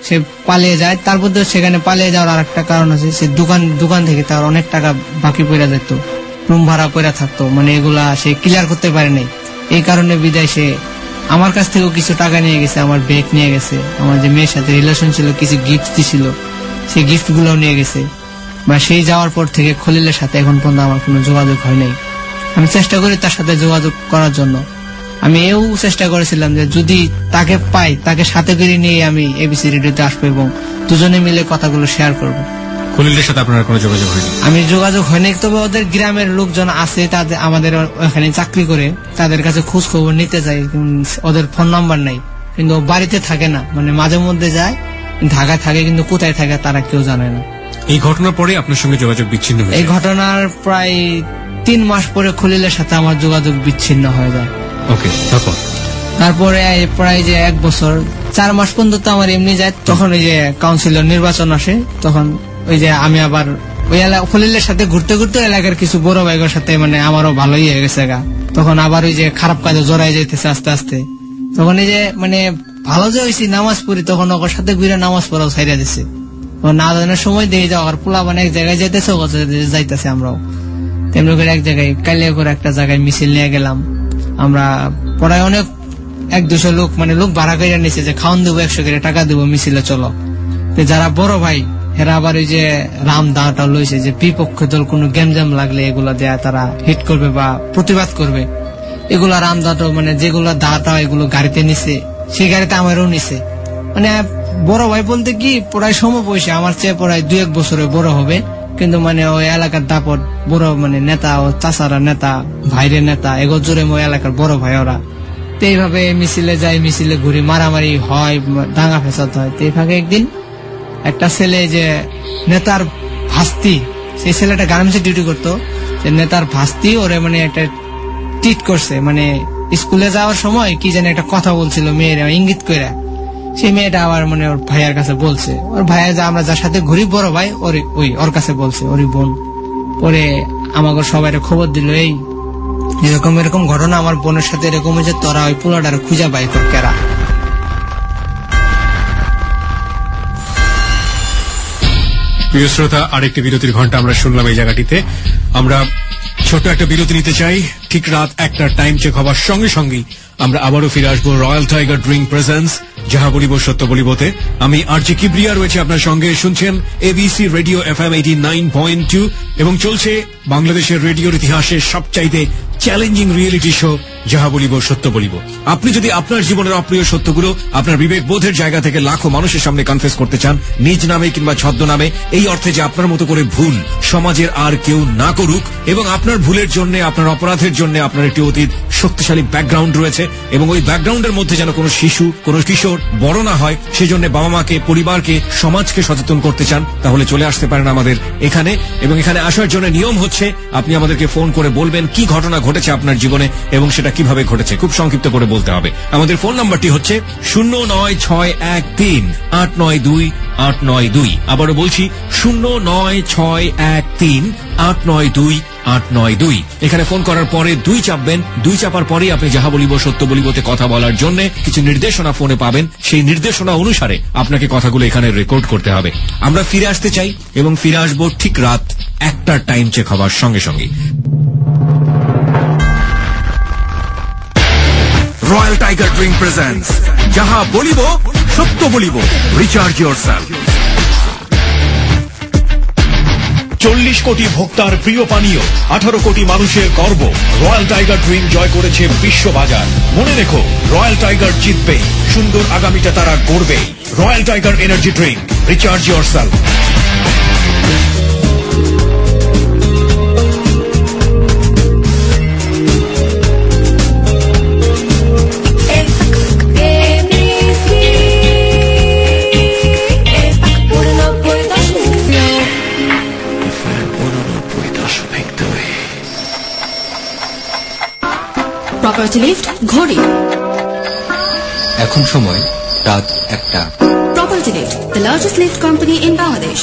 সে পালিয়ে যায়। তারপর তো সেখানে পালিয়ে যাওয়ার আর একটা কারণ আছে, সে দোকান দোকান থেকে তার অনেক টাকা বাকি পড়ে যেত, রুম ভাড়া পড়ে থাকতো, মানে এগুলা সে ক্লিয়ার করতে পারে নাই। এই কারণে বিদায় সে আমার কাছ থেকেও কিছু টাকা নিয়ে গেছে, আমার ব্যাগ নিয়ে গেছে, আমার যে মেয়ের সাথে রিলেশন ছিল কিছু গিফট দিছিল সেই গিফট গুলো নিয়ে গেছে। বা সেই যাওয়ার পর থেকে খলিলের সাথে এখন পর্যন্ত আমার কোনো যোগাযোগ হয় নাই। আমি চেষ্টা করি তার সাথে যোগাযোগ করার জন্য। আমি এও চেষ্টা করেছিলাম যে যদি তাকে পাই তাকে সাথে করে নিয়ে আমি এবিসি রেডিওতে আসবো এবং দুজনে মিলে কথাগুলো শেয়ার করবো। খলিলের সাথে আপনার কোনো যোগাযোগ হয়নি? আমি যোগাযোগ হয়নি, তবে ওদের গ্রামের লোকজন আছে, তাদের আমাদের ওখানে চাকরি করে, তাদের কাছে খোঁজ খবর নিতে চাই, ওদের ফোন নাম্বার নাই, কিন্তু বাড়িতে থাকে না, মানে মাঝে মধ্যে যায়, ঢাকায় থাকে, কিন্তু কোথায় থাকে তারা কেউ জানে না। এই ঘটনার পরে আপনার সঙ্গে যোগাযোগ বিচ্ছিন্ন হয়েছে? এই ঘটনার প্রায় তিন মাস পরে খলিলের সাথে আমার যোগাযোগ বিচ্ছিন্ন হয়ে যায়। ওকে, তারপর তারপরে প্রায় যে এক বছর চার মাস পর্যন্ত আমার এমনি যায়। তখন ওই যে কাউন্সিলর নির্বাচন আসে, তখন ওই যে আমি আবার ওই এলাকা খলিলের সাথে ঘুরতে ঘুরতে এলাকার কিছু বড় ভাইগের সাথে মানে আমারও ভালোই হয়ে গেছে গা। তখন আবার ওই যে খারাপ কাজে জড়াই যাইতেছে আস্তে আস্তে। তখন এই যে মানে ভালো যে হয়েছি নামাজ পড়ি, তখন ওর সাথে ঘুরে নামাজ পড়াও ছাইড়া দিছে। না জানার সময় দিয়ে যাওয়ার পোলা মানে এক জায়গায় যাইতেছে, যাইতেছে আমরাও তেমনি করে এক জায়গায় কালিয়া করে একটা জায়গায় মিছিল নিয়ে গেলাম আমরা। পড়ায় অনেক এক দুশো লোক মানে লোক ভাড়া করে নিছে যে খাওয়ান দেবো, একশো করে টাকা দেবো, মিছিলে চলো। যারা বড় ভাই এরা আবার ওই যে রাম দাঁটা লইছে যে বিপক্ষ দল কোনো গেমজাম লাগলে এগুলা দেয়া তারা হিট করবে বা প্রতিবাদ করবে। এগুলা রাম দাঁটা মানে যেগুলা দাঁটা এগুলো গাড়িতে নিছে, সেই গাড়িতে আমারও নিছে। মানে বড় ভাই বলতে কি প্রায় সমবয়সী, আমার চেয়ে প্রায় দুই এক বছরে বড় হবে, কিন্তু মানে ওই এলাকার দাপট বড় মানে নেতা, ও চাচারা নেতা, ভাইরে নেতা, এগো জোরে ওই এলাকার বড় ভাই ওরা। তো এইভাবে মিছিলে যায়, মিছিলে ঘুরি, মারামারি হয়, দাঙ্গা ফেসাদ হয়। তো এইভাবে একদিন একটা ছেলে যে নেতার ভাস্তি, সেই ছেলেটা গার্মেন্টসে ডিউটি করতো, নেতার ভাস্তি ওরে মানে একটা টিট করছে, মানে স্কুলে যাওয়ার সময় কি জানি একটা কথা বলছিল মেয়েরা ইঙ্গিত করে, সেই মেয়েটা আবার মানে ওর ভাইয়ার কাছে বলছে। ওর ভাইয়া যা আমরা যার সাথে ঘুরি বড় ভাই ওর ওই ওর কাছে বলছে, ওরই বোন। পরে আমাকে সবাই খবর দিল এই এরকম এরকম ঘটনা আমার বোনের সাথে এরকম হয়েছে, তোরা ওই পোলাটার খুঁজা বাই কর কেরা। প্রিয় শ্রোতা, আরেকটি বিরতির ঘন্টা আমরা শুনলাম এই জায়গাটিতে। আমরা ছোট একটা বিরতি নিতে চাই। ঠিক রাত একটার টাইম চেক হবার সঙ্গে সঙ্গেই আমরা আবারও ফিরে আসবো রয়্যাল টাইগার ড্রিঙ্ক প্রেজেন্স যাহা বলিব সত্য বলিবতে। আমি আরজি কিবরিয়া রয়েছে আপনার সঙ্গে, শুনছেন ABC radio F M eighty nine point two এবং চলছে বাংলাদেশের রেডিওর ইতিহাসের সবচাইতে চ্যালেঞ্জিং রিয়েলিটি শো যাহা বলিব সত্য বলিব। আপনি যদি আপনার জীবনের অপ্রিয় সত্যগুলো আপনার বিবেক বোধের জায়গা থেকে লাখো মানুষের সামনে কনফেস করতে চান, নিজ নামে কিংবা ছদ্মনামে, এই অর্থে যে আপনার মতো করে ভুল সমাজের আর কেউ না করুক এবং আপনার ভুলের জন্য, আপনার অপরাধের জন্য আপনার একটি অতীত শক্তিশালী ব্যাকগ্রাউন্ড রয়েছে এবং ওই ব্যাকগ্রাউন্ডের মধ্যে যেন কোনো শিশু, কোনো কিশোর বড় না হয়, সেজন্য বাবা মাকে, পরিবারকে, সমাজকে সচেতন করতে চান, তাহলে চলে আসতে পারেন আমাদের এখানে। এবং এখানে আসার জন্য নিয়ম হচ্ছে আপনি আমাদেরকে ফোন করে বলবেন কি ঘটনা ঘটেছে আপনার জীবনে এবং সেটা কিভাবে ঘটেছে, খুব সংক্ষিপ্ত করে বলতে হবে। আমাদের ফোন নাম্বারটি হচ্ছে শূন্য নয় ছয় এক তিন আট নয় দুই আট নয় দুই। আবারও বলছি শূন্য নয় ছয় এক তিন আট নয় দুই আট নয় দুই। এখানে ফোন করার পরে দুই চাপবেন, দুই চাপার পরে আপনি যাহা বলিব সত্য বলিবতে কথা বলার জন্য কিছু নির্দেশনা ফোনে পাবেন। সেই নির্দেশনা অনুসারে আপনাকে কথাগুলো এখানে রেকর্ড করতে হবে। আমরা ফিরে আসতে চাই এবং ফিরে আসবো ঠিক রাত একটার টাইম চেক হবার সঙ্গে সঙ্গে। রয়্যাল টাইগার ড্রিঙ্ক প্রেজেন্টস যাহা বলিব সত্য বলিব, রিচার্জ ইয়োরসেলফ। চল্লিশ কোটি ভোক্তার প্রিয় পানীয়, আঠারো কোটি মানুষের গর্ব, রয়্যাল টাইগার ড্রিঙ্ক জয় করেছে বিশ্ববাজার। মনে রেখো, রয়্যাল টাইগার জিতবে, সুন্দর আগামীটা তারা গড়বে। Royal Tiger energy drink, recharge yourself. Property Lift ঘড়ি, এখন সময় রাত একটা। Property Lift, the largest lift company in Bangladesh.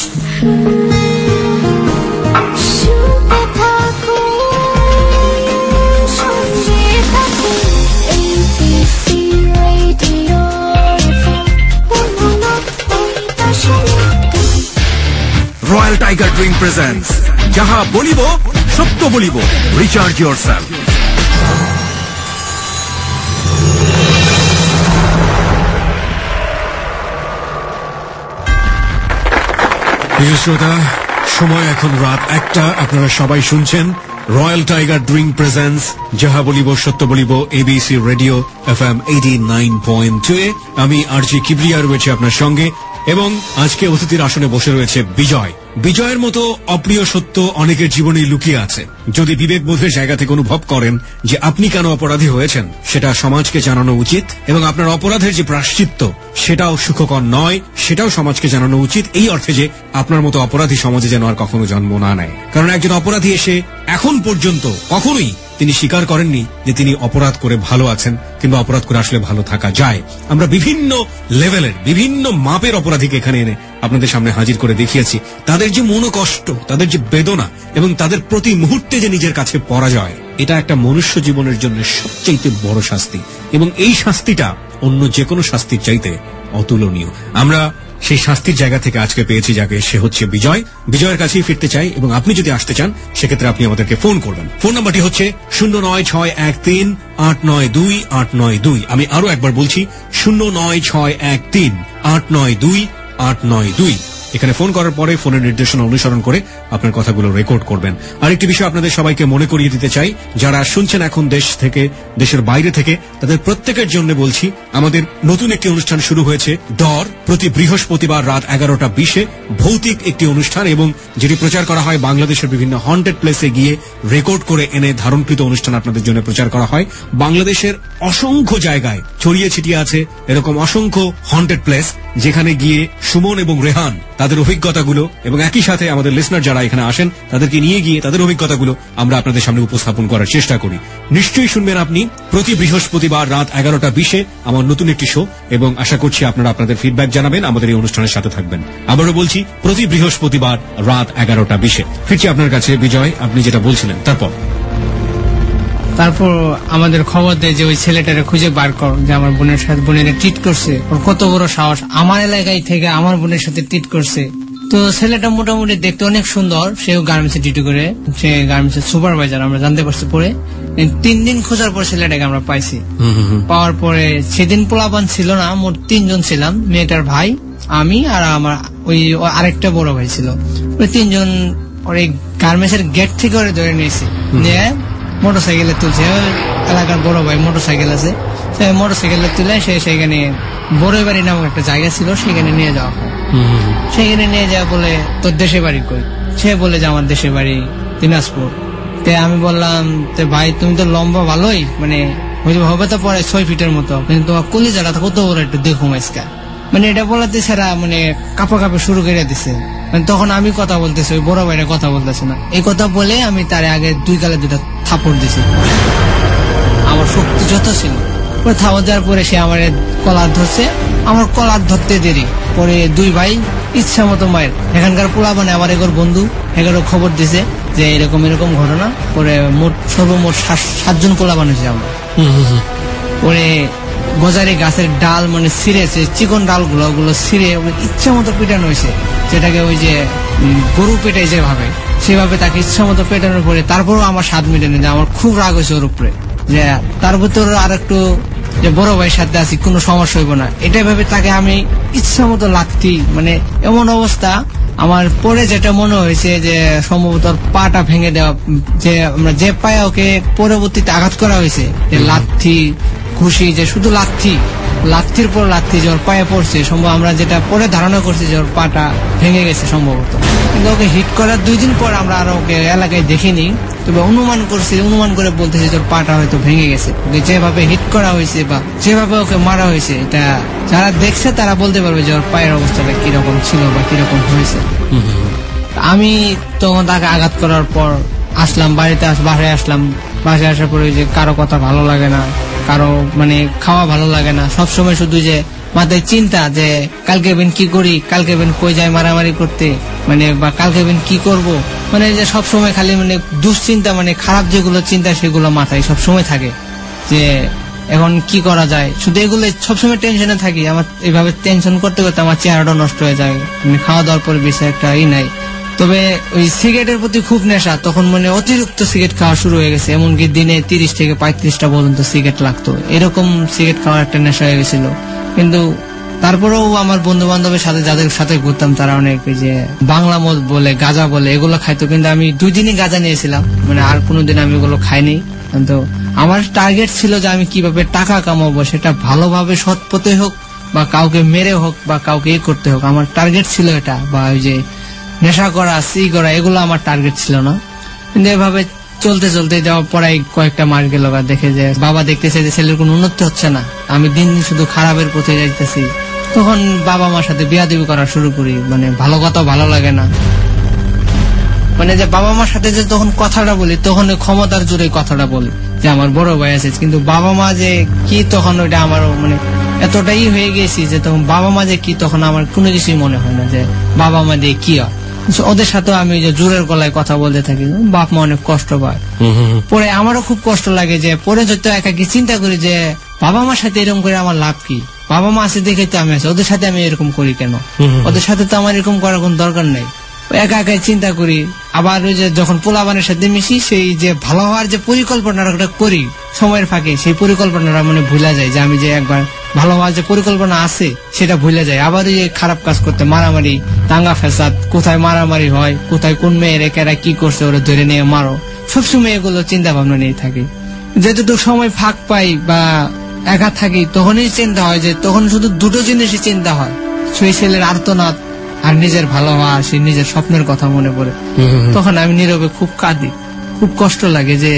Royal Tiger drink presents যাহা বলিব সত্য বলিব, রিচার্জ ইয়োরসেলফ। প্রিয় শ্রোতা, সময় এখন রাত একটা। আপনারা সবাই শুনছেন রয়্যাল টাইগার ড্রিঙ্ক প্রেজেন্টস যাহা বলিব সত্য বলিব, ABC radio F M eighty nine point two এ। আমি আরজি কিবরিয়া রয়েছে আপনার সঙ্গে এবং আজকে অতিথির আসনে বসে রয়েছে বিজয়। বিজয়ের মতো অপ্রিয় সত্য অনেকের জীবনেই লুকিয়ে আছে। যদি বিবেকবোধের জায়গা থেকে অনুভব করেন যে আপনি কেন অপরাধী হয়েছেন, সেটা সমাজকে জানানো উচিত এবং আপনার অপরাধের যে প্রায়শ্চিত্ত সেটাও সুখকর নয়, সেটাও সমাজকে জানানো উচিত, এই অর্থে যে আপনার মতো অপরাধী সমাজে যেন আর কখনো জন্ম না নেয়। কারণ একজন অপরাধী এসে এখন পর্যন্ত কখনোই তিনি স্বীকার করেননি যে তিনি অপরাধ করে ভালো আছেন কিংবা অপরাধ করে আসলে ভালো থাকা যায়। আমরা বিভিন্ন লেভেলের বিভিন্ন মাপের অপরাধীকে এখানে এনে আপনাদের সামনে হাজির করে দেখিয়েছি। তাদের যে মনোকষ্ট, তাদের যে বেদনা এবং তাদের প্রতি মুহূর্তে যে নিজের কাছে পরাজয়, এটা একটা মনুষ্য জীবনের জন্য সবচেয়ে বড় শাস্তি এবং এই শাস্তিটা অন্য যে কোনো শাস্তির চাইতে অতুলনীয়। আমরা সেই শাস্তির জায়গা থেকে আজকে পেয়েছি যাকে, সে হচ্ছে বিজয়। বিজয়ের কাছেই ফিরতে চাই এবং আপনি যদি আসতে চান সেক্ষেত্রে আপনি আমাদেরকে ফোন করবেন। ফোন নাম্বারটি হচ্ছে শূন্য নয় ছয় এক তিন আট নয় দুই আট নয় দুই। আমি আরো একবার বলছি শূন্য নয় ছয় এক তিন আট নয় দুই আট নয় দুই। এখানে ফোন করার পরে ফোনের নির্দেশনা অনুসরণ করে আপনার কথাগুলো রেকর্ড করবেন। আরেকটি বিষয় আপনাদের সবাইকে মনে করিয়ে দিতে চাই, যারা শুনছেন এখন দেশ থেকে, দেশের বাইরে থেকে, তাদের প্রত্যেকের জন্য বলছি আমাদের নতুন একটি অনুষ্ঠান শুরু হয়েছে ডর। প্রতি বৃহস্পতিবার রাত এগারোটা বিশে ভৌতিক একটি অনুষ্ঠান এবং যেটি প্রচার করা হয় বাংলাদেশের বিভিন্ন হন্টেড প্লেসে গিয়ে রেকর্ড করে এনে ধারণকৃত অনুষ্ঠান আপনাদের জন্য প্রচার করা হয়। বাংলাদেশের অসংখ্য জায়গায় ছড়িয়ে ছিটিয়ে আছে এরকম অসংখ্য হন্টেড প্লেস, যেখানে গিয়ে সুমন এবং রেহান তাদের অভিজ্ঞতাগুলো এবং একই সাথে আমাদের লিসনার যারা এখানে আসেন তাদেরকে নিয়ে গিয়ে তাদের অভিজ্ঞতাগুলো আমরা আপনাদের সামনে উপস্থাপন করার চেষ্টা করি। নিশ্চয়ই শুনবেন আপনি প্রতি বৃহস্পতিবার রাত এগারোটা বিশে আমার নতুন একটি শো এবং আশা করছি আপনারা আপনাদের ফিডব্যাক জানাবেন, আমাদের এই অনুষ্ঠানের সাথে থাকবেন। আবারও বলছি প্রতি বৃহস্পতিবার রাত এগারোটা বিশে। ফিরছি আপনার কাছে বিজয়, আপনি যেটা বলছিলেন তারপর। তারপর আমাদের খবর দেয় যে ওই ছেলেটারে খুঁজে বার কর, যে আমার বোনের সাথে বোনের ট্রিট করছে, ওর কত বড় সাহস, আমার এলাকায় থেকে আমার বোনের সাথে ট্রিট করছে। তো ছেলেটা মোটামুটি দেখতে অনেক সুন্দর, সেও গার্মেন্টসে ডিউটি করে, সে গার্মেন্টসের সুপারভাইজার আমরা জানতে পারছি পরে। তিন দিন খোঁজার পর ছেলেটাকে আমরা পাইছি। পাওয়ার পরে সেদিন পোলাপান ছিল না, মোট তিনজন ছিলাম, মেয়েটার ভাই, আমি আর আমার ওই আরেকটা বড় ভাই ছিল। ওই তিনজন ওর এই গার্মেন্টসের গেট থেকে ওরে ধরে নিয়েছি, নিয়ে মোটর সাইকেলে তুলছে। এলাকার বড় ভাই মোটর সাইকেল আছে, সে মোটর সাইকেলে তুলে সে সেখানে বড়বাড়ি নামক একটা জায়গা ছিল, সেখানে নিয়ে যাওয়া হয়। সেখানে নিয়ে যাওয়া বলে তোর দেশের বাড়ি কই? সে বলে যে আমার দেশের বাড়ি দিনাজপুর। তে আমি বললাম তে ভাই তুমি তো লম্বা ভালোই, মানে হবে তো পরে ছয় ফিটের মতো, কিন্তু তোমার কলিজাটা কত বড় একটু দেখো মাইস্কা। মানে এটা বলাতে সারা মানে কাপা কাপে শুরু করে দিছে। মানে তখন আমি কথা বলতেছি, ওই বড় ভাইরা কথা বলতেছে না। এই কথা বলে আমি তার আগে দুই গালে দুটা থাপড় দিছি, আমার শক্তি যত ছিল। পরে থাপড় দেওয়ার পরে সে আমার কলার ধরছে, আমার কলার ধরতে দেরি পরে দুই ভাই ইচ্ছা মতো মায়ের এখানকার পোলা মানে আমার এগোর বন্ধু এগারো খবর দিছে যে এরকম এরকম ঘটনা। পরে মোট সর্বমোট সাতজন পোলা বানিয়েছে আমরা। পরে গজারি গাছের ডাল মানে ছিঁড়েছে, চিকন ডাল গুলো ওগুলো ছিঁড়ে ইচ্ছা মতো পেটানো হয়েছে, যেটাকে ওই যে গরু পেটাই যেভাবে সেভাবে তাকে ইচ্ছা মতো পেটানোর পরে তারপরও আমার স্বাদ মেটেনি। যে আমার খুব রাগ হয়েছে ওর উপরে, যে তার ভিতর আর একটু যে বড় ভাইয়ের সাথে আছি, কোনো সমস্যা হইব না, এটা ভেবে তাকে আমি ইচ্ছা মতো লাগতি। মানে এমন অবস্থা আমার পরে যেটা মনে হয়েছে যে সম্ভবত পাটা ভেঙে দেওয়া, যে আমরা যে পায়ে ওকে পরবর্তীতে আঘাত করা হয়েছে, যে লাথি ঘুষি, যে শুধু লাথি লাথির পর লাথি যে ওর পায়ে পড়ছে, সম্ভব আমরা যেটা পরে ধারণা করছি যে ওর পাটা ভেঙে গেছে সম্ভবত। কিন্তু ওকে হিট করার দুই দিন পর আমরা আর ওকে এলাকায় দেখিনি, তবে অনুমান করছি, অনুমান করে বলতেছি যে ওর পাটা হয়তো ভেঙে গেছে। যেভাবে হিট করা হয়েছে বা যেভাবে ওকে মারা হয়েছে, এটা যারা দেখছে তারা বলতে পারবে যে ওর পায়ের অবস্থাটা কিরকম ছিল বা কিরকম হয়েছে। আমি তখন তাকে আঘাত করার পর আসলাম বাড়িতে, বাসায় আসলাম। বাসায় আসার পরে যে কারো কথা ভালো লাগে না, কারো মানে খাওয়া ভালো লাগে না, সবসময় শুধু যে মাথায় চিন্তা যে কালকে বেন কি করি, কালকে বেন কই যায় মারামারি করতে, মানে বা কালকে বেন কি করব, মানে যে সবসময় খালি মানে দুশ্চিন্তা, মানে খারাপ যেগুলো চিন্তা সেগুলো মাথায় সবসময় থাকে, যে এখন কি করা যায়, শুধু এগুলো সবসময় টেনশনে থাকি। আমার এইভাবে টেনশন করতে করতে আমার চেহারাটা নষ্ট হয়ে যায়, মানে খাওয়া দাওয়ার পরে বেশি একটা ই নাই, তবে ওই সিগারেটের প্রতি খুব নেশা, তখন মানে অতিরিক্ত সিগারেট খাওয়া শুরু হয়ে গেছে, এমনকি দিনে তিরিশ থেকে পঁয়ত্রিশটা পর্যন্ত সিগারেট লাগতো, এরকম সিগারেট খাওয়ার একটা নেশা হয়ে গেছিল। কিন্তু তারপরেও আমার বন্ধু বান্ধবের সাথে যাদের সাথে ঘুরতাম তারা অনেক যে বাংলা মদ বলে গাঁজা বলে এগুলো খাইতো, কিন্তু আমি দুই দিনই গাঁজা নিয়েছিলাম, মানে আর কোনোদিন আমি এগুলো খাইনি। কিন্তু আমার টার্গেট ছিল যে আমি কিভাবে টাকা কামাবো, সেটা ভালোভাবে সৎ পথে হোক বা কাউকে মেরে হোক বা কাউকে এ করতে হোক, আমার টার্গেট ছিল এটা। বা ওই যে নেশা করা সি করা এগুলো আমার টার্গেট ছিল না। কিন্তু এভাবে চলতে চলতে যাওয়ার পরে কয়েকটা মাস গেল, দেখে যে বাবা দেখতেছে যে ছেলের কোনো উন্নতি হচ্ছে না, আমি দিন দিন শুধু খারাপের পথে যাইতেছি। তখন বাবা মার সাথে বিয়াদবি করা শুরু করি, মানে ভালো কথা ভালো লাগে না, মানে যে বাবা মার সাথে যে তখন কথাটা বলি তখন ক্ষমতার জোরে কথাটা বলি যে আমার বড় ভাই আছে, কিন্তু বাবা মা যে কি তখন ওইটা আমার মানে এতটাই হয়ে গেছি যে তখন বাবা মা যে কি তখন আমার কোনো কিছুই মনে হয় না যে বাবা মা দিয়ে কি হয়। ওদের সাথে আমি যে জোরের গলায় কথা বলতে থাকি, বাপ মা অনেক কষ্ট পায়। পরে আমারও খুব কষ্ট লাগে যে পরে যত একাকি চিন্তা করি যে বাবা মার সাথে এরকম করে আমার লাভ কি, বাবা মা আছে দেখে তো আমি আছি, ওদের সাথে আমি এরকম করি কেন, ওদের সাথে তো আমার এরকম করার কোন দরকার নেই। একা একাই চিন্তা করি। আবার ওই যে যখন পোলাবানের সাথে মিশি সেই যে ভালো হওয়ার যে পরিকল্পনাটা করি সময়ের ফাঁকে, সেই পরিকল্পনাটা মানে ভুলা যায় যে আমি যে একবার ভালো হওয়ার যে পরিকল্পনা আছে সেটা ভুলে যায়। আবার ওই খারাপ কাজ করতে, মারামারি দাঙ্গা ফেসাদ, কোথায় মারামারি হয়, কোথায় কোন মেয়ের একেরা কি করছে ওরা ধরে নিয়ে মারো, সবসময় এগুলো চিন্তা ভাবনা নিয়ে থাকি। যেটুকু সময় ফাঁক পাই বা একা থাকি তখনই চিন্তা হয় যে তখন শুধু দুটো জিনিসই চিন্তা হয়, সেই ছেলের আর্তনাদ আর নিজের ভালো হওয়া, সেই নিজের স্বপ্নের কথা মনে পড়ে। তখন আমি নীরবে খুব কাঁদি, খুব কষ্ট লাগে যে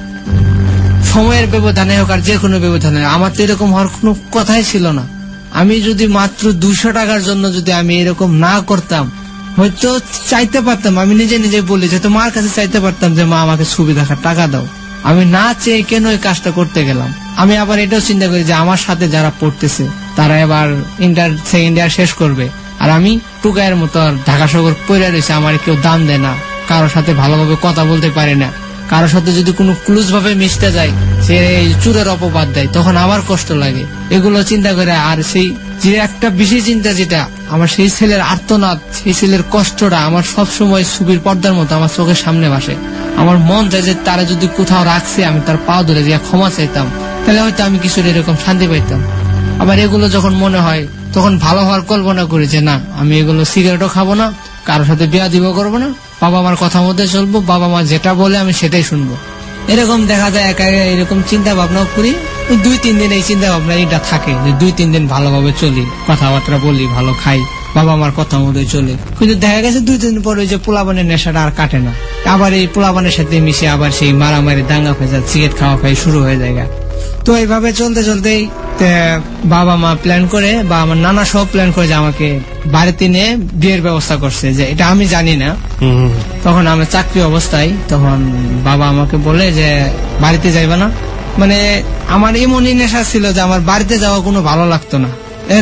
সময়ের ব্যবধানে হোক আর যে কোনো ব্যবধানে, আমার তো এরকম হওয়ার কোনো কথাই ছিল না। আমি যদি মাত্র দুশো টাকার জন্য যদি আমি এরকম না করতাম, হয়তো চাইতে পারতাম, আমি নিজে নিজে বলি যে মার কাছে চাইতে পারতাম যে মা আমাকে ছবি দেখার টাকা দাও, আমি না চেয়ে কেন এই কাজটা করতে গেলাম। আমি আবার এটাও চিন্তা করি যে আমার সাথে যারা পড়তেছে তারা এবার ইন্টার সেকেন্ড ইয়ার শেষ করবে, আর আমি টুকায়ের মতো ঢাকা শহর পড়ে রয়েছে, আমার কেউ দাম দেয় না, কারোর সাথে ভালোভাবে কথা বলতে পারে না, কারোর সাথে যদি কোনো ক্লুজ ভাবে মিশতে যায় সে চুরের অপবাদ দেয়, তখন আমার কষ্ট লাগে। এগুলো চিন্তা করে আর সেই যে একটা বিশেষ চিন্তা যেটা আমার সেই ছেলের আর্তনাদ, সেই ছেলের কষ্টটা আমার সব সময় ছবির পর্দার মতো আমার চোখের সামনে ভাসে। আমার মন চায় যে তারা যদি কোথাও রাখছে আমি তার পা ধরে যে ক্ষমা চাইতাম, তাহলে হয়তো আমি কিছুটা এরকম শান্তি পাইতাম। আবার এগুলো যখন মনে হয় তখন ভালো হওয়ার কল্পনা করি যে না, আমি এগুলো সিগারেটও খাবো না, কারোর সাথে বিয়া দিব করবো না, বাবা মার কথা মধ্যে চলবো, বাবা মা যেটা বলে আমি সেটাই শুনবো। এরকম দেখা যায় একা এরকম চিন্তা ভাবনা করি, দুই তিন দিন এই চিন্তা ভাবনা এটা থাকে যে দুই তিন দিন ভালোভাবে চলি, কথাবার্তা বলি, ভালো খাই, বাবা মার কথা মধ্যে চলে। কিন্তু দেখা গেছে দুই তিন দিন পরে যে পোলাবানের নেশাটা আর কাটে না, আবার এই পোলাবানের সাথে মিশে আবার সেই মারামারি দাঙ্গা ফেসাদ সিগারেট খাওয়া খাই শুরু হয়ে যায়। তো এইভাবে চলতে চলতেই বাবা মা প্ল্যান করে বা আমার নানা সব প্ল্যান করে যে আমাকে বাড়িতে নিয়ে বিয়ের ব্যবস্থা করছে, যে এটা আমি জানি না। তখন আমার চাকরি অবস্থায় তখন বাবা আমাকে বলে যে বাড়িতে যাইবা না, মানে আমার এমনই নেশা ছিল যে আমার বাড়িতে যাওয়া কোনো ভালো লাগতো না,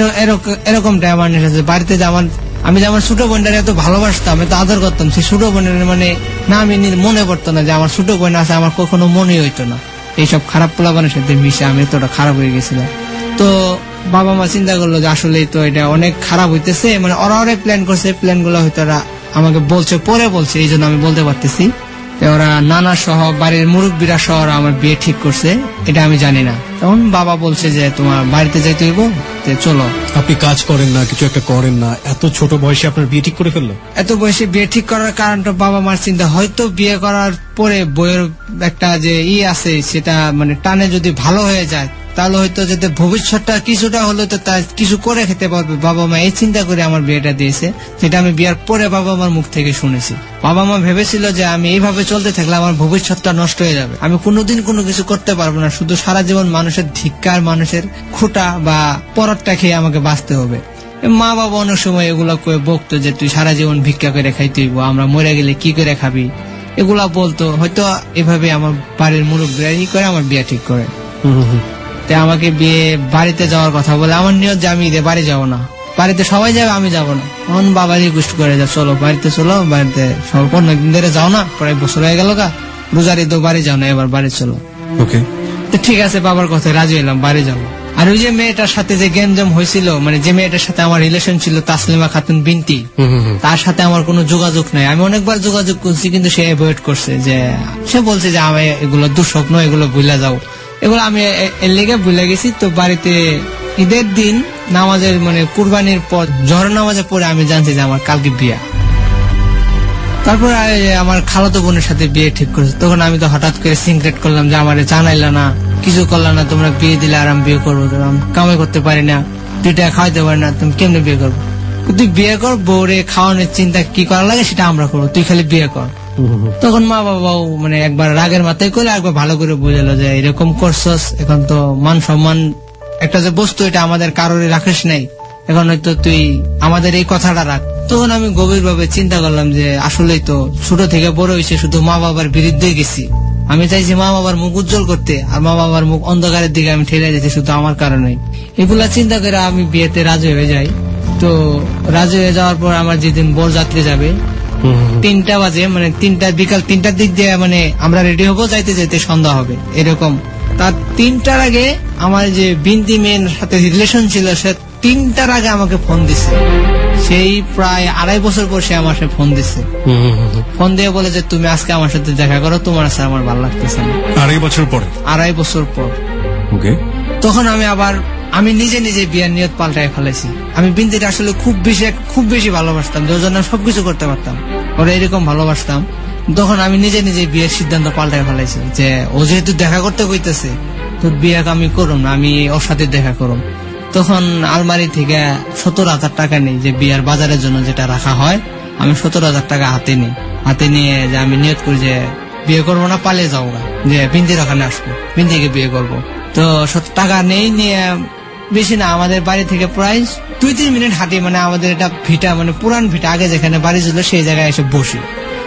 এরকমটাই আমার নেশা ছিল। বাড়িতে যাওয়ার আমি যে আমার ছোট বোনটার এত ভালোবাসতাম, এত আদর করতাম, সেই ছোট বোনের মানে না আমি মনে পড়তো না যে আমার ছোট বোন আছে, আমার কখনো মনে হইতো না। এইসব খারাপ পোলাপানের সাথে মিশে আমি এতটা খারাপ হয়ে গেছিলাম। তো বাবা মা চিন্তা করলো যে আসলে তো এটা অনেক খারাপ হইতেছে, মানে ওরা অনেক প্ল্যান করছে, প্ল্যান গুলো হয়তো ওরা আমাকে বলছে, পরে বলছে, এই জন্য আমি বলতে পারতেছি। ওরা নানা সহ বাড়ির মুরব্বীরা সহ আমার বিয়ে ঠিক করছে, এটা আমি জানি না। তখন বাবা বলছে যে তোমার বাড়িতে যাইতে হইব, চলো। আপনি কাজ করেন না, কিছু একটা করেন না, এত ছোট বয়সে আপনার বিয়ে ঠিক করে ফেললো? এত বয়সে বিয়ে ঠিক করার কারণটা বাবা মার চিন্তা, হয়তো বিয়ে করার পরে বইয়ের একটা যে ই আছে সেটা মানে টানে যদি ভালো হয়ে যায় তাহলে হয়তো যাতে ভবিষ্যৎটা কিছুটা হলে তো তার কিছু করে খেতে পারবে। বাবা মা এই চিন্তা করে আমার বিয়েটা দিয়েছে, যেটা আমি বিয়ের পরে বাবা মার মুখ থেকে শুনেছি। বাবা মা ভেবেছিল যে আমি এইভাবে চলতে থাকলে আমার ভবিষ্যৎটা নষ্ট হয়ে যাবে, আমি কোনোদিন কোনো কিছু করতে পারবো না, শুধু সারা জীবন মানুষের ধিক্কার, মানুষের খোটা বা পরটটা খেয়ে আমাকে বাঁচতে হবে। মা বাবা অনেক সময় এগুলা করে বকতো যে তুই সারা জীবন ভিক্ষা করে খাইতে হইব, আমরা মরে গেলে কি করে খাবি, এগুলা বলতো। হয়তো এভাবে আমার বাড়ির মুরব্বীরা ই করে আমার বিয়ে ঠিক করে। আমাকে বিয়ে বাড়িতে যাওয়ার কথা বলে, আমার নিয়ত যে আমি ঈদে বাড়ি যাবো না, বাড়িতে সবাই যাবে আমি যাবো না। তখন বাবা রিকোয়েস্ট করে যে চলো বাড়িতে চলো, বাড়িতে সব অনেকদিন ধরে যাও না, প্রায় বছর হয়ে গেল গা, রোজার ঈদও বাড়ি যাও না, এবার বাড়ি চলো। ওকে, তো ঠিক আছে, বাবার কথায় রাজি হলাম, বাড়ি যাবো। আর ওই যে মেয়েটার সাথে যে গেমজাম হয়েছিল, মানে যে মেয়েটার সাথে আমার রিলেশন ছিল তাসলিমা খাতুন বিনতি, তার সাথে আমার কোনো যোগাযোগ নাই। আমি অনেকবার যোগাযোগ করছি কিন্তু সে অ্যাভয়েড করছে, যে সে বলছে যে আমি এগুলো দুঃস্বপ্ন, এগুলো ভুলে যাও, এগুলো আমি এর লেগে ভুলে গেছি। তো বাড়িতে ঈদের দিন নামাজের মানে কুরবানির পর জহর নামাজের পরে আমি জানছি যে আমার কালকে বিয়া। তারপর আমার খালাতো বোনের সাথে বিয়ে ঠিক করেছে। তখন আমি তো হঠাৎ করে সিনক্রেট করলাম যে আমার জানাইলা না, কিছু করলা না, তোমরা বিয়ে দিলে আর আমি বিয়ে করবো, কামাই করতে পারি না, দুই টাকা খাওয়াইতে পারি না, তুমি কেমনে বিয়ে করবো? তুই বিয়ে কর, বউরে খাওয়ানোর চিন্তা কি করা লাগে সেটা আমরা করবো, তুই খালি বিয়ে কর। তখন মা বাবাও মানে একবার রাগের মাথায় করলে একবার ভালো করে বুঝালো যে এরকম করছস, এখন তো মান সম্মান একটা যে বস্তু এটা আমাদের কারোর রাখিস নাই, এখন হয়তো তুই আমাদের এই কথাটা রাখ। তখন আমি গভীর ভাবে চিন্তা করলাম যে আসলেই তো ছোট থেকে বড় হয়েছে শুধু মা বাবার বিরুদ্ধে গেছি। আমি চাইছি মা বাবার মুখ উজ্জ্বল করতে, আর মা বাবার মুখ অন্ধকারের দিকে আমি ঠেলে দিয়েছি শুধু আমার কারণে। এগুলা চিন্তা করে আমি বিয়েতে রাজি হয়ে যাই। তো রাজি হয়ে যাওয়ার পর আমার যেদিন বরযাত্রী যাবে তিনটা বাজে, মানে তিনটা বিকাল তিনটার দিক দিয়ে মানে আমরা রেডি হবো, যাইতে যাইতে সন্ধ্যা হবে এরকম। তার তিনটার আগে আমার যে বিনতি মেয়ের সাথে রিলেশন ছিল সে তিনটার আগে আমাকে ফোন দিছে। সেই প্রায় আড়াই বছর পর সে আমার সাথে ফোন দিচ্ছে, ফোন দিয়ে বলে যে তুমি আজকে আমার সাথে দেখা করো, তোমার সাথে আমার ভালো লাগতেছে না। আড়াই বছর পরে আড়াই বছর পর তখন আমি আবার আমি নিজে নিজে বিয়ের নিয়ত পাল্টায় ফেলেছি। আমি বিনতিটা আসলে খুব বেশি খুব বেশি ভালোবাসতাম, যার জন্য সবকিছু করতে পারতাম, ওরা এরকম ভালোবাসতাম। তখন আমি নিজে নিজে বিয়ের সিদ্ধান্ত পাল্টায় ফেলেছি যে ও যেহেতু দেখা করতে কইতেছে তো বিয়ে আমি করুম না, আমি ওর সাথে দেখা করুম। তখন আলমারি থেকে সত্তর হাজার টাকা নেই, যে বিয়ার বাজারের জন্য যেটা রাখা হয়, আমি সত্তর হাজার টাকা হাতে নিই। হাতে নিয়ে যে আমি নিয়ত করি যে বিয়ে করবো না, পালিয়ে যাবো না, যে বিন্দির ওখানে আসবো, বিন্দিকে বিয়ে করবো। তো টাকা নেই নিয়ে বেশি না, আমাদের বাড়ি থেকে প্রায় দুই তিন মিনিট হাঁটি, মানে আমাদের এটা ভিটা মানে পুরান ভিটা, আগে যেখানে বাড়ি ছিল সেই জায়গায় এসে বসি।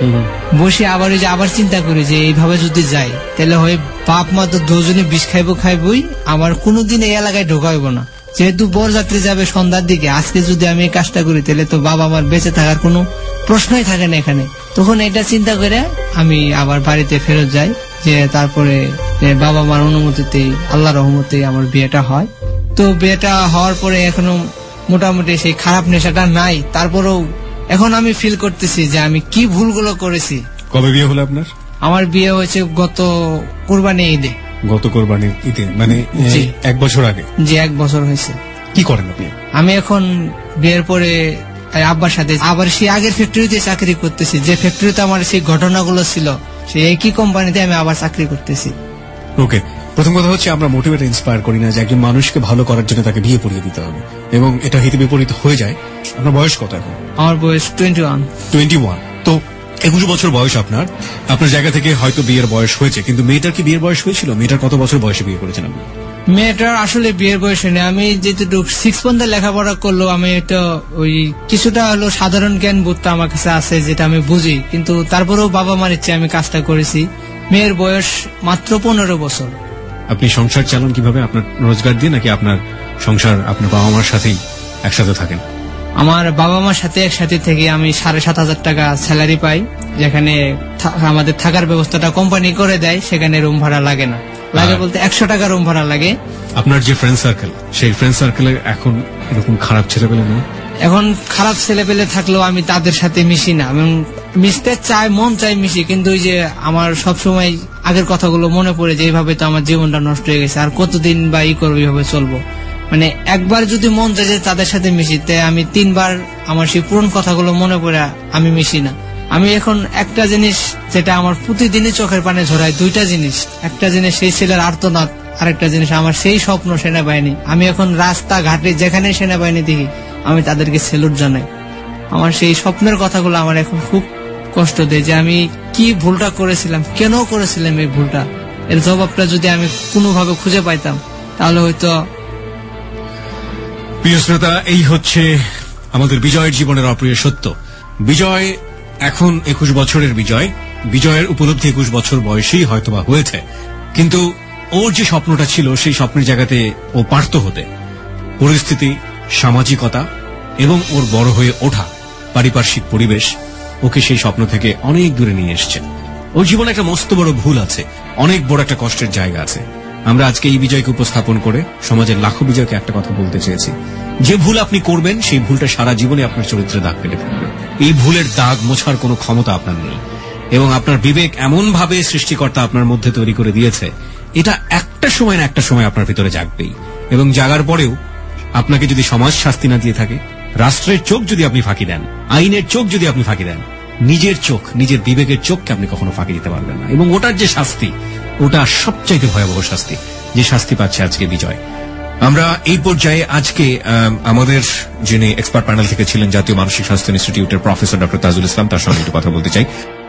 বসে আবার ওই যে আবার চিন্তা করি যে এইভাবে যদি যাই তাহলে হয় বাপ মা তো দুজনে বিষ খাইবো খাইবই, আমার কোনোদিন এই এলাকায় ঢোকাইবো না। যেহেতু বরযাত্রী যাবে সন্ধ্যার দিকে, আজকে যদি আমি এই কাজটা করি তাহলে তো বাবা আমার বেঁচে থাকার কোনো প্রশ্নই থাকে না এখানে। তখন এটা চিন্তা করে আমি আবার বাড়িতে ফেরত যাই, যে তারপরে বাবা মার অনুমতিতে আল্লাহ রহমতে আমার বিয়েটা হয়। তো বিয়েটা হওয়ার পরে এখনো মোটামুটি সেই খারাপ নেশাটা নাই, তারপরেও এখন আমি ফিল করতেছি যে আমি কি ভুলগুলো করেছি। কবে বিয়ে হলো আপনার? আমার বিয়ে হয়েছে গত কোরবানি ঈদে। গত কোরবানি ঈদে মানে এক বছর আগে? জি, এক বছর হয়েছে। কি করেন আপনি? আমি এখন বিয়ের পরে আব্বার সাথে আবার সেই আগের ফ্যাক্টরিতে চাকরি করতেছি, যে ফ্যাক্টরিতে আমার সেই ঘটনাগুলো ছিল সেই একই কোম্পানিতে আমি আবার চাকরি করতেছি। ওকে, প্রথম কথা হচ্ছে আমরা মোটিভেট ইন্সপায়ার করি না যে একজন মানুষকে ভালো করার জন্য তাকে বিয়ে পড়িয়ে দিতে হবে, এবং এটা হিতে বিপরীত হয়ে যায়। আপনার বয়স কত এখন? আমার বয়স টোয়েন্টি ওয়ান। টোয়েন্টি ওয়ান তো একুশ বছর বয়স আপনার। আপনার জায়গা থেকে হয়তো বিয়ের বয়স হয়েছে, কিন্তু মেয়েটার কি বিয়ের বয়স হয়েছিল? মেয়েটার কত বছর বয়সে বিয়ে করেছেন আপনি? মেয়েটার আসলে বিয়ের বয়স হয়নি। আমি যেটুকু সিক্স পর্যন্ত লেখাপড়া করলো, আমি এটা ওই কিছুটা হলো সাধারণ জ্ঞান বুঝতে আমার কাছে আছে, যেটা আমি বুঝি, কিন্তু তারপরেও বাবা মার ইচ্ছে আমি কাজটা করেছি। মেয়ের বয়স মাত্র পনেরো বছর। আপনি সংসার চালান কিভাবে? আপনার রোজগার দিয়ে নাকি আপনার সংসার আপনার বাবা মার সাথেই একসাথে থাকেন? আমার বাবা মার সাথে একসাথে থেকে আমি সাড়ে সাত হাজার টাকা স্যালারি পাই, যেখানে আমাদের থাকার ব্যবস্থাটা কোম্পানি করে দেয়, সেখানে রুম ভাড়া লাগে না। লাগে বলতে একশো টাকা রুম ভাড়া লাগে। আপনার যে ফ্রেন্ড সার্কেল, সেই ফ্রেন্ড সার্কেলে এখন এরকম খারাপ ছেলেপেলে নেই? এখন খারাপ ছেলেপেলে থাকলেও আমি তাদের সাথে মিশি না। এবং মিশতে চাই, মন চাই মিশি, কিন্তু ওই যে আমার সবসময় আগের কথাগুলো মনে পড়ে যে এইভাবে তো আমার জীবনটা নষ্ট হয়ে গেছে, আর কতদিন বা ই করবো, এইভাবে চলবো। মানে একবার যদি মন চাই যে তাদের সাথে মিশি, তাই আমি তিনবার আমার সেই পুরনো কথাগুলো মনে পড়ে আমি মিশি না। আমি এখন একটা জিনিস যেটা আমার প্রতিদিনই চোখের পানে ঝরায়, দুইটা জিনিস। একটা জিনিস সেই ছেলের আর্তনাদ, আরেকটা জিনিস আমার সেই স্বপ্ন সেনাবাহিনী। আমি এখন রাস্তা ঘাটে যেখানে সেনাবাহিনী দেখি আমি তাদেরকে সেলুট জানাই। আমার সেই স্বপ্নের কথাগুলো আমার এখন খুব কষ্ট দেয়, যে আমি কি ভুলটা করেছিলাম, কেন করেছিলাম এই ভুলটা। এর জবাবটা যদি আমি কোনোভাবে খুঁজে পাইতাম তাহলে হয়তো। প্রিয় শ্রোতা, এই হচ্ছে আমাদের বিজয়ের জীবনের অপ্রিয় সত্য। বিজয় এখন একুশ বছরের বিজয়। বিজয়ের উপলব্ধি একুশ বছর বয়সেই হয়তোবা হয়েছে, কিন্তু ওর যে স্বপ্নটা ছিল সেই স্বপ্নের জায়গাতে ও পারত হতে। পরিস্থিতি, সামাজিকতা এবং ওর বড় হয়ে ওঠা পারিপার্শ্বিক পরিবেশ ওকে সেই স্বপ্ন থেকে অনেক দূরে নিয়ে এসছে। ওর জীবনে একটা মস্ত বড় ভুল আছে, অনেক বড় একটা কষ্টের জায়গা আছে। আমরা আজকে এই বিজয়কে উপস্থাপন করে সমাজের লাখো বিজয়কে একটা কথা বলতে চেয়েছি, যে ভুল আপনি করবেন সেই ভুলটা সারা জীবনে আপনার চরিত্রে দাগ ফেলে ফেলবে। এই ভুলের দাগ মোছার কোনো ক্ষমতা আপনার নেই, এবং আপনার বিবেক এমন ভাবে সৃষ্টিকর্তা আপনার মধ্যে তৈরি করে দিয়েছে, এটা একটা সময় না একটা সময় আপনার ভিতরে জাগবেই। এবং জাগার পরেও আপনাকে যদি সমাজ শাস্তি না দিয়ে থাকে, রাষ্ট্রের চোখ যদি আপনি ফাঁকি দেন, আইনের চোখ যদি আপনি ফাঁকি দেন, নিজের চোখ, নিজের বিবেকের চোখকে আপনি কখনো ফাঁকি দিতে পারবেন না। এবং ওটার যে শাস্তি, ওটা সবচাইতে ভয়াবহ শাস্তি, যে শাস্তি পাচ্ছে আজকে বিজয়। আমরা এই পর্যায়ে আজকে আমাদের যিনি এক্সপার্ট প্যানেল থেকে ছিলেন জাতীয় মানসিক স্বাস্থ্য ইনস্টিটিউটের প্রফেসর ডক্টর তাজুল ইসলাম, তার সঙ্গে একটু কথা বলতে চাই।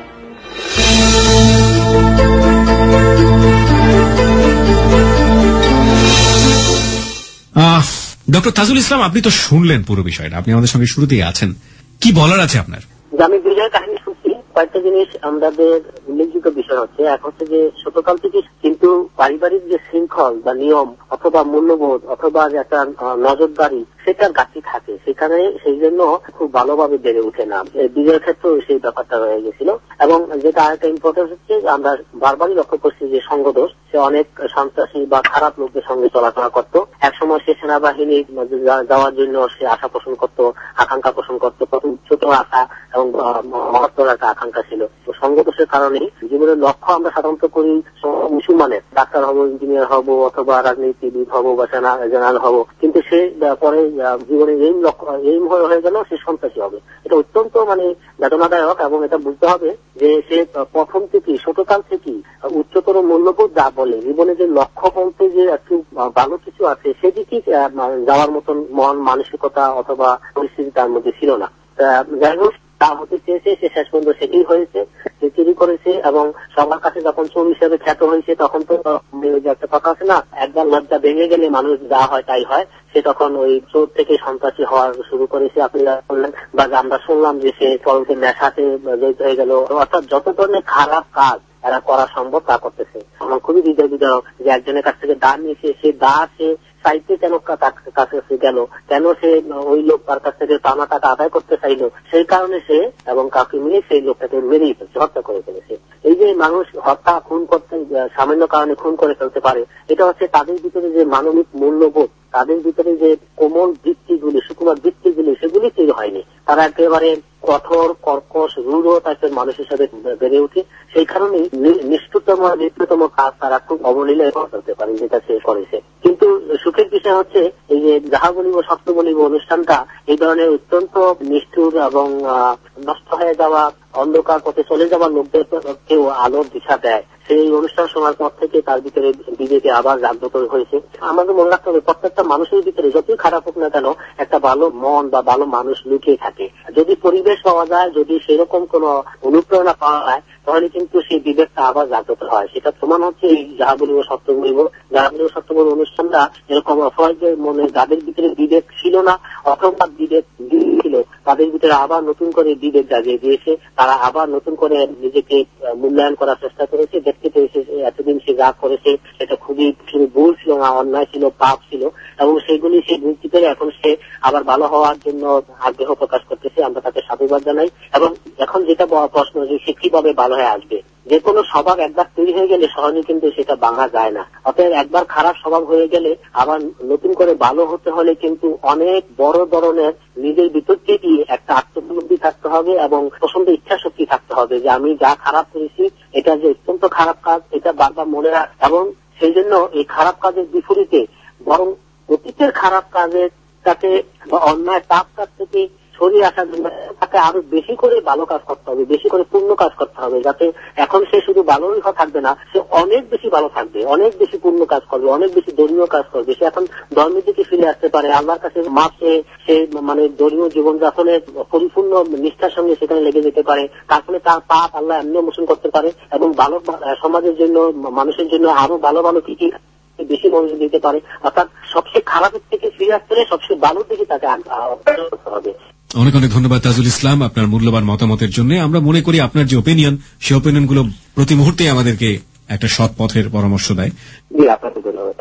ডক্টর তাজুল ইসলাম, আপনি তো শুনলেন পুরো বিষয়টা, আপনি আমাদের সঙ্গে শুরুতেই আছেন, কি বলার আছে আপনার? আমি বিজয় কাহিনী শুনছি, কয়েকটা জিনিস আমাদের উল্লেখযোগ্য বিষয় হচ্ছে, এক হচ্ছে যে ছোটকাল থেকে কিন্তু পারিবারিক যে শৃঙ্খল বা নিয়ম অথবা মূল্যবোধ অথবা যে একটা নজরদারি, সেটার ঘাটতি থাকে সেখানে, সেই জন্য খুব ভালোভাবে বেড়ে ওঠে না। বিজয়ের ক্ষেত্রেও সেই ব্যাপারটা রয়ে গেছিল। এবং যেটা আরেকটা ইম্পর্টেন্স হচ্ছে, আমরা বারবারই লক্ষ্য করছি যে সঙ্গদোষ, সে অনেক সন্ত্রাসী বা খারাপ লোকদের সঙ্গে চলাফেরা করত। একসময় সে সেনাবাহিনী যাওয়ার জন্য সে আশা পোষণ করত, আকাঙ্ক্ষা পোষণ করত, প্রথম ছোট আশা এবং মহত্তর একটা আকাঙ্ক্ষা ছিল। সঙ্গদোষের কারণে জীবনের লক্ষ্য আমরা সাধারণত করি মুসলমানের, ডাক্তার হব, ইঞ্জিনিয়ার হব, অথবা রাজনীতিবিদ হব বা সেনা জেনারেল হব, কিন্তু সে পরে জীবনের এইম লক্ষ্য এইম হয়ে গেল সে সন্ত্রাসী হবে। এটা অত্যন্ত মানে বেদনাদায়ক। এবং এটা বুঝতে হবে যে সে প্রথম থেকেই, ছোটকাল থেকেই উচ্চতর মূল্যবোধ যা বলে, জীবনে যে লক্ষ্য বলতে যে একটু ভালো কিছু আছে, সেদিকেই যাওয়ার মতন মন মানসিকতা অথবা পরিস্থিতি তার মধ্যে ছিল না। যাই হোক, তা হতে চেয়েছে, সে শেষ পর্যন্ত সেটাই হয়েছে, সে চুরি করেছে। এবং সবার কাছে যখন চোর হিসেবে খ্যাত হয়েছে, তখন তো একটা কথা আছে না, একবার লজ্জা ভেঙে গেলে মানুষ যা হয় তাই হয়। সে তখন ওই চোর থেকে সন্ত্রাসী হওয়া শুরু করেছে। আপনি বললেন বা আমরা শুনলাম যে সে পরবর্তী নেশাতে জড়িত হয়ে গেল। অর্থাৎ যত ধরনের খারাপ কাজ এরা করা সম্ভব তা করতেছে। আমার খুবই হৃদয় বিদারক যে একজনের কাছ থেকে দাঁড় নিয়েছে, সে দা সে চাইতে কেন কাছে গেল, কেন সে ওই লোক তার কাছ থেকে পাওনা টাকা আদায় করতে চাইলো, সেই কারণে সে এবং কাউকে মিলে সেই লোকটাকে মেরেই ফেলছে, হত্যা করে ফেলেছে। এই যে মানুষ হত্যা খুন করতে সামান্য কারণে খুন করে ফেলতে পারে, এটা হচ্ছে তাদের ভিতরে যে মানবিক মূল্যবোধ, তাদের ভিতরে যে কোমল বৃত্তিগুলি, সুকুমার বৃত্তিগুলি, সেগুলি তৈরি হয়নি। তারা একেবারে কঠোর, কর্কশ, রূঢ় টাইপের মানুষ হিসেবে বেড়ে উঠে। সেই কারণে নিষ্ঠুরতম নিষ্ঠুরতম কাজ তারা খুব অবলীলায় করতে পারে, যেটা সে করেছে। কিন্তু সুখের বিষয় হচ্ছে এই যে যাহা বলিব সত্য বলিব অনুষ্ঠানটা এই ধরনের অত্যন্ত নিষ্ঠুর এবং নষ্ট হয়ে যাওয়া, অন্ধকার পথে চলে যাওয়া লোকদের কেউ আলোর দিশা দেয়। সেই অনুষ্ঠান শোনার পর থেকে তার ভিতরে বিবেকে আবার জাগ্রত হয়েছে। আমাদের মনে রাখতে হবে, প্রত্যেকটা মানুষের ভিতরে যতই খারাপ হোক না কেন, একটা ভালো মন বা ভালো মানুষ লুকিয়ে থাকে। যদি পরিবেশ পাওয়া যায়, যদি সেরকম কোন অনুপ্রেরণা পাওয়া যায়, তাহলে কিন্তু সেই বিবেকটা আবার জাগ্রত হয়। সেটা প্রমাণ হচ্ছে এই যাহা বলিব সত্য বলিব, যাহা বলিব সত্য বলিব অনুষ্ঠানটা এরকম অফয়ের মনে যাদের ভিতরে বিবেক ছিল না অথবা বিবেক ছিল, তাদের ভিতরে আবার নতুন করে বিবেক জাগিয়ে দিয়েছে। তারা আবার নতুন করে নিজেকে মূল্যায়ন করার চেষ্টা করেছে, দেখতে পেয়েছে এতদিন সে যা করেছে সেটা খুবই শুধু ভুল ছিল না, অন্যায় ছিল, পাপ ছিল, এবং সেগুলি সে বুঝতে পেরে এখন সে আবার ভালো হওয়ার জন্য আগ্রহ প্রকাশ করতেছে। আমরা তাকে সাধুবাদ জানাই। এবং এখন যেটা প্রশ্ন যে সে কিভাবে ভালো হয়ে আসবে, যে কোনো স্বভাব একবার তৈরি হয়ে গেলে সহজে কিন্তু সেটা ভাঙা যায় না। অতএব একবার খারাপ স্বভাব হয়ে গেলে আবার নতুন করে ভালো হতে হলে কিন্তু অনেক বড় ধরনের নিজের ভিতর থেকে একটা আত্মোপলব্ধি থাকতে হবে এবং প্রচন্ড ইচ্ছা শক্তি থাকতে হবে যে আমি যা খারাপ করেছি এটা যে অত্যন্ত খারাপ কাজ, এটা বারবার মনে রাখ। এবং সেই জন্য এই খারাপ কাজের বিপরীতে বরং অতীতের খারাপ কাজের তাকে বা অন্যায় পাপ কাজ থেকে সরিয়ে আসার জন্য তাকে আরো বেশি করে ভালো কাজ করতে হবে, বেশি করে পূর্ণ কাজ করতে হবে, যাতে এখন সে শুধু ভালোই থাকবে না, সে অনেক বেশি ভালো থাকবে, অনেক বেশি পূর্ণ কাজ করবে, অনেক বেশি ধর্মীয় কাজ করবে। সে এখন ধর্মের দিকে ফিরে আসতে পারে, আল্লাহর কাছে মাপে সে মানে ধর্মীয় জীবনযাপনের পরিপূর্ণ নিষ্ঠার সঙ্গে সেখানে লেগে যেতে পারে। তার ফলে তার পাপ আল্লাহ এমনি মোচন করতে পারে এবং ভালো সমাজের জন্য, মানুষের জন্য আরো ভালো ভালো কি কি বেশি মনোযোগ দিতে পারে। অর্থাৎ সবচেয়ে খারাপের থেকে ফিরে আসতে হলে সবচেয়ে ভালোর দিকে তাকে করতে হবে। অনেক অনেক ধন্যবাদ তাজুল ইসলাম আপনার মূল্যবান মতামতের জন্য। আমরা মনে করি আপনার যে ওপিনিয়ন, সেই ওপিনিয়ন গুলো প্রতি মুহূর্তে আমাদেরকে একটা সৎ পথের পরামর্শ দেয়। জি, আপনাকে ধন্যবাদ।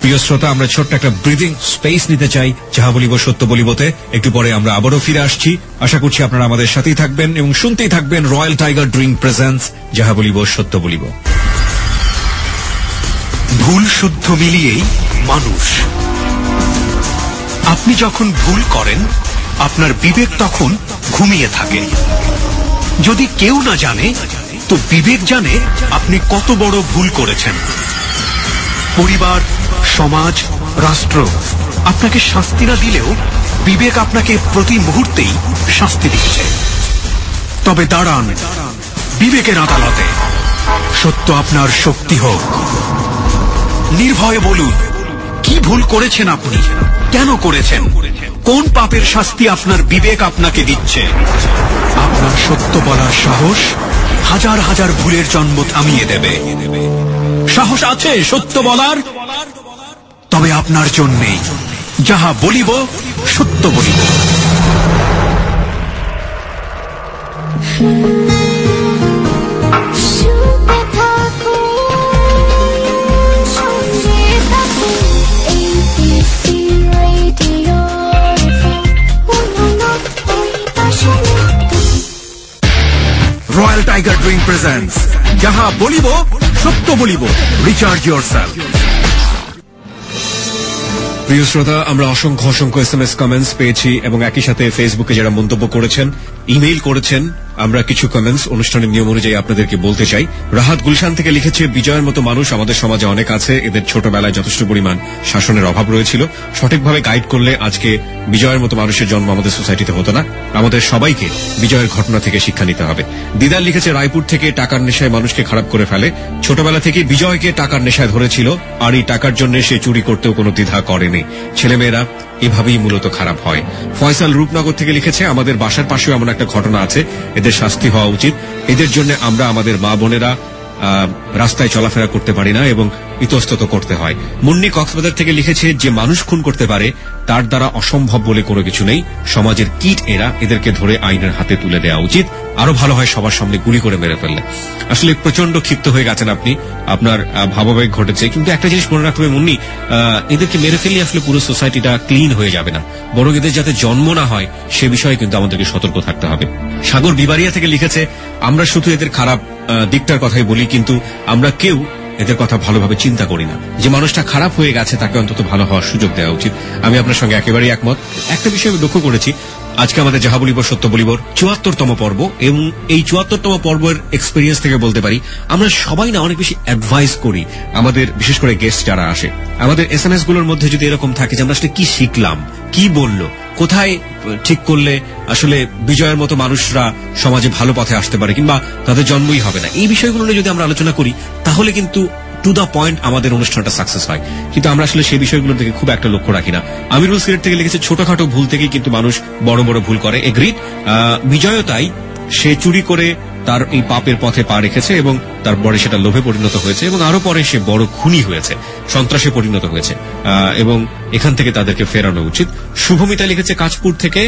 প্রিয় শ্রোতা, আমরা ছোট্ট একটা ব্রিদিং স্পেস নিতে চাই যাহা বলিব সত্য বলিবতে। একটু পরে আমরা আবারও ফিরে আসছি। আশা করছি আপনারা আমাদের সাথেই থাকবেন এবং শুনতেই থাকবেন রয়্যাল টাইগার ড্রিঙ্ক প্রেজেন্টস যাহা বলিব সত্য বলিব। ভুল শুদ্ধ মিলিয়েই মানুষ। আপনি যখন ভুল করেন আপনার বিবেক তখন ঘুমিয়ে থাকে। যদি কেউ না জানে তো বিবেক জানে আপনি কত বড় ভুল করেছেন। পরিবার, সমাজ, রাষ্ট্র আপনাকে শাস্তি না দিলেও বিবেক আপনাকে প্রতি মুহূর্তেই শাস্তি দিচ্ছে। তবে দাঁড়ান বিবেকের আদালতে, সত্য আপনার শক্তি হোক। নির্ভয়ে বলুন কি ভুল করেছেন আপনি, কেন করেছেন, কোন পাপের শাস্তি আপনার বিবেক আপনাকে দিচ্ছে। আপনার সত্য বলার সাহস হাজার হাজার ভুলের জন্ম থামিয়ে দেবে। সাহস আছে সত্য বলার? তবে আপনার জন্যেই যাহা বলিব সত্য বলিব। রয়্যাল টাইগার ড্রিঙ্ক প্রেজেন্টস যাহা বলিব সত্য বলিব। Recharge yourself. প্রিয় শ্রোতা, আমরা অসংখ্য অসংখ্য এস এম এস কমেন্টস পেয়েছি এবং একই সাথে ফেসবুকে যারা মন্তব্য করেছেন, ইমেইল করেছেন, আমরা কিছু কমেন্টস অনুষ্ঠানের নিয়ম অনুযায়ী আপনাদেরকে বলতে চাই। রাহাত গুলশান থেকে লিখেছে, বিজয়ের মতো মানুষ আমাদের সমাজে অনেক আছে, এদের ছোটবেলায় যথেষ্ট পরিমাণ শাসনের অভাব রয়েছিল। সঠিকভাবে গাইড করলে আজকে বিজয়ের মতো মানুষের জন্ম আমাদের সোসাইটিতে হতো না। আমাদের সবাইকে বিজয়ের ঘটনা থেকে শিক্ষা নিতে হবে। দিদার লিখেছে, রায়পুর থেকে টাকার নেশায় মানুষকে খারাপ করে ফেলে। ছোটবেলা থেকে বিজয়কে টাকার নেশায় ধরেছিল, আর এই টাকার জন্য সে চুরি করতেও কোনো দ্বিধা করেনি। ছেলেমেয়েরা এভাবেই মূলত খারাপ হয়। ফয়সাল রূপনগর থেকে লিখেছে, আমাদের বাসার পাশেও এমন একটা ঘটনা আছে, এদের শাস্তি হওয়া উচিত। এদের জন্য আমরা আমাদের মা বোনেরা রাস্তায় চলাফেরা করতে পারি না এবং ইতস্তত করতে হয়। মুন্নি কক্সবাজার থেকে লিখেছে, যে মানুষ খুন করতে পারে তার দ্বারা অসম্ভব বলে কোনো কিছু নেই। সমাজের কীট এরা, এদেরকে ধরে আইনের হাতে তুলে দেওয়া উচিত। আরো ভালো হয় সবার সামনে গুলি করে মেরে ফেললে। আসলে প্রচন্ড ক্ষিপ্ত হয়ে গেছেন আপনি, আপনার ভাবাবেগ ঘটেছে, কিন্তু একটা জিনিস মনে রাখতে হবে মুন্নি, এদেরকে মেরে ফেললে আসলে পুরো সোসাইটিটা ক্লিন হয়ে যাবে না, বরং এদের যাতে জন্ম না হয় সে বিষয়ে কিন্তু আমাদেরকে সতর্ক থাকতে হবে। সাগর বিবারিয়া থেকে লিখেছে, আমরা শুধু এদের খারাপ দিকটার কথাই বলি, কিন্তু আমরা কেউ এদের কথা ভালোভাবে চিন্তা করি না। যে মানুষটা খারাপ হয়ে গেছে তাকে অন্তত ভালো হওয়ার সুযোগ দেওয়া উচিত। আমি আপনার সঙ্গে একেবারেই একমত। একটা বিষয় আমি লক্ষ্য করেছি, আজকে আমাদের যাহা বলিব সত্য বলিবর চুয়াত্তরতম পর্ব, এবং এই চুয়াত্তরতম পর্বের এক্সপিরিয়েন্স থেকে বলতে পারি আমরা সবাই না অনেক বেশি অ্যাডভাইস করি আমাদের, বিশেষ করে গেস্ট যারা আসে। আমাদের এস এম এস গুলোর মধ্যে যদি এরকম থাকে যে আমরা আসলে কি শিখলাম, কি বলল, কোথায় ঠিক করলে আসলে বিজয়ের মতো মানুষরা সমাজে ভালো পথে আসতে পারে কিংবা তাদের জন্মই হবে না, এই বিষয়গুলো নিয়ে যদি আমরা আলোচনা করি তাহলে কিন্তু টু দ্য পয়েন্ট আমাদের অনুষ্ঠানটা সাকসেস হয়। কিন্তু আমরা আসলে সেই বিষয়গুলোর দিকে খুব একটা লক্ষ্য রাখি না। আমিরুল সিলেট থেকে লিখেছে, ছোটখাটো ভুল থেকেই কিন্তু মানুষ বড় বড় ভুল করে। এগ্রিড। বিজয়ও তাই, সে চুরি করে তার এই পাপের পথে পা রেখেছে এবং তারপরে সেটা লোভে পরিণত হয়েছে এবং আরো পরে সে বড় খুনি হয়েছে, সন্ত্রাসে পরিণত হয়েছে, এবং এখান থেকে তাদেরকে ফেরানো উচিত। শুভমিতা লিখেছে কাঁচপুর থেকে,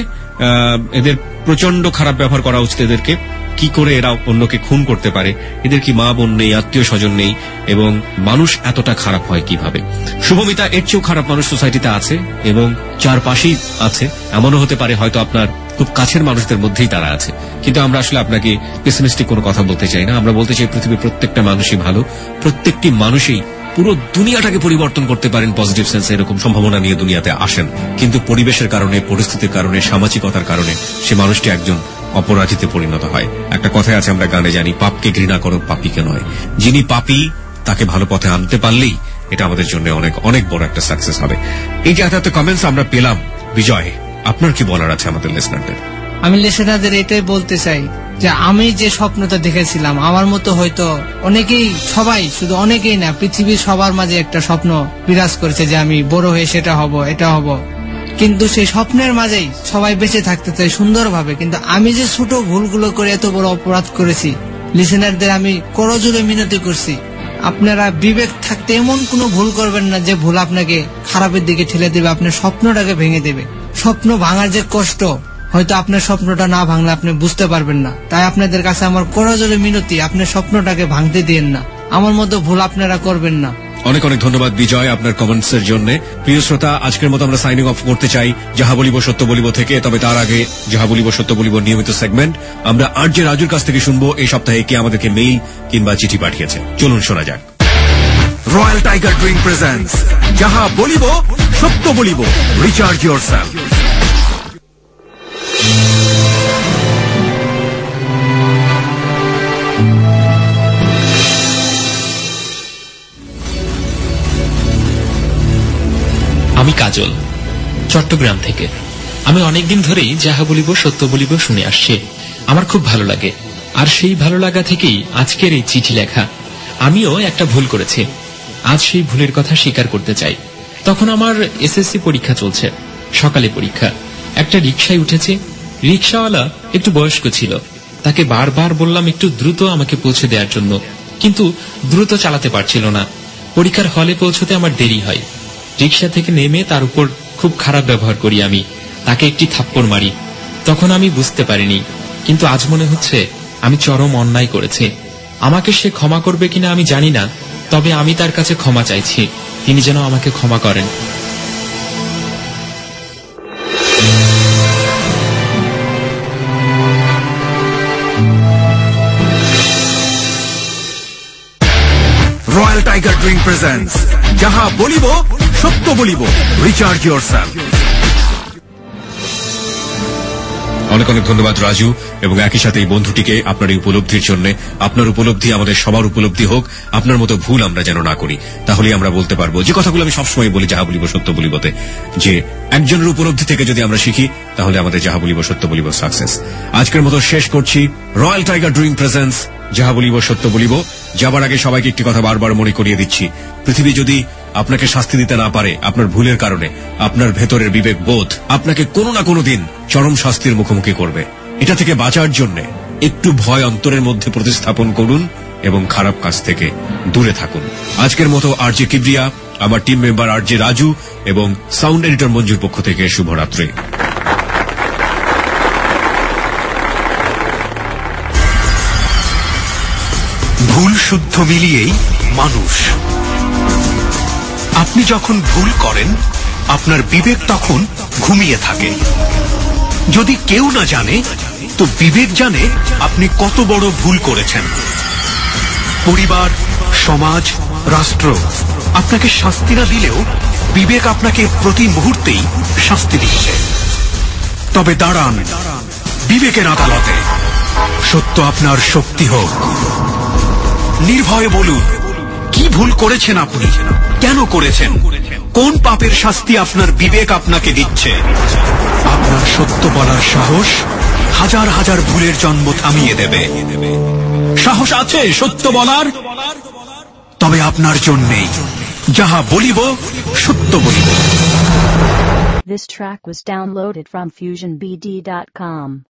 এদের প্রচন্ড খারাপ ব্যবহার করা উচিত। এদেরকে কি করে এরা অন্যকে খুন করতে পারে, এদের কি মা বোন নেই, আত্মীয় স্বজন নেই, এবং মানুষ এতটা খারাপ হয় কিভাবে। শুভমিতা, এর চেয়েও খারাপ মানুষ সোসাইটিতে আছে এবং চারপাশেই আছে। এমনও হতে পারে হয়তো আপনার খুব কাছের মানুষদের মধ্যেই তারা আছে, কিন্তু আমরা আসলে আপনাকে পেসিমিস্টিক কোনো কথা বলতে চাই না। আমরা বলতে চাই পৃথিবীর প্রত্যেকটা মানুষই ভালো, প্রত্যেকটি মানুষই পুরো দুনিয়াটাকে পরিবর্তন করতে পারেন পজিটিভ সেন্সে, এরকম সম্ভাবনা নিয়ে দুনিয়াতে আসেন। কিন্তু পরিবেশের কারণে, পরিস্থিতির কারণে, সামাজিকতার কারণে সে মানুষটি একজন অপরাধীতে পরিণত হয়। একটা কথাই আছে আমরা গানে জানি, পাপকে ঘৃণা করো পাপীকে নয়। যিনি পাপী তাকে ভালো পথে আনতে পারলেই এটা আমাদের জন্য অনেক অনেক বড় একটা সাকসেস হবে। এই যে এত এত কমেন্টস আমরা পেলাম, বিজয় আপনার কি বলার আছে আমাদের লিসনারদের? আমি লিসনারদের এটাই বলতে চাই যে আমি যে স্বপ্নটা দেখেছিলাম, আমার মতো হয়তো অনেকেই, সবাই, শুধু অনেকেই না, পৃথিবীর সবার মাঝে একটা স্বপ্ন বিরাজ করেছে যে আমি বড় হয়ে সেটা হব, এটা হব। কিন্তু সেই স্বপ্নের মাঝেই সবাই বেঁচে থাকতে চাই সুন্দরভাবে। কিন্তু আমি যে ছোট ভুলগুলো করে এত বড় অপরাধ করেছি, লিসেনারদের আমি করজোড়ে মিনতি করছি, আপনারা বিবেক থাকতে এমন কোনো ভুল করবেন না যে ভুল আপনাকে খারাপের দিকে ঠেলে দেবে, আপনার স্বপ্নটাকে ভেঙে দেবে। স্বপ্ন ভাঙার যে কষ্ট, হয়তো আপনার স্বপ্নটা না ভাঙলে আপনি বুঝতে পারবেন না। তাই আপনাদের কাছে আমার করজোড়ে মিনতি, আপনার স্বপ্নটাকে ভাঙতে দিয়েন না, আমার মতো ভুল আপনারা করবেন না। অনেক অনেক ধন্যবাদ বিজয় আপনার কমেন্টস এর জন্য। প্রিয় শ্রোতা, আজকের মতো আমরা সাইনিং অফ করতে চাই যাহা বলিব সত্য বলিব থেকে। তবে তার আগে যাহা বলিব সত্য বলিব নিয়মিত সেগমেন্ট আমরা আর জে রাজুর কাছ থেকে শুনবো এই সপ্তাহে কে আমাদেরকে মেইল কিংবা চিঠি পাঠিয়েছে। চলুন শোনা যাক। রয়্যাল টাইগার ড্রিঙ্ক প্রেজেন্টস যাহা বলিব সত্য বলিব, রিচার্জ ইয়োরসেলফ। আমি কাজল, চট্টগ্রাম থেকে। আমি অনেকদিন ধরেই যাহা বলিব সত্য বলিব শুনে আসছি, আমার খুব ভালো লাগে। আর সেই ভালো লাগা থেকেই আজকের এই চিঠি লেখা। আমিও একটা ভুল করেছি, আজ সেই ভুলের কথা স্বীকার করতে চাই। তখন আমার এসএসসি পরীক্ষা চলছে, সকালে পরীক্ষা। একটা রিকশায় উঠেছি, রিকশাওয়ালা একটু বয়স্ক ছিল। তাকে বারবার বললাম একটু দ্রুত আমাকে পৌঁছে দেওয়ার জন্য, কিন্তু দ্রুত চালাতে পারছিল না। পরীক্ষার হলে পৌঁছতে আমার দেরি হয়। রিকশা থেকে নেমে তার উপর খুব খারাপ ব্যবহার করি আমি, তাকে একটি থাপ্পড় মারি। তখন আমি বুঝতে পারিনি, কিন্তু আজ মনে হচ্ছে আমি চরম অন্যায় করেছি। আমাকে সে ক্ষমা করবে কিনা আমি জানি না, তবে আমি তার কাছে ক্ষমা চাইছি, তিনি যেন আমাকে ক্ষমা করেন। রয়্যাল টাইগার ড্রিঙ্ক প্রেজেন্টস যাহা বলিব সত্য বলিব, রিচার্জ ইয়োরসেলফ। অনেক অনেক ধন্যবাদ রাজু, এবং একই সাথে এই বন্ধুটিকে আপনার এই উপলব্ধির জন্য। আপনার উপলব্ধি আমাদের সবার উপলব্ধি হোক, আপনার মতো ভুল আমরা যেন না করি। তাহলেই আমরা বলতে পারবো যে কথাগুলো আমি সবসময় বলি যাহা বলিব সত্য বলিবতে, যে একজনের উপলব্ধি থেকে যদি আমরা শিখি তাহলে আমাদের যাহা বলিব সত্য বলিব সাকসেস। আজকের মতো শেষ করছি রয়্যাল টাইগার ড্রিঙ্ক প্রেজেন্টস যাহা বলিব সত্য বলিব। যাবার আগে সবাইকে একটি কথা বারবার মনে করিয়ে দিচ্ছি, পৃথিবী যদি আপনাকে শাস্তি দিতে না পারে আপনার ভুলের কারণে, আপনার ভেতরের বিবেক বোধ আপনাকে কোনো না কোনো দিন চরম শাস্তির মুখোমুখি করবে। এটা থেকে বাঁচার জন্য একটু ভয় অন্তরের মধ্যে প্রতিস্থাপন করুন এবং খারাপ কাজ থেকে দূরে থাকুন। আজকের মতো আর জে কিবরিয়া, আমার team member R J Raju এবং সাউন্ড এডিটর মঞ্জুর পক্ষ থেকে শুভরাত্রি। ভুল শুদ্ধ মিলিয়েই মানুষ। আপনি যখন ভুল করেন আপনার বিবেক তখন ঘুমিয়ে থাকে। যদি কেউ না জানে তো বিবেক জানে আপনি কত বড় ভুল করেছেন। পরিবার, সমাজ, রাষ্ট্র আপনাকে শাস্তি না দিলেও বিবেক আপনাকে প্রতি মুহূর্তেই শাস্তি দিচ্ছে। তবে দাঁড়ান বিবেকের আদালতে, সত্য আপনার শক্তি হোক। নির্ভয়ে বলুন কি ভুল করেছেন আপনি, কেন করেছেন, কোন পাপের শাস্তি আপনার বিবেক আপনাকে দিচ্ছে। আপনার সত্য বলার সাহস হাজার হাজার ভুলের জন্ম থামিয়ে দেবে। সাহস আছে সত্য বলার? তবে আপনার জন্যেই যাহা বলিব সত্য বলিব। This track was downloaded from fusion b d dot com.